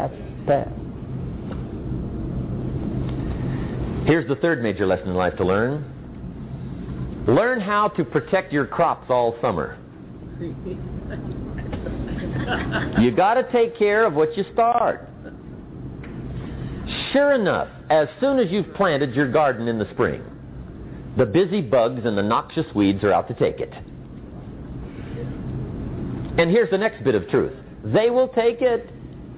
Here's the third major lesson in life to learn. Learn how to protect your crops all summer. You got to take care of what you start. Sure enough, as soon as you've planted your garden in the spring, the busy bugs and the noxious weeds are out to take it. And here's the next bit of truth. They will take it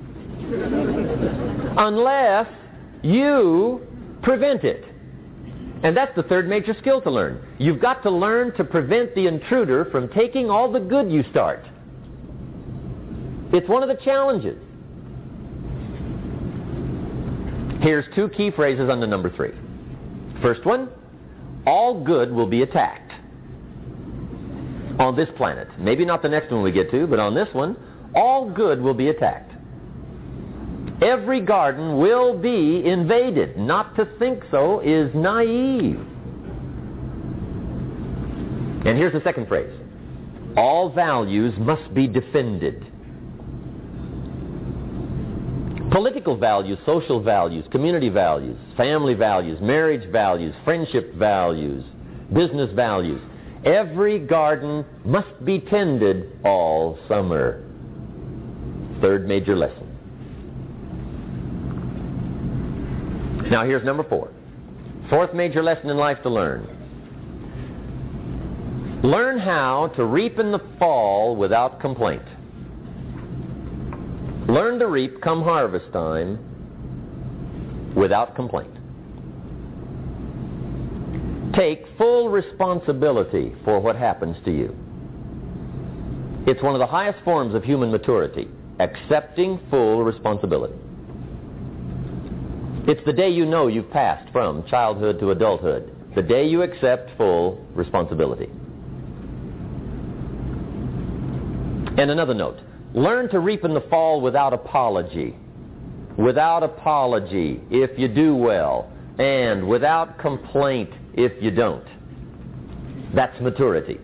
unless you prevent it. And that's the third major skill to learn. You've got to learn to prevent the intruder from taking all the good you start. It's one of the challenges. Here's two key phrases under number 3. First one, all good will be attacked. On this planet. Maybe not the next one we get to, but on this one, all good will be attacked. Every garden will be invaded. Not to think so is naive. And here's the second phrase. All values must be defended. Political values, social values, community values, family values, marriage values, friendship values, business values. Every garden must be tended all summer. Third major lesson. Now here's number 4. Fourth major lesson in life to learn. Learn how to reap in the fall without complaint. Learn to reap come harvest time without complaint. Take full responsibility for what happens to you. It's one of the highest forms of human maturity, accepting full responsibility. It's the day you know you've passed from childhood to adulthood, the day you accept full responsibility. And another note, learn to reap in the fall without apology. Without apology if you do well, and without complaint if you don't. That's maturity.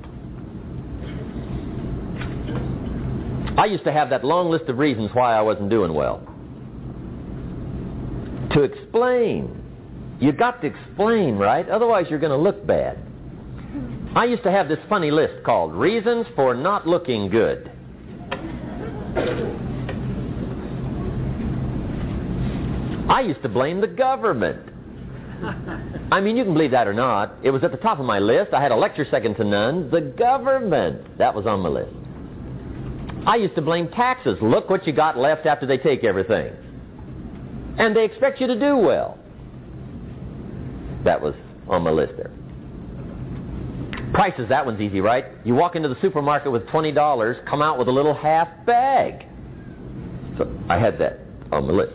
I used to have that long list of reasons why I wasn't doing well. To explain. You got to explain, right? Otherwise you're going to look bad. I used to have this funny list called Reasons for Not Looking Good. I used to blame the government. I mean, you can believe that or not. It was at the top of my list. I had a lecture second to none. The government. That was on my list. I used to blame taxes. Look what you got left after they take everything. And they expect you to do well. That was on my list there. Prices, that one's easy, right? You walk into the supermarket with $20, come out with a little half bag. So I had that on my list.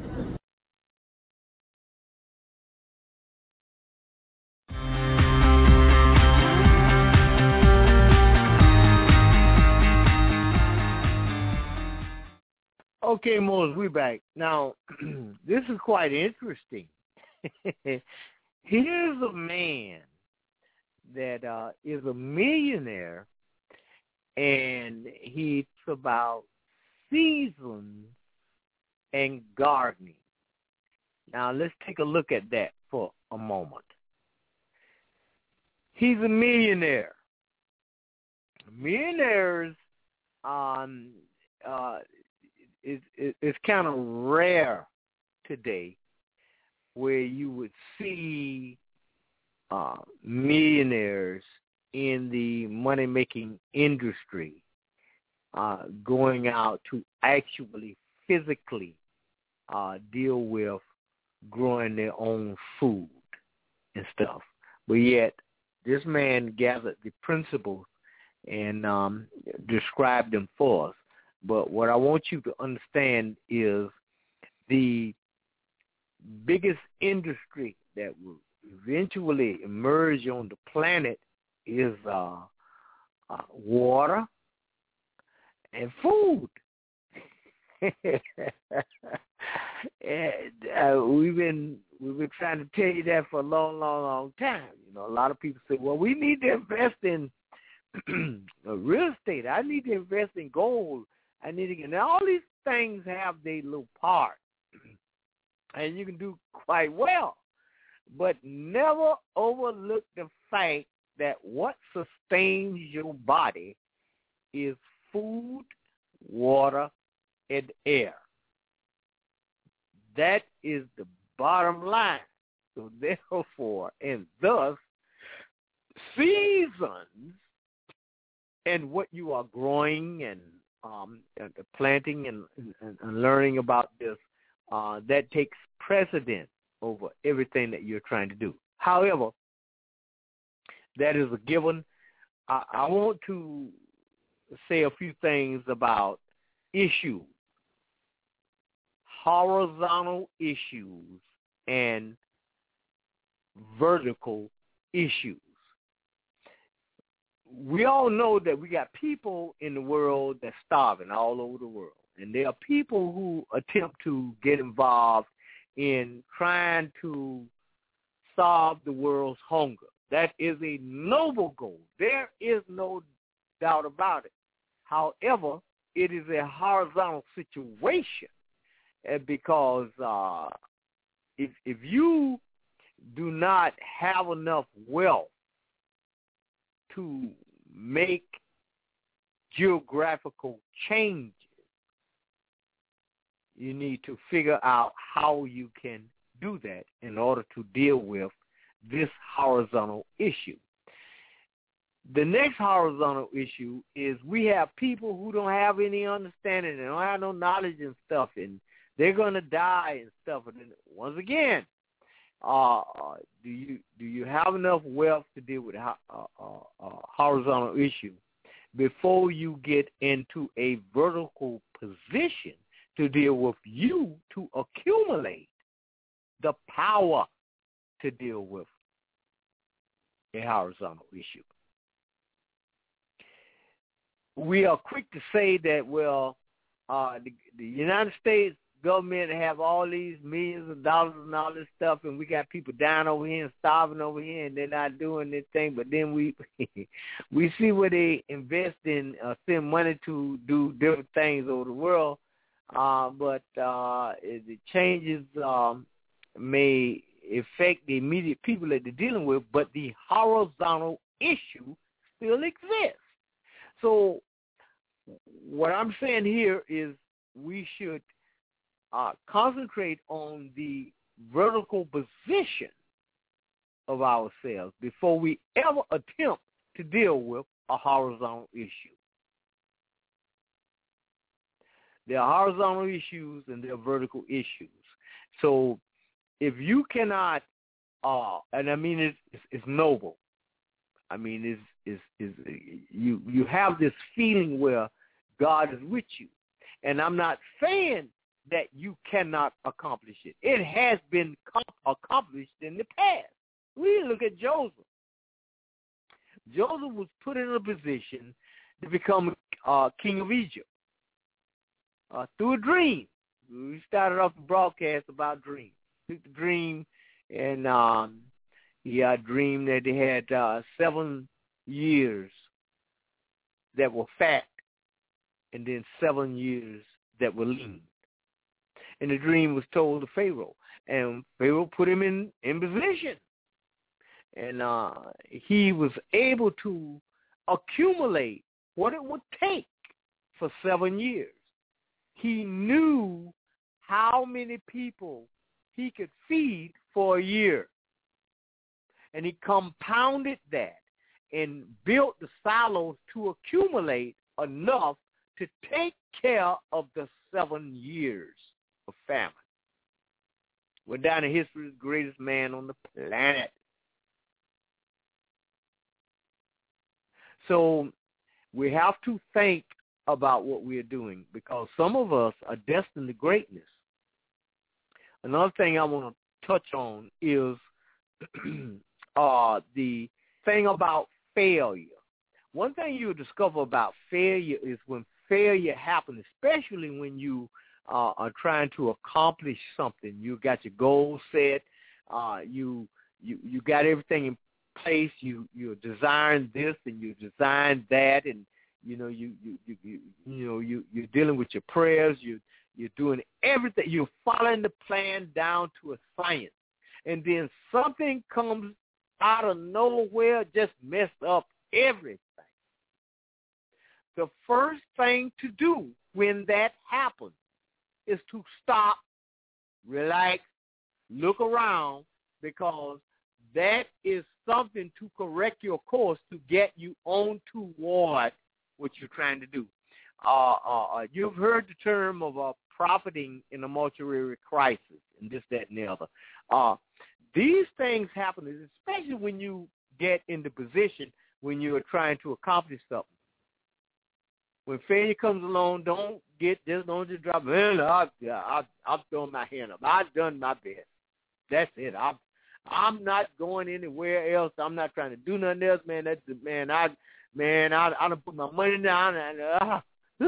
Okay, Moses, we're back. Now, this is quite interesting. Here's a man that is a millionaire, and he's about seasons and gardening. Now, let's take a look at that for a moment. He's a millionaire. Millionaires it's kind of rare today where you would see millionaires in the money-making industry. going out to actually physically deal with growing their own food and stuff. But yet, this man gathered the principles and described them for us. But what I want you to understand is the biggest industry that will eventually emerge on the planet is water and food. And we've been trying to tell you that for a long time. You know, a lot of people say, well, we need to invest in real estate. I need to invest in gold. I need to, and all these things have their little part, and you can do quite well. But never overlook the fact that what sustains your body is food, water, and air. That is the bottom line. So therefore, and thus, seasons and what you are growing and planting and learning about this, that takes precedent over everything that you're trying to do. However, that is a given. I want to say a few things about issues, horizontal issues and vertical issues. We all know that we got people in the world that's starving all over the world. And there are people who attempt to get involved in trying to solve the world's hunger. That is a noble goal. There is no doubt about it. However, it is a horizontal situation because if you do not have enough wealth to make geographical changes, you need to figure out how you can do that in order to deal with this horizontal issue. The next horizontal issue is we have people who don't have any understanding, they don't have no knowledge and stuff, and they're going to die and stuff. And once again, do you have enough wealth to deal with a horizontal issue before you get into a vertical position to deal with you to accumulate the power to deal with a horizontal issue? We are quick to say that, well, the United States government have all these millions of dollars and all this stuff, and we got people dying over here and starving over here, and they're not doing this thing. But then we we see where they invest in, send money to do different things over the world. But the changes may affect the immediate people that they're dealing with, but the horizontal issue still exists. So what I'm saying here is we should concentrate on the vertical position of ourselves before we ever attempt to deal with a horizontal issue. There are horizontal issues and there are vertical issues. So if you cannot, and I mean it's noble. I mean you have this feeling where God is with you, and I'm not saying that you cannot accomplish it. It has been accomplished in the past. We look at Joseph. Joseph was put in a position to become king of Egypt through a dream. We started off the broadcast about dreams. Took the dream, and he had a dream that they had 7 years that were fat, and then 7 years that were lean. And the dream was told to Pharaoh, and Pharaoh put him in position. And he was able to accumulate what it would take for 7 years. He knew how many people he could feed for a year. And he compounded that and built the silos to accumulate enough to take care of the 7 years of famine. Went down in history as the greatest man on the planet. So we have to think about what we are doing, because some of us are destined to greatness. Another thing I want to touch on is the thing about failure. One thing you'll discover about failure is when failure happens, especially when you are trying to accomplish something. You got your goal set. You got everything in place. You're desiring this and you design that, and you're dealing with your prayers. You're doing everything. You're following the plan down to a science, and then something comes out of nowhere, just messed up everything. The first thing to do when that happens is to stop, relax, look around, because that is something to correct your course to get you on toward what you're trying to do. You've heard the term of profiting in a mortuary crisis and this, that, and the other. These things happen, especially when you get in the position when you are trying to accomplish something. When failure comes along, don't just drop. Well, I've thrown my hand up. I've done my best. That's it. I'm not going anywhere else. I'm not trying to do nothing else, man. I done put my money down and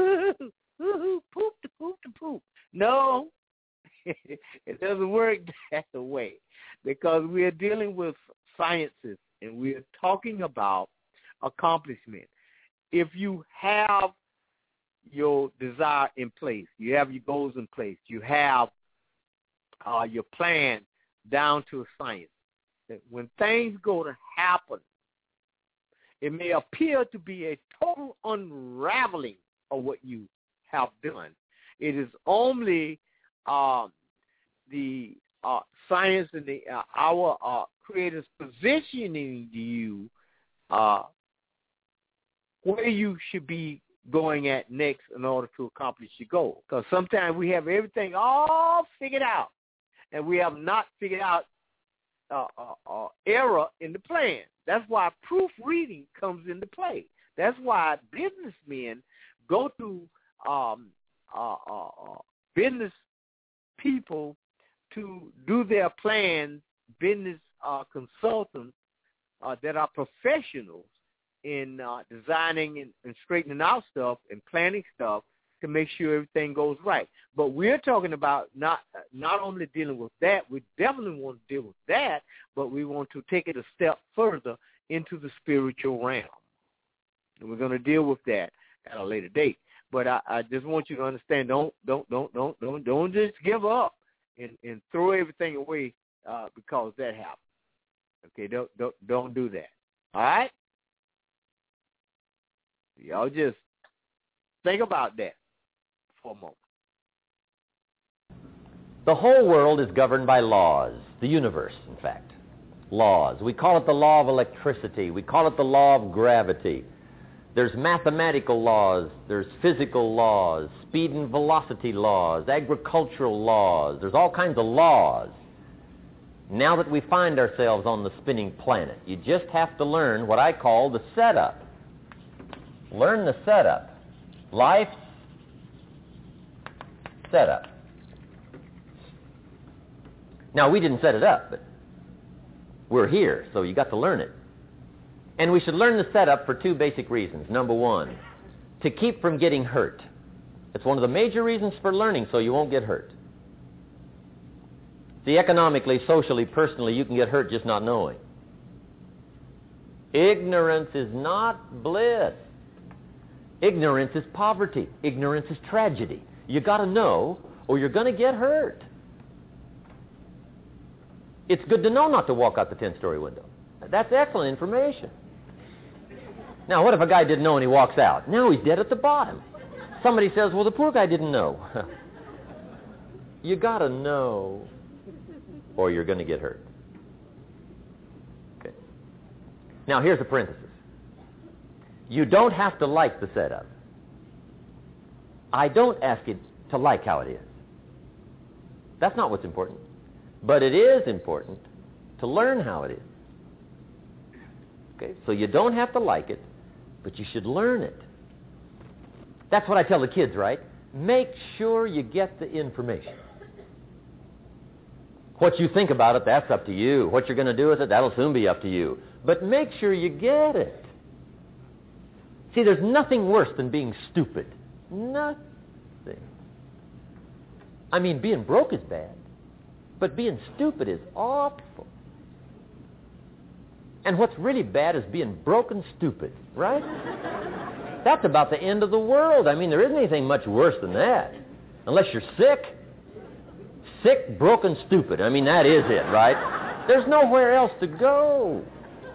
poop. No, it doesn't work that way, because we are dealing with sciences and we are talking about accomplishment. If you have your desire in place, you have your goals in place, you have your plan down to a science, that when things go to happen, it may appear to be a total unraveling of what you have done. It is only the science and our Creator's positioning you where you should be going at next in order to accomplish your goal. Because sometimes we have everything all figured out, and we have not figured out error in the plan. That's why proofreading comes into play. That's why businessmen go to business people to do their plans, business consultants that are professionals in designing and straightening out stuff and planning stuff to make sure everything goes right. But we're talking about not only dealing with that, we definitely want to deal with that, but we want to take it a step further into the spiritual realm. And we're going to deal with that at a later date. But I just want you to understand, don't just give up and throw everything away because that happened. Okay, don't do that. All right? Y'all just think about that for a moment. The whole world is governed by laws, the universe, in fact. Laws. We call it the law of electricity. We call it the law of gravity. There's mathematical laws, there's physical laws, speed and velocity laws, agricultural laws. There's all kinds of laws. Now that we find ourselves on the spinning planet, you just have to learn what I call the setup. Learn the setup. Life's setup. Now, we didn't set it up, but we're here, so you got to learn it. And we should learn the setup for two basic reasons. Number one, to keep from getting hurt. It's one of the major reasons for learning, so you won't get hurt. See, economically, socially, personally, you can get hurt just not knowing. Ignorance is not bliss. Ignorance is poverty. Ignorance is tragedy. You got to know, or you're going to get hurt. It's good to know not to walk out the 10-story window. That's excellent information. Now, what if a guy didn't know and he walks out? Now he's dead at the bottom. Somebody says, well, the poor guy didn't know. You got to know, or you're going to get hurt. Okay. Now, here's a parenthesis. You don't have to like the setup. I don't ask you to like how it is. That's not what's important. But it is important to learn how it is. Okay? So you don't have to like it, but you should learn it. That's what I tell the kids, right? Make sure you get the information. What you think about it, that's up to you. What you're going to do with it, that'll soon be up to you. But make sure you get it. See, there's nothing worse than being stupid. Nothing. I mean, being broke is bad, but being stupid is awful. And what's really bad is being broke and stupid, right? That's about the end of the world. I mean, there isn't anything much worse than that. Unless you're sick. Sick, broken, stupid. I mean, that is it, right? There's nowhere else to go.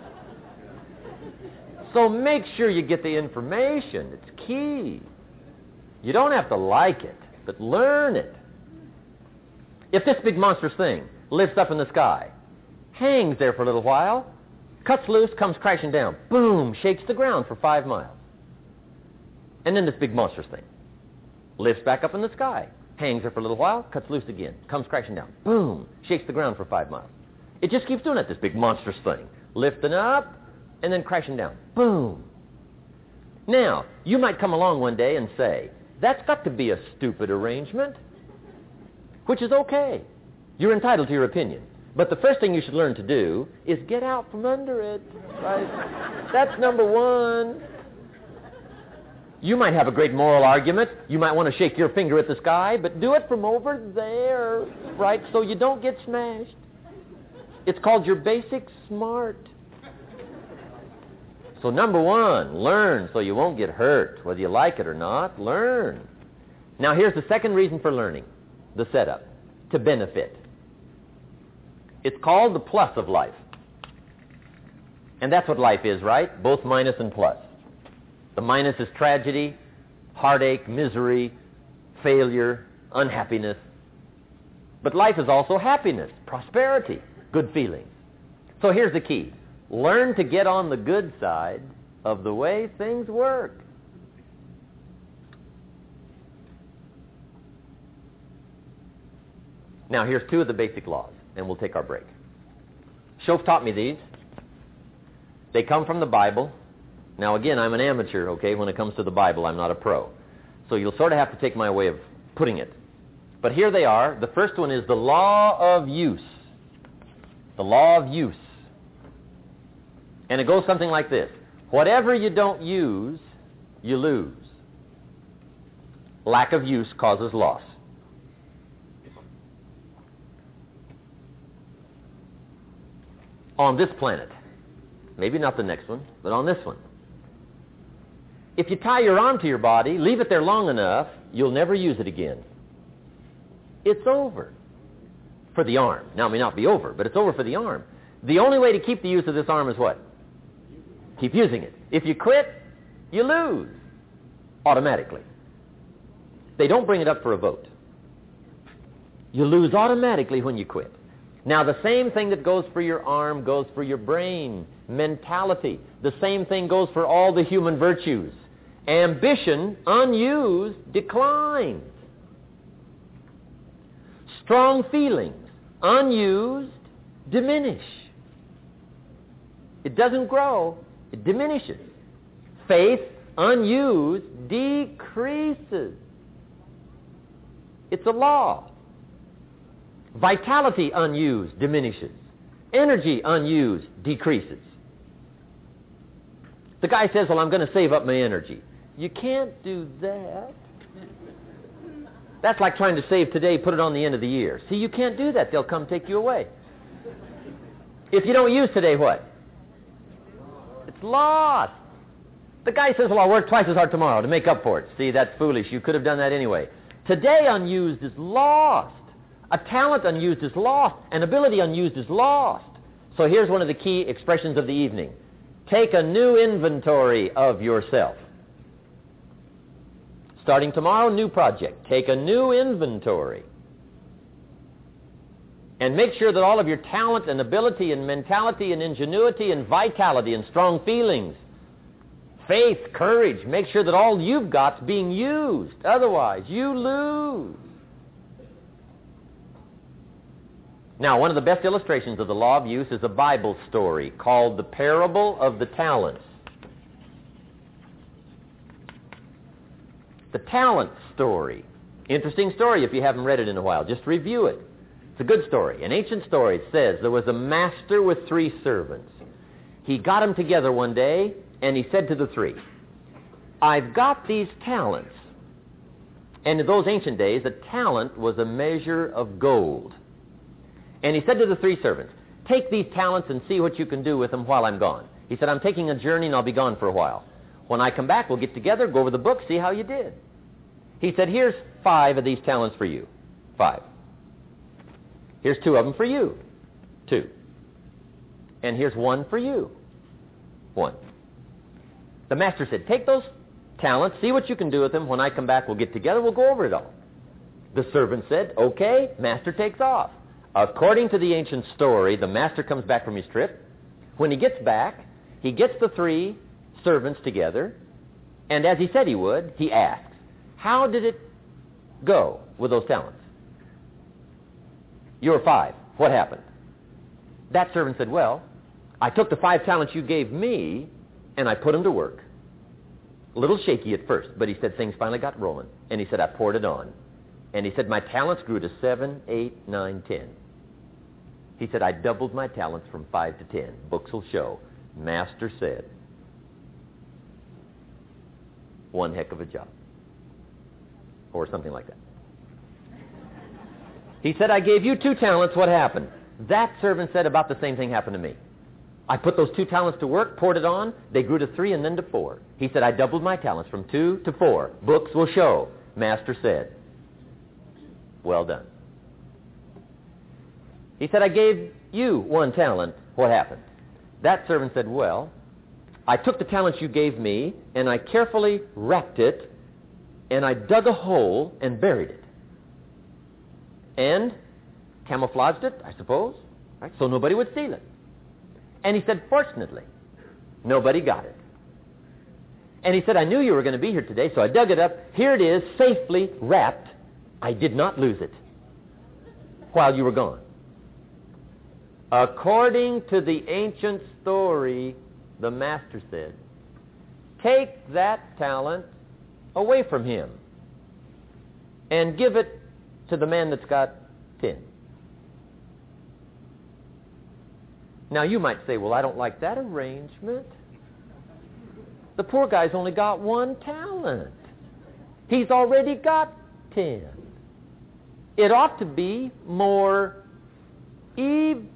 So make sure you get the information. It's key. You don't have to like it, but learn it. If this big monstrous thing lifts up in the sky, hangs there for a little while, cuts loose, comes crashing down, boom, shakes the ground for 5 miles. And then this big monstrous thing lifts back up in the sky, hangs there for a little while, cuts loose again, comes crashing down, boom, shakes the ground for 5 miles. It just keeps doing it, this big monstrous thing, lifting up and then crashing down, boom. Now, you might come along one day and say, that's got to be a stupid arrangement, which is okay. You're entitled to your opinion. But the first thing you should learn to do is get out from under it, right? That's number one. You might have a great moral argument. You might want to shake your finger at the sky, but do it from over there, right, so you don't get smashed. It's called your basic smart. So number one, learn so you won't get hurt. Whether you like it or not, learn. Now here's the second reason for learning, the setup, to benefit. It's called the plus of life. And that's what life is, right? Both minus and plus. The minus is tragedy, heartache, misery, failure, unhappiness. But life is also happiness, prosperity, good feelings. So here's the key. Learn to get on the good side of the way things work. Now here's 2 of the basic laws, and we'll take our break. Shoaff taught me these. They come from the Bible. Now again, I'm an amateur, okay, when it comes to the Bible. I'm not a pro. So you'll sort of have to take my way of putting it. But here they are. The first one is the law of use. The law of use. And it goes something like this. Whatever you don't use, you lose. Lack of use causes loss. On this planet, maybe not the next one, but on this one, if you tie your arm to your body, leave it there long enough, you'll never use it again. It's over for the arm. Now, it may not be over, but it's over for the arm. The only way to keep the use of this arm is what? Keep using it. If you quit, you lose automatically. They don't bring it up for a vote. You lose automatically when you quit. Now, the same thing that goes for your arm goes for your brain, mentality. The same thing goes for all the human virtues. Ambition, unused, declines. Strong feelings, unused, diminish. It doesn't grow, it diminishes. Faith, unused, decreases. It's a law. Vitality, unused, diminishes. Energy, unused, decreases. The guy says, well, I'm going to save up my energy. You can't do that. That's like trying to save today, put it on the end of the year. See, you can't do that. They'll come take you away. If you don't use today, what? It's lost. The guy says, well, I'll work twice as hard tomorrow to make up for it. See, that's foolish. You could have done that anyway. Today, unused is lost. A talent unused is lost. An ability unused is lost. So here's one of the key expressions of the evening. Take a new inventory of yourself. Starting tomorrow, new project. Take a new inventory. And make sure that all of your talent and ability and mentality and ingenuity and vitality and strong feelings, faith, courage. Make sure that all you've got's being used. Otherwise, you lose. Now, one of the best illustrations of the law of use is a Bible story called The Parable of the Talents. The talent story. Interesting story if you haven't read it in a while. Just review it. It's a good story. An ancient story. It says there was a master with 3 servants. He got them together one day, and he said to the 3, I've got these talents. And in those ancient days, a talent was a measure of gold. And he said to the 3 servants, take these talents and see what you can do with them while I'm gone. He said, I'm taking a journey and I'll be gone for a while. When I come back, we'll get together, go over the book, see how you did. He said, here's 5 of these talents for you. 5. Here's 2 of them for you. 2. And here's 1 for you. 1. The master said, take those talents, see what you can do with them. When I come back, we'll get together, we'll go over it all. The servant said, okay. Master takes off. According to the ancient story, the master comes back from his trip. When he gets back, he gets the 3 servants together, and as he said he would, he asks, how did it go with those talents? You were 5. What happened? That servant said, well, I took the 5 talents you gave me, and I put them to work. A little shaky at first, but he said things finally got rolling. And he said, I poured it on. And he said, my talents grew to 7, 8, 9, 10. He said, I doubled my talents from 5 to 10. Books will show. Master said, one heck of a job. Or something like that. He said, I gave you 2 talents. What happened? That servant said, about the same thing happened to me. I put those 2 talents to work, poured it on. They grew to 3 and then to 4. He said, I doubled my talents from 2 to 4. Books will show. Master said, well done. He said, I gave you 1 talent. What happened? That servant said, well, I took the talents you gave me, and I carefully wrapped it, and I dug a hole and buried it. And camouflaged it, I suppose, right, so nobody would steal it. And he said, fortunately, nobody got it. And he said, I knew you were going to be here today, so I dug it up. Here it is, safely wrapped. I did not lose it while you were gone. According to the ancient story, the master said, take that talent away from him and give it to the man that's got 10. Now you might say, well, I don't like that arrangement. The poor guy's only got 1 talent. He's already got 10. It ought to be more even.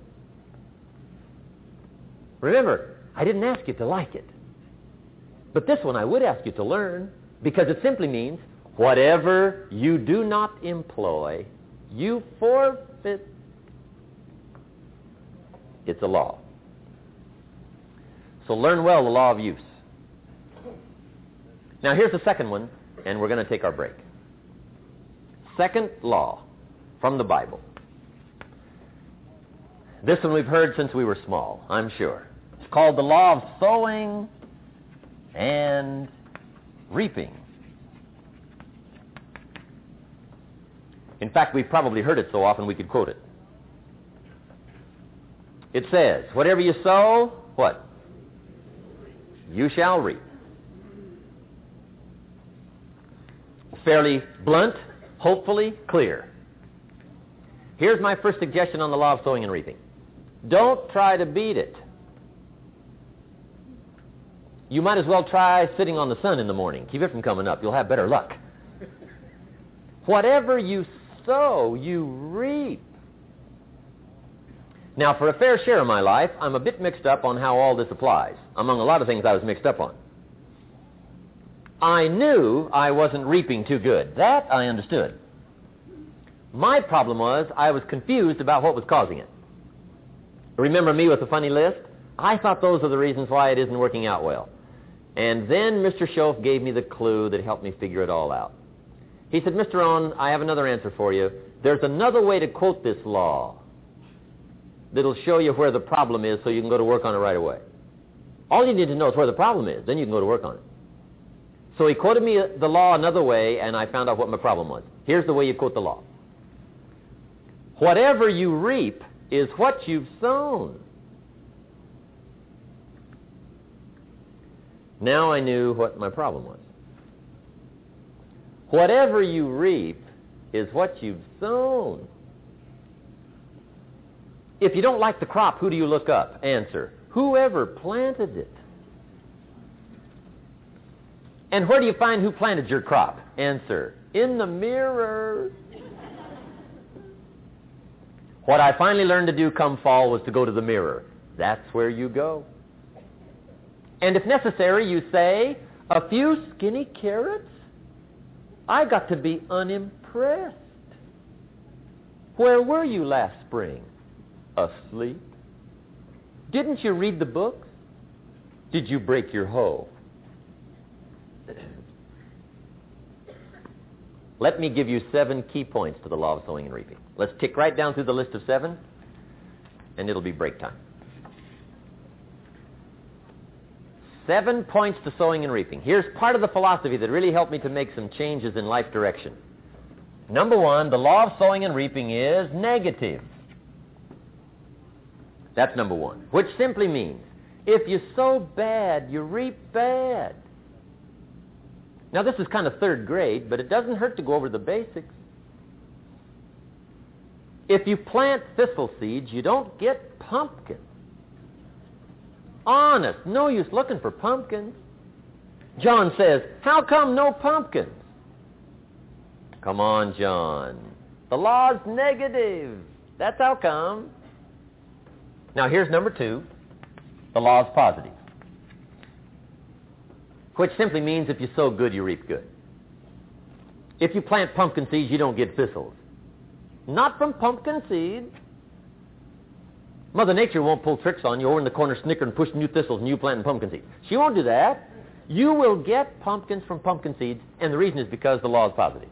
Remember, I didn't ask you to like it. But this one I would ask you to learn, because it simply means whatever you do not employ, you forfeit. It's a law. So learn well the law of use. Now here's the second one, and we're going to take our break. Second law from the Bible. This one we've heard since we were small, I'm sure. It's called the law of sowing and reaping. In fact, we've probably heard it so often we could quote it. It says, whatever you sow, what? You shall reap. Fairly blunt, hopefully clear. Here's my first suggestion on the law of sowing and reaping. Don't try to beat it. You might as well try sitting on the sun in the morning. Keep it from coming up. You'll have better luck. Whatever you sow, you reap. Now, for a fair share of my life, I'm a bit mixed up on how all this applies. Among a lot of things I was mixed up on. I knew I wasn't reaping too good. That I understood. My problem was I was confused about what was causing it. Remember me with the funny list? I thought those are the reasons why it isn't working out well. And then Mr. Schoaf gave me the clue that helped me figure it all out. He said, Mr. Owen, I have another answer for you. There's another way to quote this law that'll show you where the problem is so you can go to work on it right away. All you need to know is where the problem is. Then you can go to work on it. So he quoted me the law another way, and I found out what my problem was. Here's the way you quote the law. Whatever you reap is what you've sown. Now I knew what my problem was. Whatever you reap is what you've sown. If you don't like the crop, who do you look up? Answer, whoever planted it. And where do you find who planted your crop? Answer, in the mirror. What I finally learned to do come fall was to go to the mirror. That's where you go. And if necessary, you say, a few skinny carrots? I got to be unimpressed. Where were you last spring? Asleep? Didn't you read the books? Did you break your hoe? Let me give you 7 key points to the law of sowing and reaping. Let's tick right down through the list of 7, and it'll be break time. 7 points to sowing and reaping. Here's part of the philosophy that really helped me to make some changes in life direction. Number 1, the law of sowing and reaping is negative. That's number 1, which simply means if you sow bad, you reap bad. Now, this is kind of 3rd grade, but it doesn't hurt to go over the basics. If you plant thistle seeds, you don't get pumpkins. Honest, no use looking for pumpkins. John says, how come no pumpkins? Come on, John. The law's negative. That's how come. Now, here's number 2. The law is positive, which simply means if you sow good, you reap good. If you plant pumpkin seeds, you don't get thistles. Not from pumpkin seeds. Mother Nature won't pull tricks on you over in the corner snickering, pushing you thistles and you planting pumpkin seeds. She won't do that. You will get pumpkins from pumpkin seeds, and the reason is because the law is positive.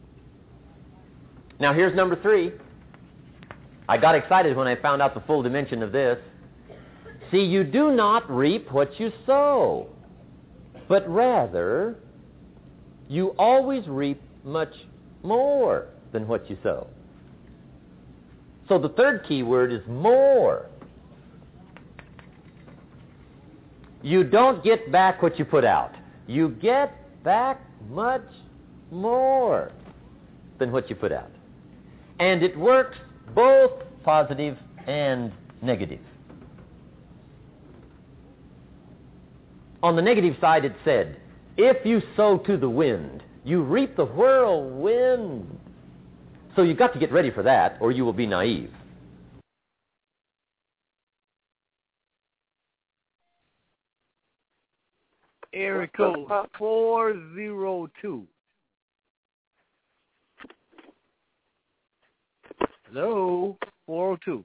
Now, here's number 3. I got excited when I found out the full dimension of this. See, you do not reap what you sow, but rather, you always reap much more than what you sow. So the 3rd key word is more. You don't get back what you put out. You get back much more than what you put out. And it works both positive and negative. On the negative side, it said, if you sow to the wind, you reap the whirlwind. So you've got to get ready for that, or you will be naive. Area code 402. Hello, 402.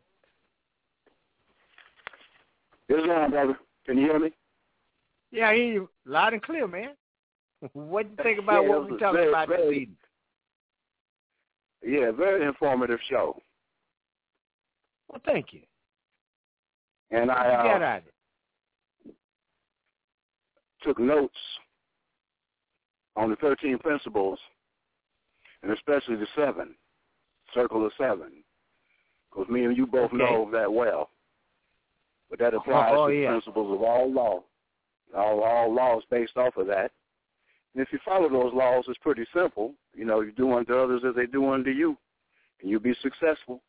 Yes, brother. Can you hear me? Yeah, I hear you loud and clear, man. What do you think about what we're talking about this evening? Yeah, very informative show. Well, thank you. And what you got out of it? Took notes on the 13 principles, and especially the 7, circle of 7, because me and you both know that well. But that applies to the principles of all law. All laws based off of that. And if you follow those laws, it's pretty simple. You know, you do unto others as they do unto you, and you'll be successful.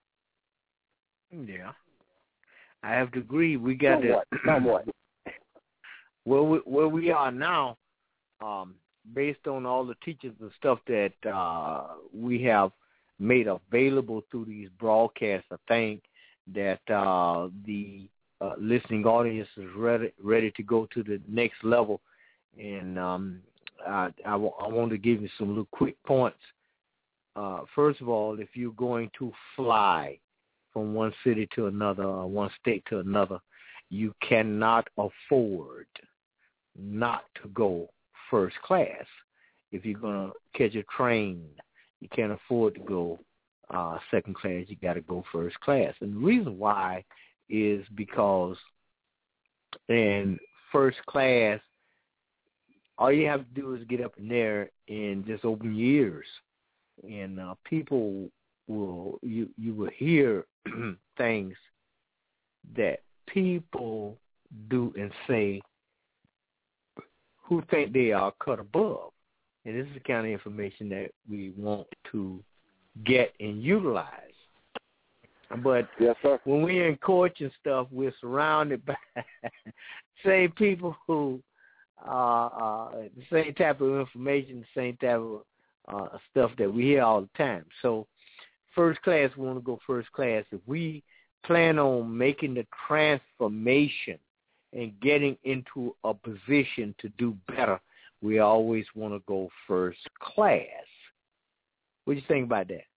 Yeah. I have to agree. We got somewhat. Where we are now, based on all the teachings and stuff that we have made available through these broadcasts, I think that the listening audience is ready to go to the next level. And I want to give you some little quick points. First of all, if you're going to fly from one city to another or one state to another, you cannot afford not to go first class. If you're going to catch a train, you can't afford to go second class. You got to go first class. And the reason why is because And first class, all you have to do is get up in there and just open your ears. And people will, you will hear things that people do and say who think they are cut above. And this is the kind of information that we want to get and utilize. But yes, sir. When we're in courts and stuff, we're surrounded by same people who the same type of information, the same type of stuff that we hear all the time. So first class, we want to go first class. If we plan on making the transformation and getting into a position to do better, we always want to go first class. What do you think about that?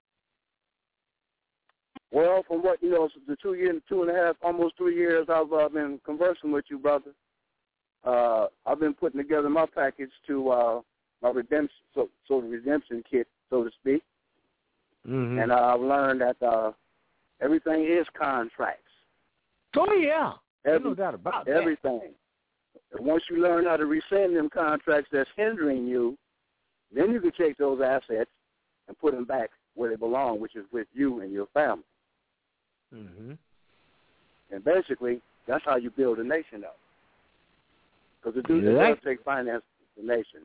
Well, from what, the 2 years, 2.5, almost 3 years I've been conversing with you, brother, I've been putting together my package to my redemption, so the redemption kit, so to speak. Mm-hmm. And I've learned that everything is contracts. Oh, yeah. No doubt about that. Everything. And once you learn how to rescind them contracts that's hindering you, then you can take those assets and put them back where they belong, which is with you and your family. Mm-hmm. And basically, that's how you build a nation up. Because it does take finance to the nation.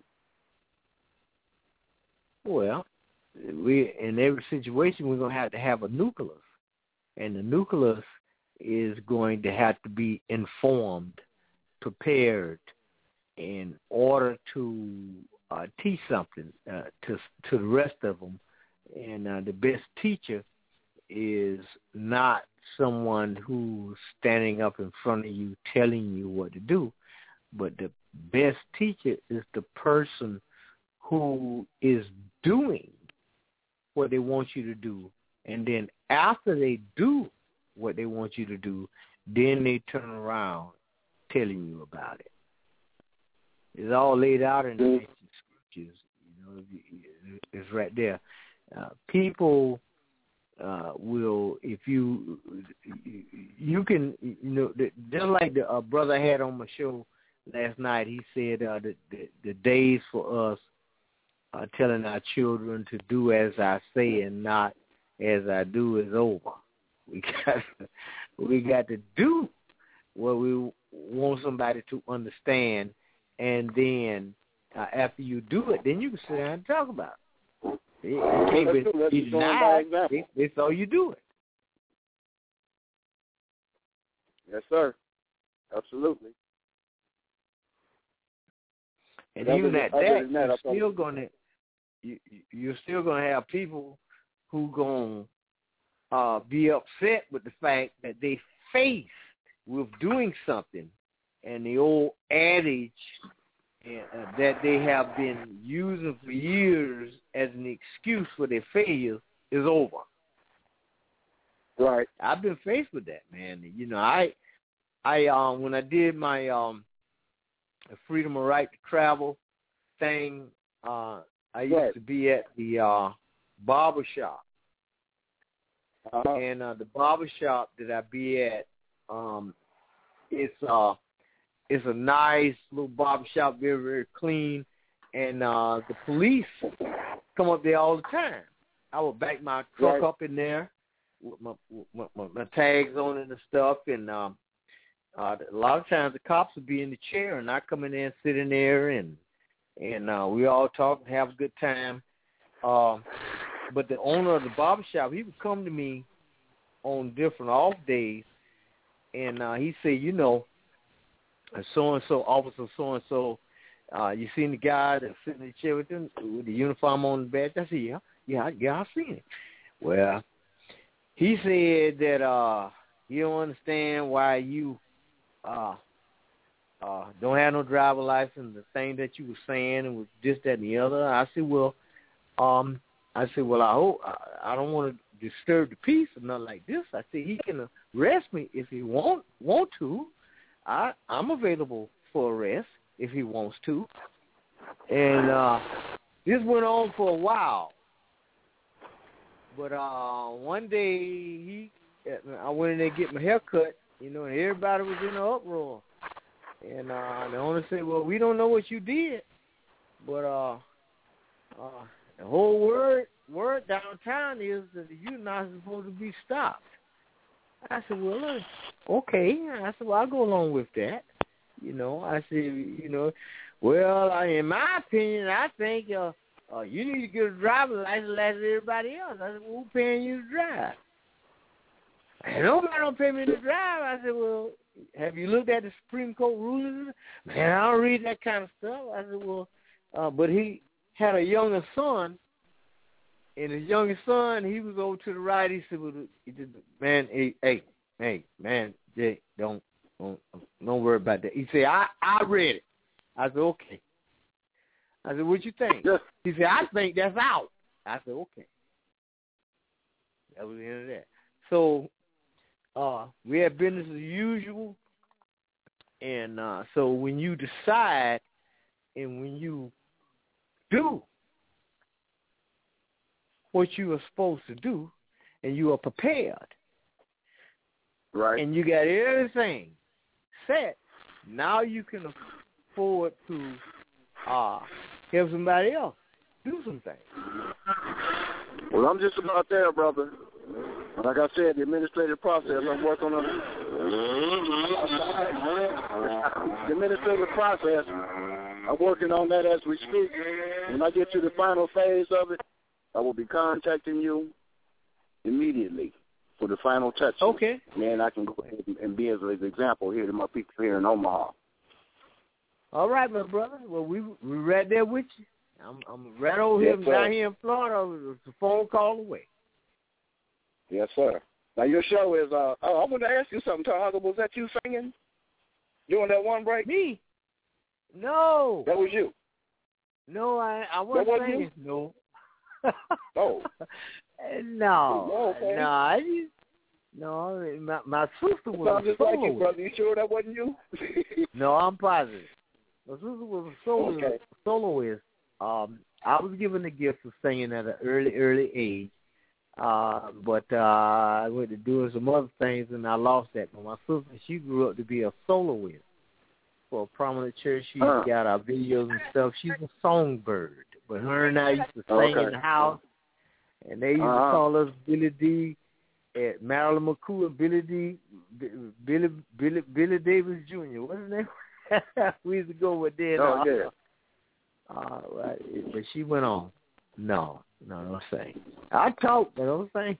Well, we in every situation, we're going to have a nucleus. And the nucleus is going to have to be informed, prepared, in order to teach something to the rest of them. And the best teacher is not someone who's standing up in front of you telling you what to do, but the best teacher is the person who is doing what they want you to do. And then after they do what they want you to do, then they turn around telling you about it. It's all laid out in the ancient scriptures. It's right there. People will, if you can, just like the brother I had on my show last night, he said the days for us telling our children to do as I say and not as I do is over. We got to do what we want somebody to understand, and then after you do it, then you can sit down and talk about it. It can't be denied. It's all you do it. Yes, sir. Absolutely. And even at that, you're still gonna have people who gonna be upset with the fact that they faced with doing something, and the old adage that they have been using for years as an excuse for their failures is over. Right. I've been faced with that, man. I when I did my freedom of right to travel thing, I used to be at the barber shop. And the barber shop that I be at, it's a nice little barber shop, very, very clean. And the police come up there all the time. I would back my truck up in there with my tags on it and stuff. And a lot of times the cops would be in the chair, and I come in there and sit in there, and we all talk and have a good time. But the owner of the barbershop, he would come to me on different off days, and he said, so-and-so, officer so-and-so, you seen the guy that's sitting in the chair with him with the uniform on the back? I said, yeah, I've seen it. Well, he said that you don't understand why you don't have no driver license, the thing that you were saying, and was this, that, and the other. I said, well, I hope I don't want to disturb the peace or nothing like this. I said he can arrest me if he want to. I'm available for arrest if he wants to. And this went on for a while. But one day I went in there to get my hair cut, and everybody was in an uproar. And the owner said, well, we don't know what you did, but the whole word downtown is that you're not supposed to be stopped. I said, well, okay. I said, well, I'll go along with that. I said, well, in my opinion, I think you need to get a driver's license like everybody else. I said, well, who's paying you to drive? And nobody don't pay me to drive. I said, well, have you looked at the Supreme Court rulings? Man, I don't read that kind of stuff. I said, well, but he had a younger son, and his youngest son, he was over to the right. He said, well, man, hey, man, Jay, don't worry about that. He said, I read it. I said, okay. I said, what you think? He said, I think that's out. I said, okay. That was the end of that. So we had business as usual. And so when you decide and when you do what you are supposed to do and you are prepared, right, and you got everything set, now you can afford to help somebody else do some things. Well, I'm just about there, brother. Like I said, the administrative process, I'm working on the administrative process. I'm working on that as we speak. When I get to the final phase of it, I will be contacting you immediately for the final touch. Okay. Man, I can go ahead and be as an example here to my people here in Omaha. All right, my brother. Well, we right there with you. I'm right over here down here in Florida. It's a phone call away. Yes, sir. Now, your show is, I want to ask you something, Tahaga. Was that you singing during that one break? Me? No. That was you? No, I wasn't singing. You? No. Oh. No. Oh, okay. No, my sister was sounds just like you, brother. You sure that wasn't you? No, I'm positive. My sister was a soloist. I was given the gift of singing at an early age. But I went to doing some other things, and I lost that. But my sister, she grew up to be a soloist for a prominent church. She's got our videos and stuff. She's a songbird. But her and I used to sing in the house, and they used to call us Billy D. At Marilyn McCool and Billy Davis Jr. What's his name? We used to go with that. Right. But she went on. No, don't sing. I talk, but don't sing.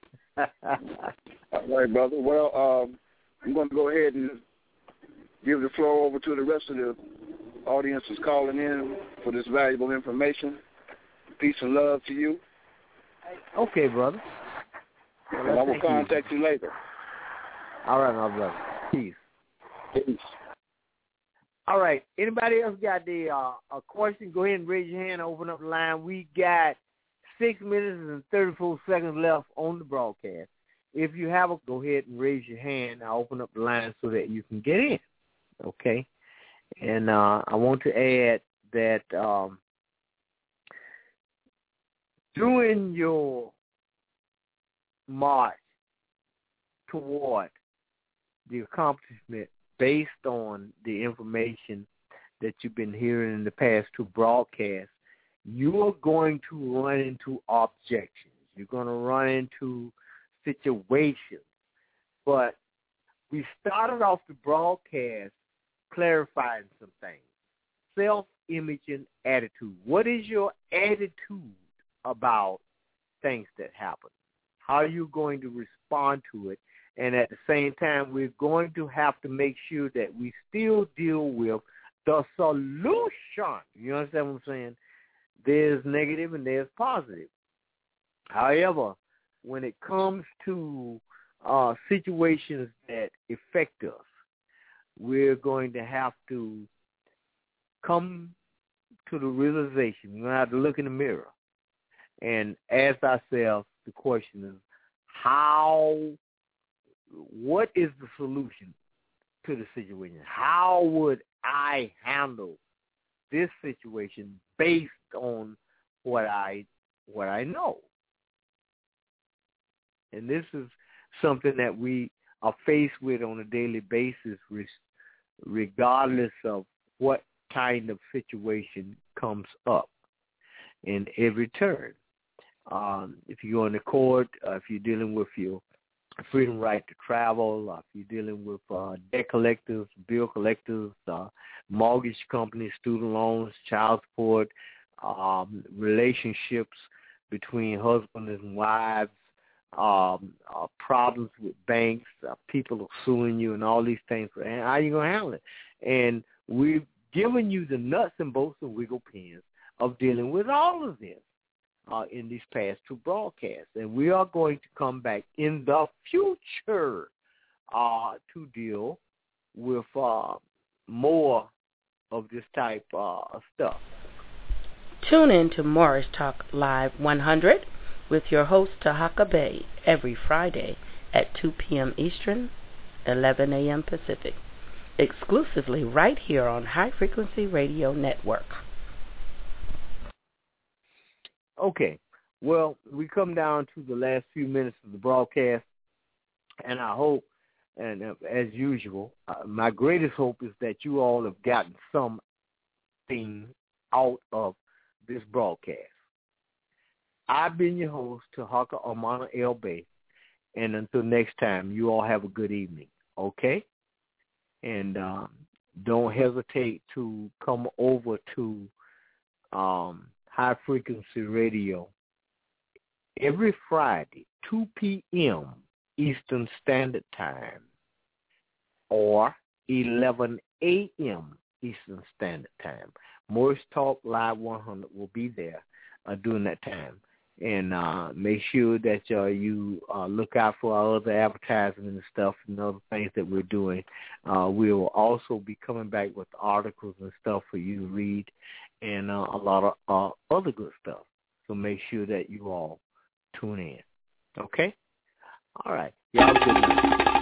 All right, brother. Well, I'm going to go ahead and give the floor over to the rest of the audience who's calling in for this valuable information. Peace and love to you. Okay, brother. Well, and I will contact you later. All right, my brother. Peace. Peace. All right. Anybody else got a question? Go ahead and raise your hand and open up the line. We got 6 minutes and 34 seconds left on the broadcast. If you have go ahead and raise your hand. I'll open up the line so that you can get in. Okay? And I want to add that during your march toward the accomplishment based on the information that you've been hearing in the past two broadcasts, you're going to run into objections. You're going to run into situations. But we started off the broadcast clarifying some things. Self-image and attitude. What is your attitude about things that happen? How are you going to respond to it? And at the same time, we're going to have to make sure that we still deal with the solution. You understand what I'm saying? There's negative and there's positive. However, when it comes to situations that affect us, we're going to have to come to the realization. We're going to have to look in the mirror and ask ourselves the question is, what is the solution to the situation? How would I handle this situation based on what I know? And this is something that we are faced with on a daily basis, regardless of what kind of situation comes up in every turn. If you go into court, if you're dealing with your freedom right to travel, if you're dealing with debt collectors, bill collectors, mortgage companies, student loans, child support, relationships between husbands and wives, problems with banks, people are suing you and all these things, and how are you going to handle it? And we've given you the nuts and bolts and wiggle pins of dealing with all of this in these past two broadcasts. And we are going to come back in the future to deal with more of this type of stuff. Tune in to Morris Talk Live 100 with your host, Tahaka Bay, every Friday at 2 p.m. Eastern, 11 a.m. Pacific, exclusively right here on High Frequency Radio Network. Okay, well, we come down to the last few minutes of the broadcast, and I hope, and as usual, my greatest hope is that you all have gotten something out of this broadcast. I've been your host, Tahaka Amana El Bay, and until next time, you all have a good evening, okay? And don't hesitate to come over to High Frequency Radio every Friday, 2 p.m. Eastern Standard Time, or 11 a.m. Eastern Standard Time. Morris Talk Live 100 will be there during that time. And make sure that you look out for our other advertising and stuff and other things that we're doing. We will also be coming back with articles and stuff for you to read and a lot of other good stuff. So make sure that you all tune in. Okay? All right. Y'all have a good night.